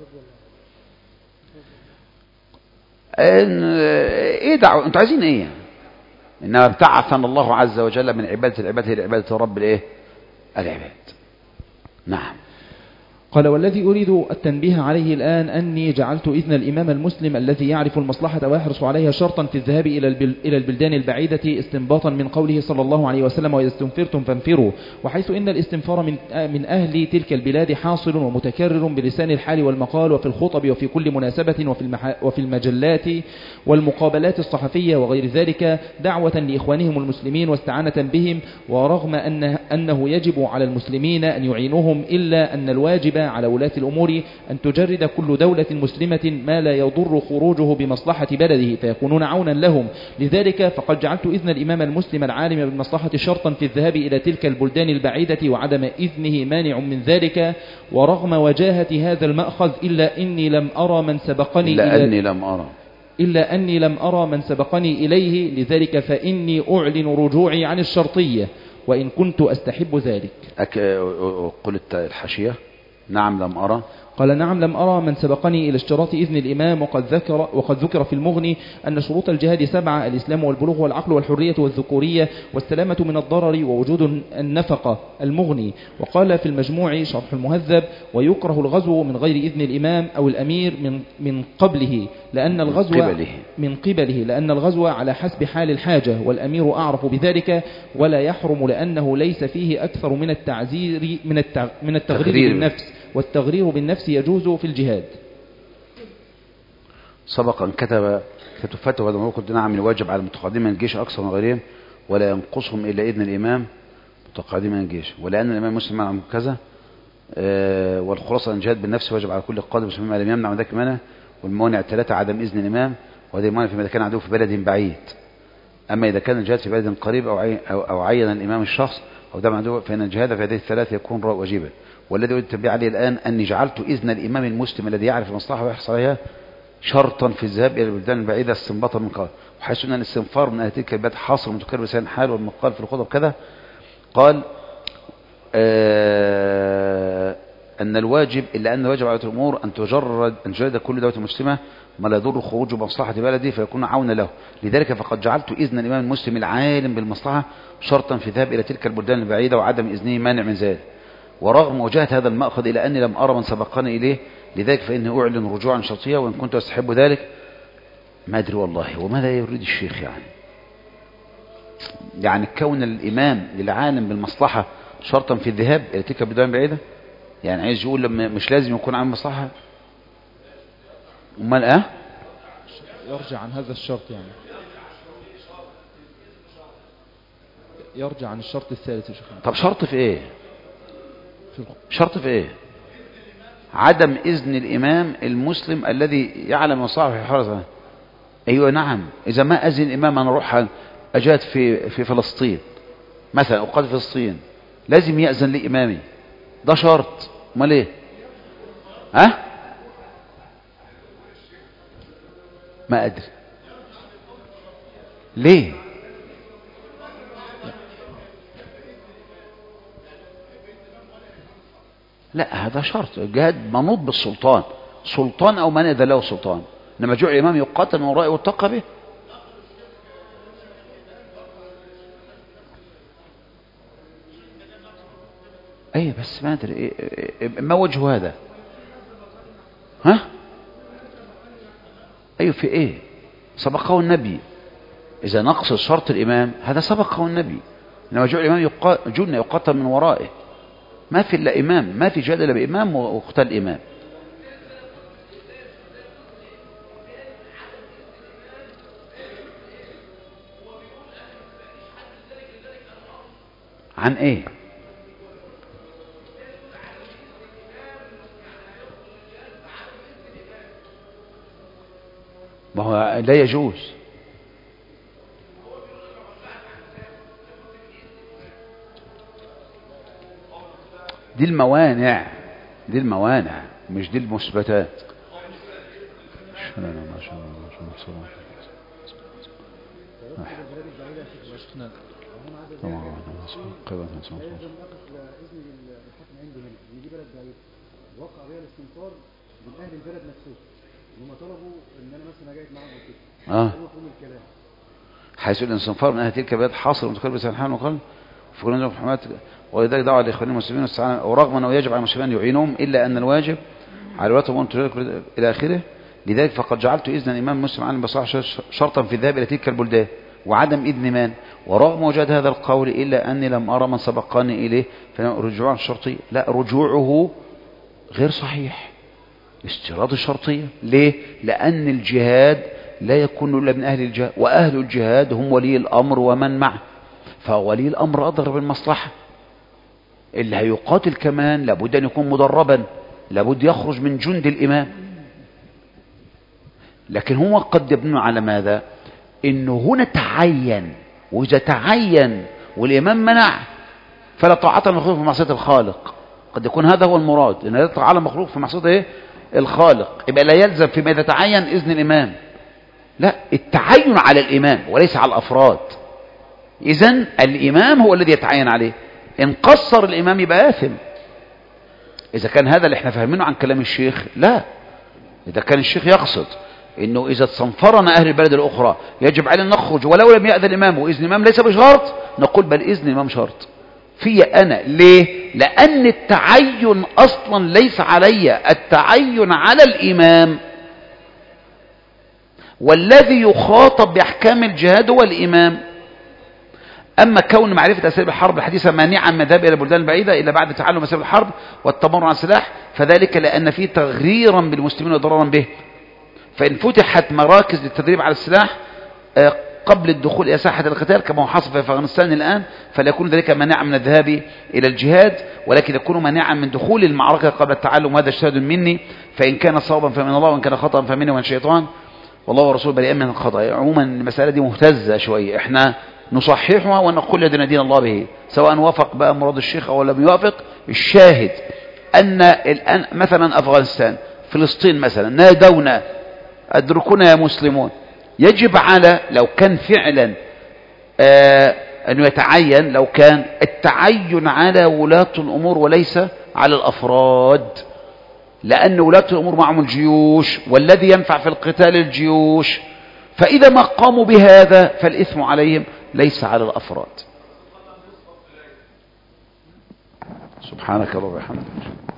ايه دعوة؟ انتوا عايزين ايه؟ انما ابتعثنا الله عز وجل من عبادة العباد الى عبادة رب الايه؟ العباد. نعم. قال والذي أريد التنبيه عليه الآن أني جعلت إذن الإمام المسلم الذي يعرف المصلحة ويحرص عليها شرطا في الذهاب إلى البلدان البعيدة استنباطا من قوله صلى الله عليه وسلم وإذا استنفرتم فانفروا، وحيث إن الاستنفار من أهل تلك البلاد حاصل ومتكرر بلسان الحال والمقال وفي الخطب وفي كل مناسبة وفي المجلات والمقابلات الصحفية وغير ذلك دعوة لإخوانهم المسلمين واستعانة بهم، ورغم أنه يجب على المسلمين أن يعينوهم إلا أن الواجب على ولاة الأمور أن تجرد كل دولة مسلمة ما لا يضر خروجه بمصلحة بلده فيكونون عونا لهم. لذلك فقد جعلت إذن الإمام المسلم العالم بالمصلحة شرطا في الذهاب إلى تلك البلدان البعيدة وعدم إذنه مانع من ذلك، ورغم وجاهة هذا المأخذ إلا أني لم أرى من سبقني إليه، لذلك فإني أعلن رجوعي عن الشرطية وإن كنت أستحب ذلك. قلت الحاشية نعم لم أرى. قال نعم لم أرى من سبقني إلى اشتراط إذن الإمام، وقد ذكر في المغني أن شروط الجهاد 7: الإسلام والبلوغ والعقل والحرية والذكورية والسلامة من الضرر ووجود النفقة. المغني. وقال في المجموع شرح المهذب ويكره الغزو من غير إذن الإمام أو الأمير من قبله لأن الغزو على حسب حال الحاجة والأمير أعرف بذلك، ولا يحرم لأنه ليس فيه أكثر من التغرير بالنفس، والتغرير بالنفس يجوز في الجهاد. سبق أن كتب فتوى بعد ما قلت نعم الواجب على المتقدمين من الجيش أكثر من غيرهم ولا ينقصهم إلا إذن الإمام متقدمين من الجيش، ولأن الإمام مسلم منع كذا، والخلاصة أن الجهاد بالنفس واجب على كل قادم مسلم ما لم يمنع من ذلك منه، والموانع 3: عدم إذن الإمام، وهذه الموانع فيما كان عدو في بلد بعيد. أما إذا كان الجهاد في بلد قريب أو عين الإمام الشخص أو دم عدو فإن الجهاد في هذه الثلاث يكون واجبا. والذي أريد التنبيه عليه الآن أني جعلت إذن الإمام المسلم الذي يعرف المصلحة ويحرص عليها شرطا في الذهاب إلى البلدان البعيدة استنباطا من قال، وحيث أن الاستنفار من أهل تلك البلاد حاصل متكرر بلسان الحال والمقال في الخطب كذا. قال أن الواجب إلا أن الواجب على الأمور أن تجرد كل دولة مسلمة ما لا يضر خروجه بمصلحة بلده فيكون عونا له، لذلك فقد جعلت إذن الإمام المسلم العالم بالمصلحة شرطا في الذهاب إلى تلك البلدان البعيدة وعدم إذنه مانع من ذلك، ورغم وجهة هذا المأخذ إلى أني لم أرى من سبقني إليه، لذلك فإني أعلن رجوعا شرطية وإن كنت أستحب ذلك. ما أدري والله وماذا يريد الشيخ يعني كون الإمام للعالم بالمصلحة شرطا في الذهاب إلى تلك البلدان البعيدة، يعني عايز يقول لما مش لازم يكون عامل مصلحة، أمال يرجع عن هذا الشرط، يعني يرجع عن الشرط الثالث يا شيخ. طب شرط في إيه؟ شرط في إيه؟ عدم إذن الإمام المسلم الذي يعلم مصلحة في حرزة. أيوة نعم، إذا ما أذن الإمام أنا أروح أجاد في فلسطين مثلا أقاتل فلسطين لازم يأذن لي إمامي، ده شرط. أمال إيه؟ ما أدري ليه. لا هذا شرط، الجهاد منوط بالسلطان، سلطان أو من إذا له سلطان، إنما جعل الإمام يقاتل من ورائه واتقى به. أي بس ما أدري ما وجه هذا؟ أيوة في إيه؟ سبقه النبي، إذا نقص شرط الإمام هذا سبقه النبي، إنما جعل الإمام يقاتل من ورائه، ما في إلا إمام، ما في جهاد إلا بإمام وقتال إمام. عن إيه؟ ما هو لا يجوز. دي الموانع مش دي المثبتات. وقع بها الاستنفار من اهل البلد نفسه، هم طلبوا ان انا مثلا جاي معاهم كده. حيث الاستنفار من اهل تلك البلاد حاصل متكرر بلسان الحال وقال في كل محمد، ولذلك دعوا لإخوان المسلمين والسعادة، ورغم أنه يجب على المسلمين أن يعينهم إلا أن الواجب على ولاة إلى آخره. لذلك فقد جعلت إذن الإمام مسلم عن بصراحة شرطا في الذهاب إلى تلك البلدان وعدم إذن من، ورغم وجود هذا القول إلا أني لم أرى من سبقني إليه فرجوعه الشرطي. لا، رجوعه غير صحيح، استيراد الشرطية. ليه؟ لأن الجهاد لا يكون إلا من أهل الجهاد، وأهل الجهاد هم ولي الأمر ومن معه، فولي الأمر أضر بالمصلحة. اللي هيقاتل كمان لابد أن يكون مدربا، لابد يخرج من جند الإمام. لكن هو قد يبنون على ماذا؟ إنه هنا تعين، وإذا تعين والإمام منع فلا طاعة المخلوق في معصية الخالق. قد يكون هذا هو المراد، إن لا طاعة المخلوق في معصية إيه؟ الخالق. يبقى لا يلزم فيما إذا تعين إذن الإمام، لا، التعين على الإمام وليس على الأفراد. إذن الإمام هو الذي يتعين عليه، إن قصر الإمام يبقى آثم. إذا كان هذا اللي احنا فاهمينه عن كلام الشيخ، لا، إذا كان الشيخ يقصد إنه إذا صنفرنا أهل البلد الأخرى يجب علينا نخرج ولو لم يأذن الإمام، وإذن الإمام ليس بشرط، نقول بل إذن الإمام شرط في أنا. ليه؟ لأن التعين أصلا ليس علي، التعين على الإمام، والذي يخاطب بأحكام الجهاد هو الإمام. أما كون معرفة أساليب الحرب الحديثة مانعا من الذهاب إلى البلدان البعيدة إلا بعد تعلم أساليب الحرب والتمرن على السلاح، فذلك لأن فيه تغريرا بالمسلمين وضررا به. فإن فتحت مراكز للتدريب على السلاح قبل الدخول إلى ساحة القتال كما هو حاصل في أفغانستان الآن، فلا يكون ذلك مانعا من الذهاب إلى الجهاد، ولكن يكون مانعا من دخول المعركة قبل التعلم. وهذا اجتهاد مني، فإن كان صوابا فمن الله، وإن كان خطأ فمني ومن الشيطان، والله ورسوله بريئين من الخطأ. عموما المسألة دي مهتزة شوية، احنا نصححها ونقول لدينا دين الله به، سواء وافق بقى مراد الشيخ أو لم يوافق. الشاهد أن الآن مثلا أفغانستان، فلسطين مثلا، نادونا أدركونا يا مسلمون. يجب على لو كان فعلا أنه يتعين، لو كان التعين على ولاة الأمور وليس على الأفراد، لأن ولاة الأمور معهم الجيوش، والذي ينفع في القتال الجيوش، فإذا ما قاموا بهذا فالإثم عليهم ليس على الأفراد. سبحانك اللهم وبحمدك.